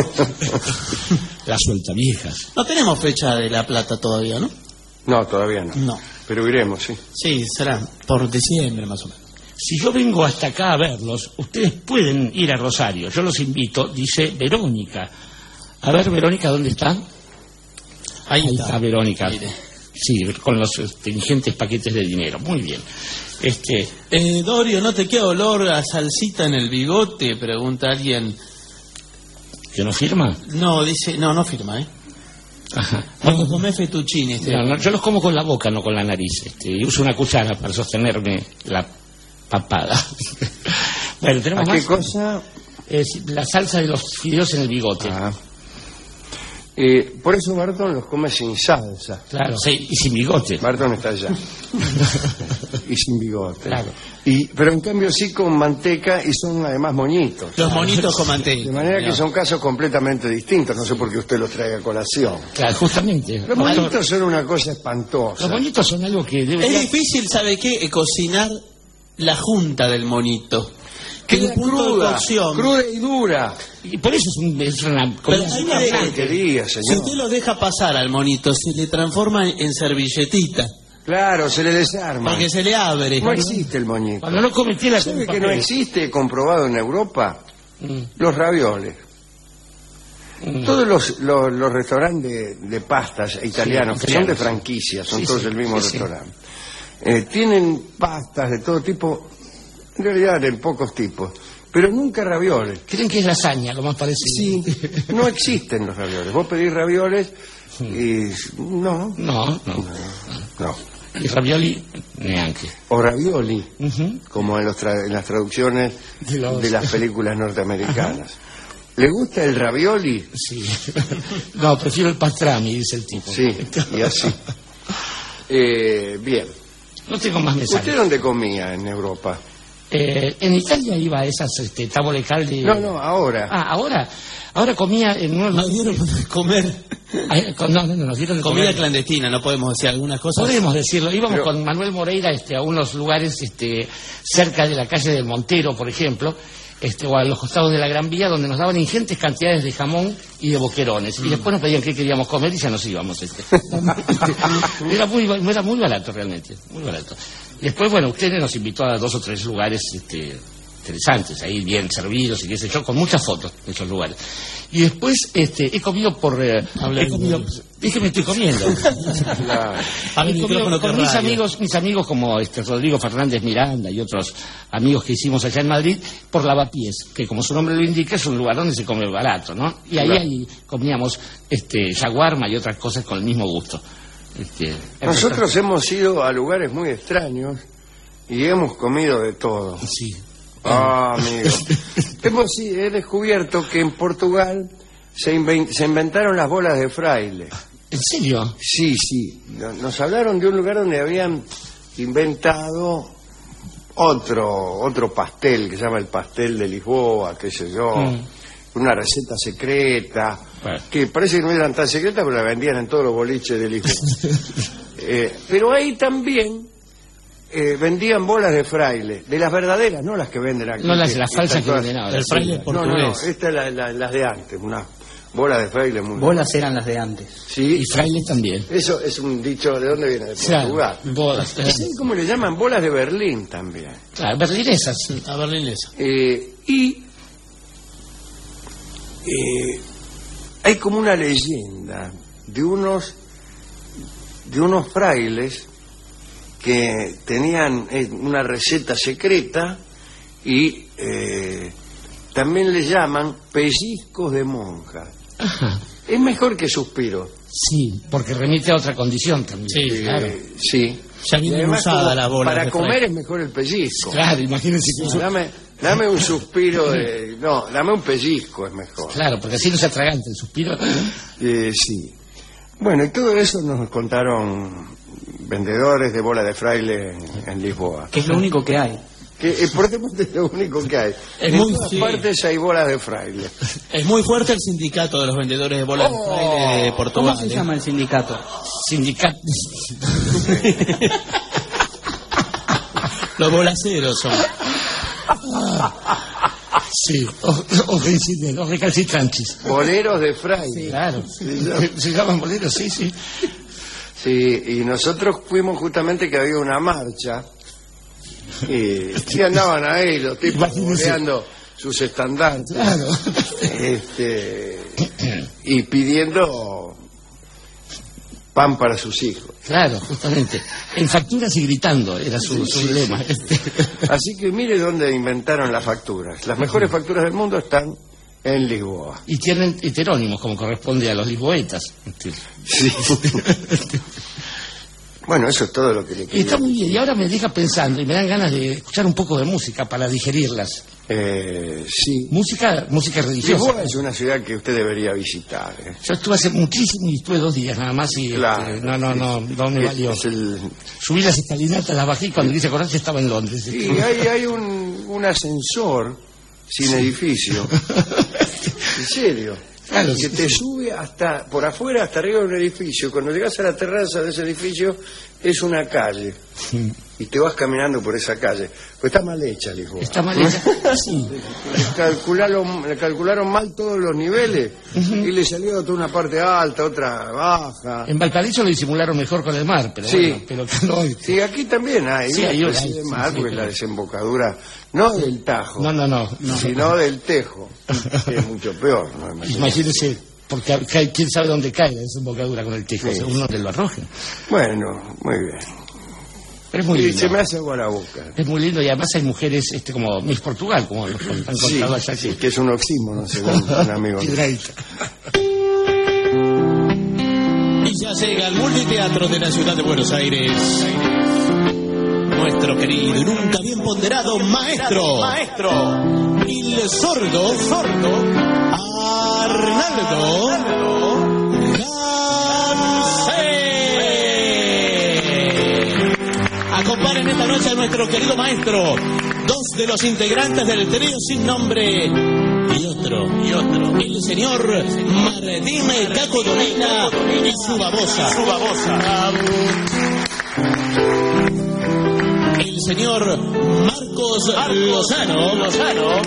La suelta viejas. No tenemos fecha de La Plata todavía, ¿no? No, todavía no. No. Pero iremos, sí. Sí, será por diciembre más o menos. Si yo vengo hasta acá a verlos, ustedes pueden ir a Rosario. Yo los invito, dice Verónica. A ver, Verónica, ¿dónde está? Ahí, Ahí está. está Verónica. Mire. Sí, con los este, ingentes paquetes de dinero. Muy bien. Este, eh, Dorio, ¿no te queda olor a salsita en el bigote? Pregunta alguien. ¿Que no firma? No, dice, no, no firma, ¿eh? Ajá. Cuando comés fettuccine, este. No, no, yo los como con la boca, no con la nariz. Este, y uso una cuchara para sostenerme la papada. Bueno, tenemos ¿A qué más? cosa? Eh, la salsa de los fideos en el bigote. Ah. Eh, por eso Bartón los come sin salsa. Claro, sí, y sin bigote. Bartón está allá. Y sin bigote. Claro. Y, pero en cambio sí con manteca y son además moñitos. Los moñitos con manteca. De manera que No. son casos completamente distintos. No sé por qué usted los trae a colación. Claro, justamente. Los moñitos son una cosa espantosa. Los moñitos son algo que debe... Es difícil, ¿sabe qué? Eh, Cocinar la junta del monito. Que Queda el punto de cruda, cocción. cruda y dura. Y por eso es, un, es una... Pero comida hay una que- blanca. Quería, Si señor. usted lo deja pasar al monito, se le transforma en, en servilletita. Claro, se le desarma. Porque se le abre. No existe el moñito. Cuando no come tela con ¿Sabe que no papel. existe, comprobado en Europa? Mm. Los ravioles. Mm. Todos los, los, los restaurantes de, de pastas italianos, Sí, que son de italianos, sí. franquicia, son Sí, todos sí, el mismo sí, sí. restaurante, eh, tienen pastas de todo tipo, en realidad de pocos tipos, pero nunca ravioles. Creen que es lasaña, lo más parecido. Sí, no existen los ravioles. Vos pedís ravioles y... No, No, no. no. Y ravioli, neanche. O ravioli, Ujú. como en, los tra- en las traducciones De los- de las películas norteamericanas. ¿Le gusta el ravioli? Sí. No, prefiero el pastrami, dice el tipo. Sí, y así. Eh, bien. No tengo más ¿Usted mensajes. dónde comía en Europa? Eh, en Italia iba a esas este, tavole calde. No, no, ahora. Ah, ahora. Ahora comía en unos... Nos dieron de comer Ay, con- no, no, no, nos dieron de comida comer. clandestina, no podemos decir algunas cosas. Podemos decirlo. Íbamos Pero- con Manuel Moreira este, a unos lugares este, cerca de la calle del Montero, por ejemplo, este, o a los costados de la Gran Vía, donde nos daban ingentes cantidades de jamón y de boquerones. Y después nos pedían qué queríamos comer y ya nos íbamos. Este. era, muy, era muy barato realmente, muy barato. Y después, bueno, ustedes nos invitó a dos o tres lugares este, interesantes, ahí bien servidos y qué sé yo, con muchas fotos de esos lugares. Y después este, he comido por... Eh, Habla he en comido, inglés. es que me estoy comiendo. Claro. A ver, He comido micrófono con que mis radio. amigos, mis amigos como este Rodrigo Fernández Miranda y otros amigos que hicimos allá en Madrid, por Lavapiés, que como su nombre lo indica es un lugar donde se come barato, ¿no? Y ahí, Claro. ahí comíamos este shawarma y otras cosas con el mismo gusto. Este, Nosotros hemos ido a lugares muy extraños y hemos comido de todo. Sí. Ah, amigo. Hemos, sí, he descubierto que en Portugal se, inven- se inventaron las bolas de fraile. ¿En serio? Sí, sí. No- Nos hablaron de un lugar donde habían inventado otro otro pastel que se llama el pastel de Lisboa, qué sé yo, Mm. una receta secreta, Bueno. que parece que no eran tan secretas, pero la vendían en todos los boliches de Lisboa. Eh, pero ahí también eh, vendían bolas de fraile, de las verdaderas, no las que venden aquí. No las- que las están falsas que todas- venden ahora. El fraile No, no, no, portugués. estas la, la- las de antes, unas bolas de fraile muy... Bolas eran las de antes. Sí, Y frailes también. eso es un dicho, ¿de dónde viene? De Claro, Portugal. bolas. ¿Saben cómo le llaman? Bolas de Berlín también. Claro, berlinesas. A berlinesa. Eh, y eh, hay como una leyenda de unos de unos frailes que tenían eh, una receta secreta y eh, también le llaman pellizcos de monja. Ajá. Es mejor que suspiro. Sí, porque remite a otra condición también. Sí, Eh, claro. sí. Ya viene Y además, usada como la bola Para de comer fraile. es mejor el pellizco. Claro, imagínense que eso- Dame, dame un suspiro de... No, dame un pellizco es mejor. Claro, porque así no se atraganta el suspiro. Eh, sí. Bueno, y todo eso nos contaron vendedores de bola de fraile en, en Lisboa. Que es lo único que hay. Que eh, por ejemplo es lo único que hay. Es en muy- todas sí. partes hay bolas de fraile. Es muy fuerte el sindicato de los vendedores de bolas de fraile de Portugal. ¿Cómo se ¿eh? llama el sindicato? Sindicato. Los bolaceros son. Sí, o, o, reincidentes, los recalcitrantes. Boleros de fraile. Claro, Sí, ya. se llaman boleros, sí, sí. Sí, y nosotros fuimos justamente que había una marcha y, y andaban ahí los tipos Imagínese. boleando sus estandartes. Claro. Este, y pidiendo pan para sus hijos. Claro, justamente. En facturas y gritando era su, Sí, su sí, lema. Así que mire dónde inventaron las facturas. Las mejores facturas del mundo están En Lisboa. Y tienen heterónimos, como corresponde a los lisboetas. Sí. Bueno, eso es todo lo que le Y quería. está muy bien, y ahora me deja pensando y me dan ganas de escuchar un poco de música para digerirlas. Eh, sí. Música, música religiosa. Lisboa es una ciudad que usted debería visitar. ¿eh? Yo estuve hace muchísimo y estuve dos días nada más y Claro. este, no, no, no, no me Es- valió. es el- Subí las escalinatas, las bajé y cuando quise acordar estaba en Londres. Sí, hay, hay un, un ascensor sin edificio. En serio. Claro, que sí, te sí. sube hasta por afuera hasta arriba de un edificio. Cuando llegas a la terraza de ese edificio es una calle y te vas caminando por esa calle. Pues está mal hecha, Lisboa. Está mal hecha. Sí. Le calcularon, le calcularon mal todos los niveles y le salió toda una parte alta, otra baja. En Valparaíso lo disimularon mejor con el mar, pero Sí. bueno, pero no, Sí, aquí también hay Sí, una hay una, especie hay, de sí, mar, sí, porque es pero- la desembocadura, no del Tajo, no, no, no, no. sino del Tejo, que es mucho peor, ¿no? Imagínate. Imagínese, porque cae- quién sabe dónde cae la desembocadura con el tejo, Sí. según donde lo arroje. Bueno, muy bien. Pero es muy Y lindo. se me hace agua la boca. Es muy lindo y además hay mujeres este como Miss Portugal, como los han Sí, contado allá. sí, que es un oxímono, según un amigo mío. Piedradita. Y ya llega al multiteatro de la ciudad de Buenos Aires nuestro querido y nunca bien ponderado maestro, maestro, el sordo, sordo, Arnaldo Gansé. Acompañen esta noche a nuestro querido maestro, dos de los integrantes del trío sin nombre y otro, y otro, el señor Martín Caco Dolina y su babosa, su babosa. El señor Marcos Lozano, Lozano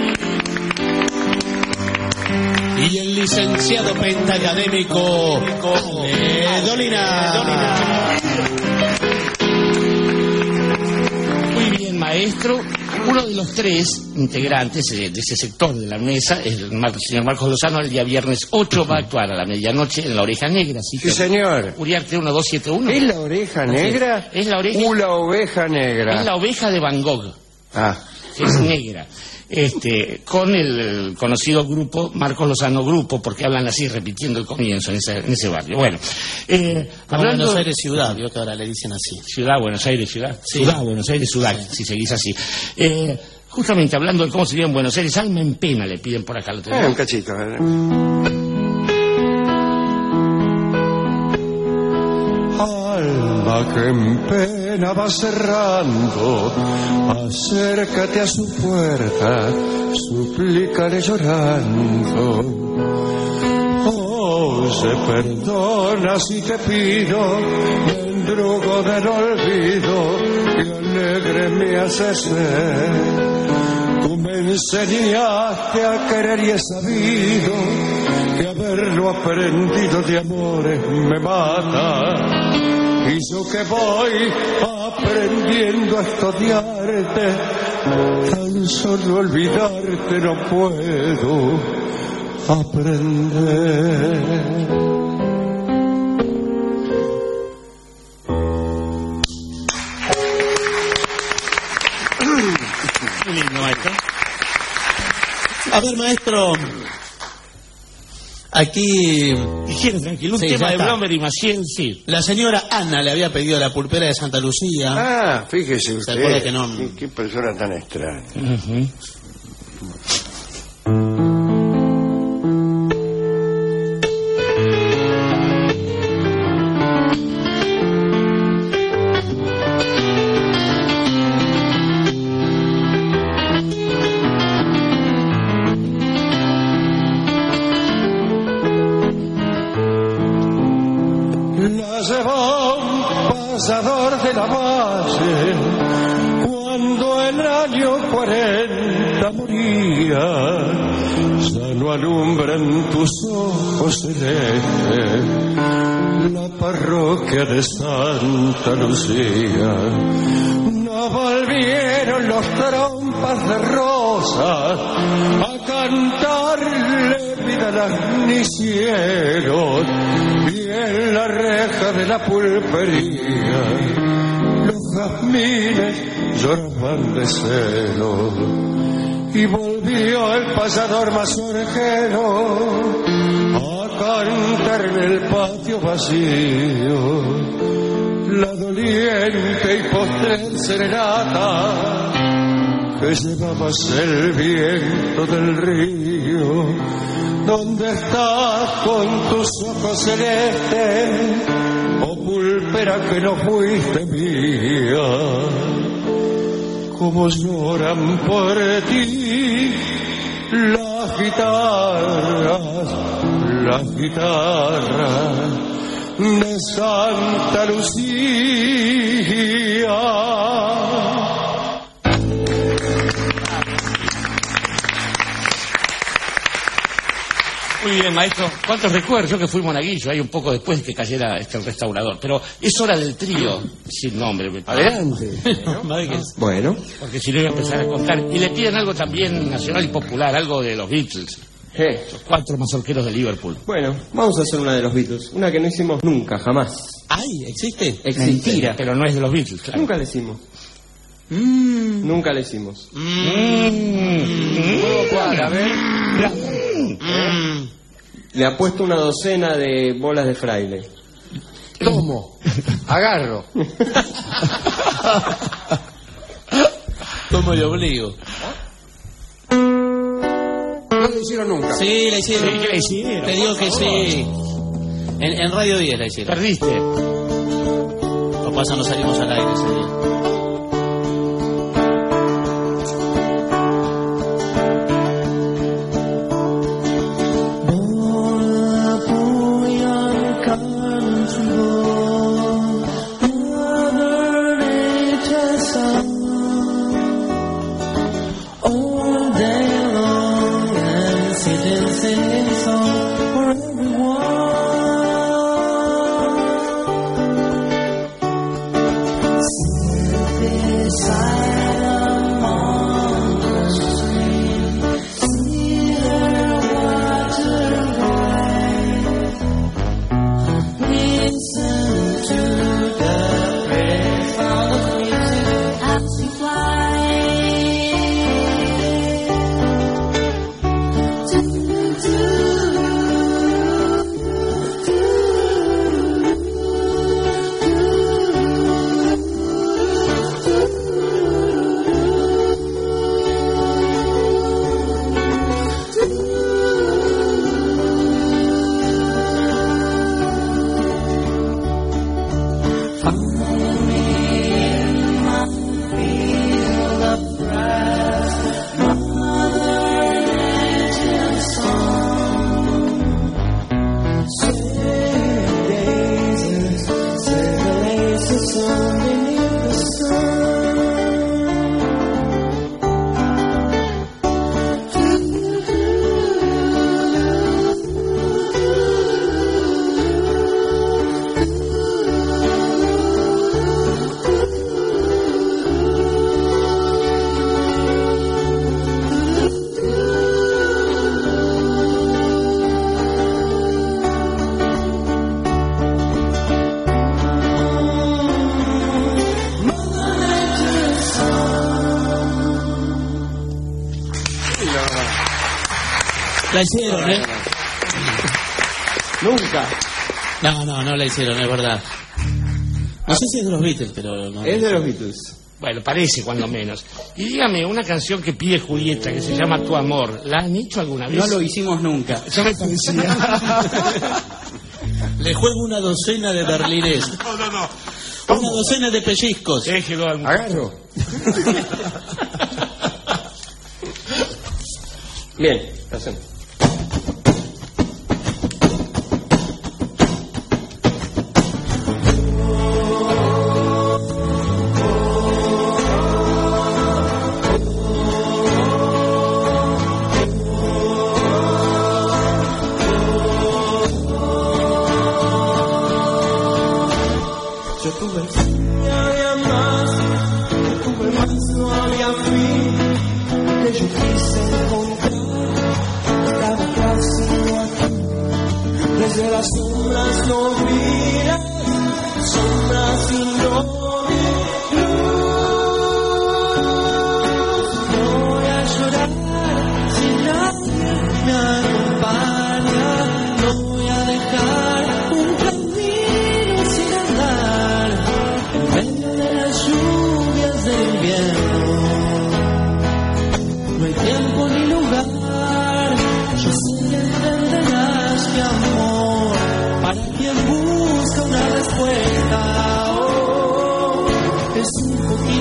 y el licenciado pentacadémico Ale Dolina. Muy bien, maestro. Uno de los tres integrantes eh, de ese sector de la mesa, el mar- señor Marcos Lozano, el día viernes ocho va a actuar a la medianoche en La Oreja Negra. Sí, señor. Uriarte uno dos siete uno. ¿Es la oreja negra? Es la oreja. ¿O la oveja negra? Es la oveja de Van Gogh, Ah, que es negra. Este, con el conocido grupo Marcos Lozano Grupo, porque hablan así, repitiendo el comienzo en ese, en ese barrio. Bueno, eh, Como hablando Buenos Aires ciudad, vio que ahora le dicen así. Ciudad, Buenos Aires, ciudad. Sí. Ciudad, Buenos Aires, ciudad, si seguís así. Eh, justamente hablando de cómo se vive en Buenos Aires, alma en pena le piden por acá. Lo eh, tenemos. un cachito. ¿eh? Alma que en pena va cerrando, acércate a su puerta, suplícale llorando. Oye, perdona si te pido, mendrugo del olvido, que alegre me haces ser. Tú me enseñaste a querer y he sabido que haberlo aprendido de amores me mata. Y yo que voy aprendiendo a estudiarte, tan solo olvidarte no puedo aprender. Muy lindo, maestro. A ver, maestro, aquí Dijeron, tranquilo, un Sí, tema ya de está. Blomer y Maciel, sí. la señora Ana le había pedido la pulpera de Santa Lucía. Ah, fíjese ¿Se usted. acuerda que no? Qué, qué persona tan extraña. Ujú. La llevó un pasador de la valle cuando el año cuarenta moría. Ya no alumbran tus ojos celestes la parroquia de Santa Lucía. No volvieron los trompas de rosas a cantarle vida a las nicieros, y en la reja de la pulpería los jazmines lloraban de celo. y volvió el pasador mazorquero a cantar en el patio vacío la doliente y postrer serenata que llevabas el viento del río. ¿Dónde estás con tus ojos celestes, oh pulpera que no fuiste mía? Cómo lloran por ti las guitarras, las guitarras de Santa Lucía. Muy bien, maestro. ¿Cuántos recuerdos? Yo que fui monaguillo, ahí un poco después de que cayera este el restaurador. Pero es hora del trío, sin nombre. Adelante. Bueno. Porque si no iba a empezar a contar. Y le piden algo también nacional y popular, algo de los Beatles. ¿Qué? Los cuatro mazorqueros de Liverpool. Bueno, vamos a hacer una de los Beatles. Una que no hicimos nunca, jamás. Ay, ¿existe? Existe. Mentira. Pero no es de los Beatles, claro. Nunca la hicimos. Mm. Nunca la hicimos. Mm. ¿Cuál? A ver. Mm. Le ha puesto una docena de bolas de fraile. Tomo, agarro. Tomo y obligo. No lo hicieron nunca. Sí, la hicieron. Sí, que la hicieron. Te digo que sí. En, en Radio diez la hicieron. Perdiste. Lo pasa, no salimos al aire ese día. La hicieron, ¿eh? Nunca. No, no, no la hicieron, es verdad. No sé si es de los Beatles, pero... No, es de los Beatles. Bueno, parece cuando menos. Y dígame, una canción que pide Julieta, que se llama Tu Amor, ¿la han hecho alguna vez? No lo hicimos nunca. Yo me parecía. Le juego una docena de berlinés. No, no, no. Una docena de pellizcos. Déjelo al... Agarro. Bien, hacemos. Voy a llorar.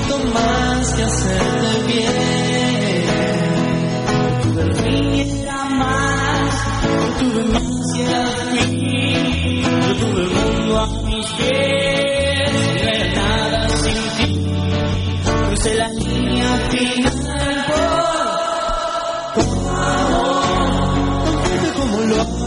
intento más que hacerte bien. Tuve el fin y era más, yo tuve más y era fin. Yo tuve el mundo a mis pies, no era nada sin ti. Crucé la línea final por tu amor, tan fuerte como lo amo.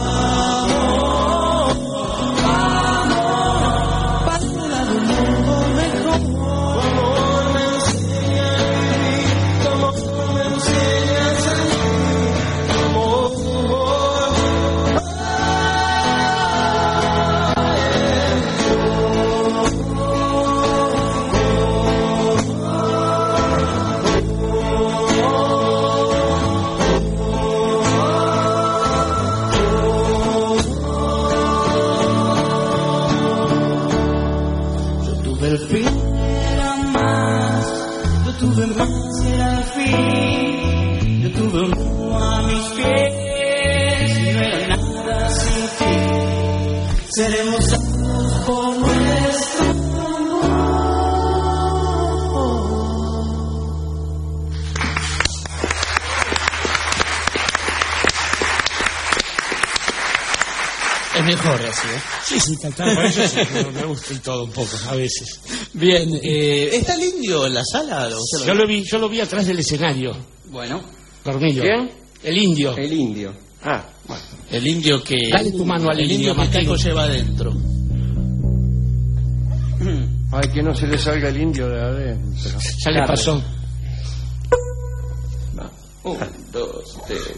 Tuve más y era el fin. Yo tuve un mundo a mis pies y no era nada sin ti. Seremos santos por nuestro amor. Es mejor así, ¿eh? Sí, sí, tal, tal. Por eso sí, me, me gusta y todo un poco, a veces. Bien, eh, ¿está el indio en la sala? ¿O lo yo, lo vi, yo lo vi atrás del escenario. Bueno. Dormido. ¿Quién? El indio. El indio. Ah, bueno. El indio que... Dale tu mano al el indio, indio que Caco lleva adentro. Ay, que no se le salga el indio de adentro. Ya le pasó. Va. Un, dos, tres.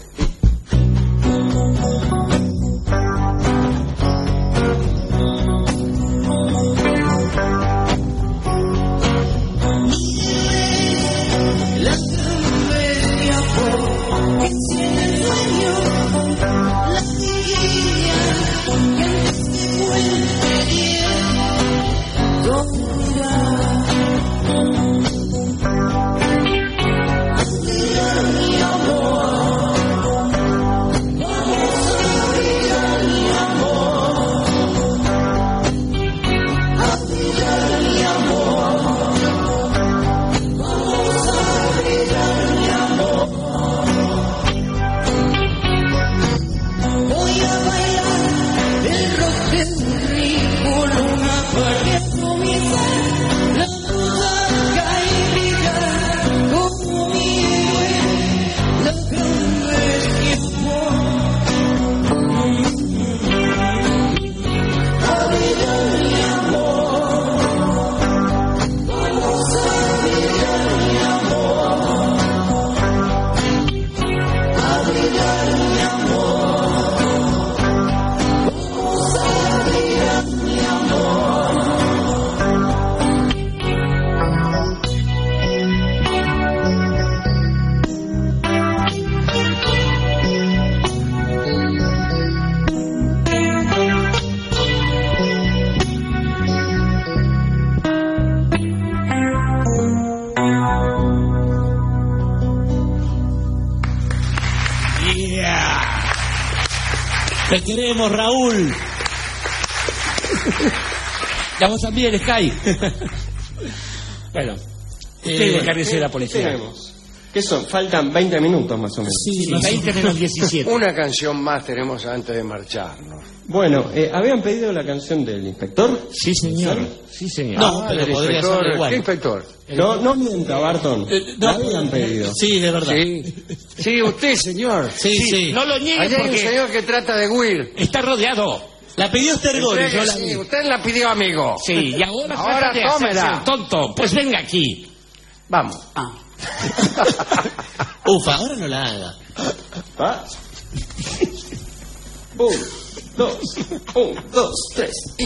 Te queremos, Raúl. Ya vos también, Sky. Bueno, usted de cabecera policial. ¿Qué son? Faltan veinte minutos más o menos. Sí, veinte menos diecisiete. Una canción más tenemos antes de marcharnos. Bueno, eh, ¿habían pedido la canción del inspector? Sí, señor. Sí, señor. No, Ah, pero el podría inspector, ser igual. ¿Qué inspector? No, no mienta, Barton. Eh, no. La habían pedido. Sí, de verdad. Sí, sí, usted, señor. Sí, sí. No lo niegue Allá hay un porque señor que trata de huir. está rodeado. La pidió Stergori, Usted, yo la sí, vi. usted la pidió, amigo. Sí, y ahora, Ahora trata de tómela. hacerse el tonto. Pues venga aquí. Vamos. Ah. Ufa, ahora no la haga. ¿Va? Un, dos, un, dos, tres y...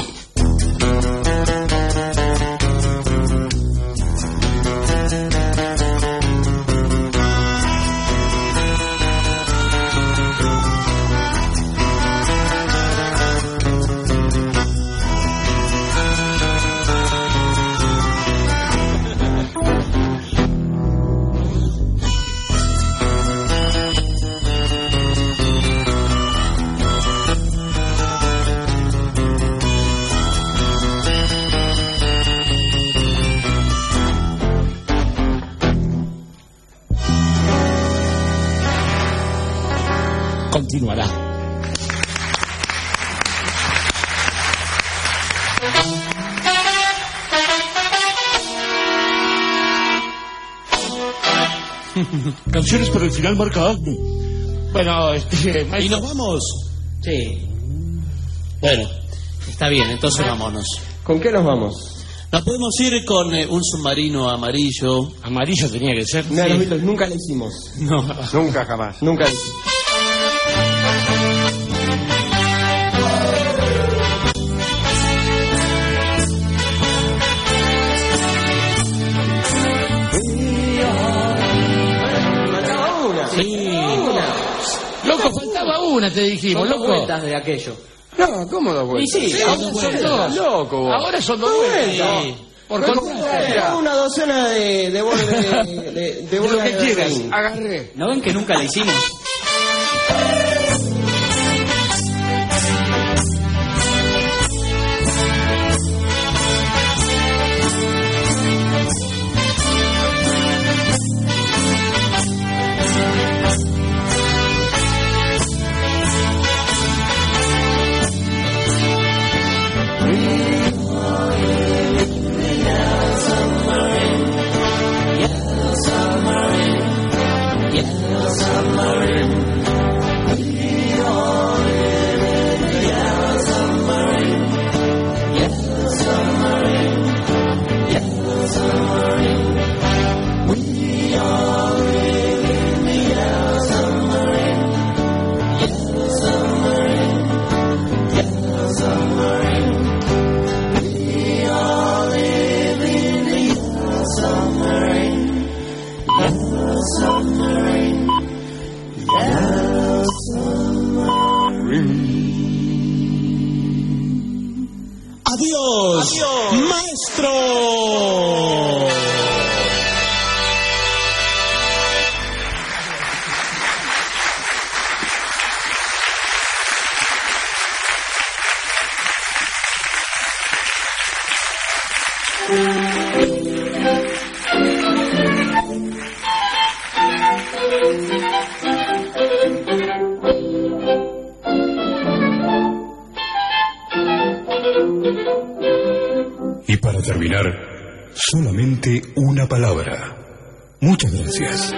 continuará. Canciones para el final marca Agni. Bueno, este... ¿Y nos vamos? Sí. Bueno, está bien, entonces vámonos. ¿Con qué nos vamos? Nos podemos ir con eh, un submarino amarillo. Amarillo tenía que ser. Mira, los Beatles nunca lo hicimos. No. Nunca, jamás. Nunca lo hicimos. Sí. Loco, faltaba una, te dijimos, Son dos loco. vueltas de aquello. No, ¿cómo dos vueltas? Y sí, Sí, son son dos dos. vueltas. Loco, vos. Ahora son dos vueltas. Sí. Por No, contraste. no, Una docena de de bolas de, de, de, De lo bolas que de quieras, ring. agarré. ¿No ven que nunca la hicimos? Adiós, maestro. Y para terminar, solamente una palabra. Muchas gracias.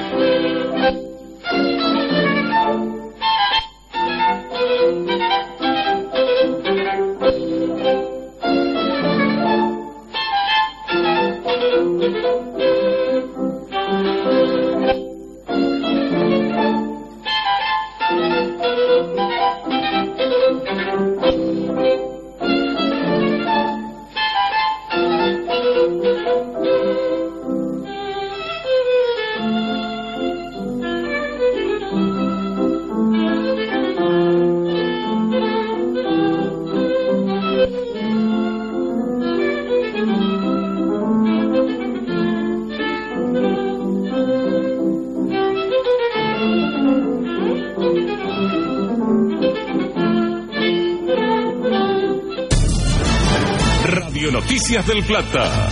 Radio Noticias del Plata.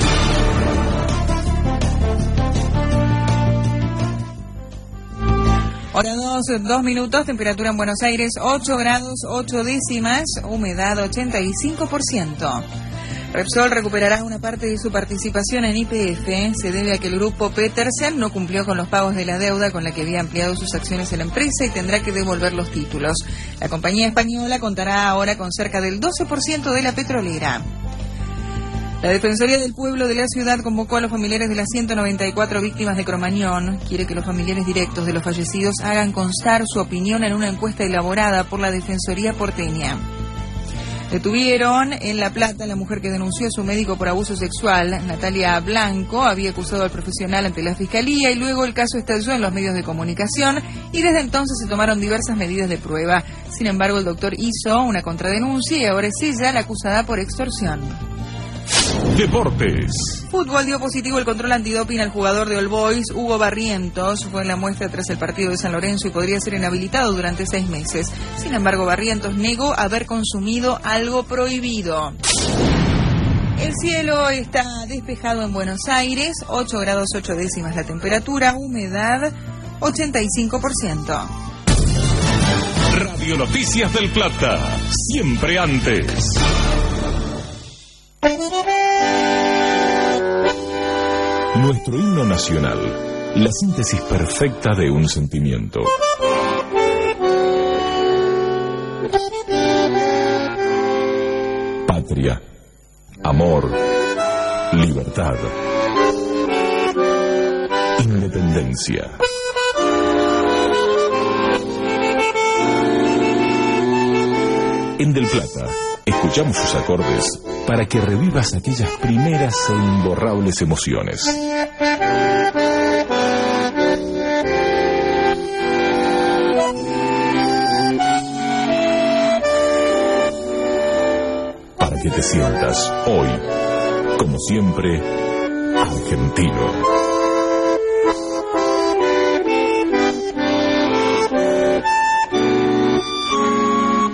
Hora dos, dos minutos, temperatura en Buenos Aires ocho grados, ocho décimas, humedad ochenta y cinco por ciento. Repsol recuperará una parte de su participación en Y P F. Se debe a que el grupo Petersen no cumplió con los pagos de la deuda con la que había ampliado sus acciones en la empresa y tendrá que devolver los títulos. La compañía española contará ahora con cerca del doce por ciento de la petrolera. La Defensoría del Pueblo de la ciudad convocó a los familiares de las ciento noventa y cuatro víctimas de Cromañón. Quiere que los familiares directos de los fallecidos hagan constar su opinión en una encuesta elaborada por la Defensoría porteña. Detuvieron en La Plata a la mujer que denunció a su médico por abuso sexual. Natalia Blanco había acusado al profesional ante la fiscalía y luego el caso estalló en los medios de comunicación y desde entonces se tomaron diversas medidas de prueba. Sin embargo, el doctor hizo una contradenuncia y ahora es ella la acusada por extorsión. Deportes. Fútbol dio positivo el control antidoping al jugador de All Boys, Hugo Barrientos. Fue en la muestra tras el partido de San Lorenzo y podría ser inhabilitado durante seis meses. Sin embargo, Barrientos negó haber consumido algo prohibido. El cielo está despejado en Buenos Aires, ocho grados ocho décimas la temperatura, humedad ochenta y cinco por ciento. Radio Noticias del Plata, siempre antes. Nuestro himno nacional, la síntesis perfecta de un sentimiento. Patria, amor, libertad, independencia. En Del Plata, escuchamos sus acordes para que revivas aquellas primeras e imborrables emociones. Para que te sientas hoy, como siempre, argentino.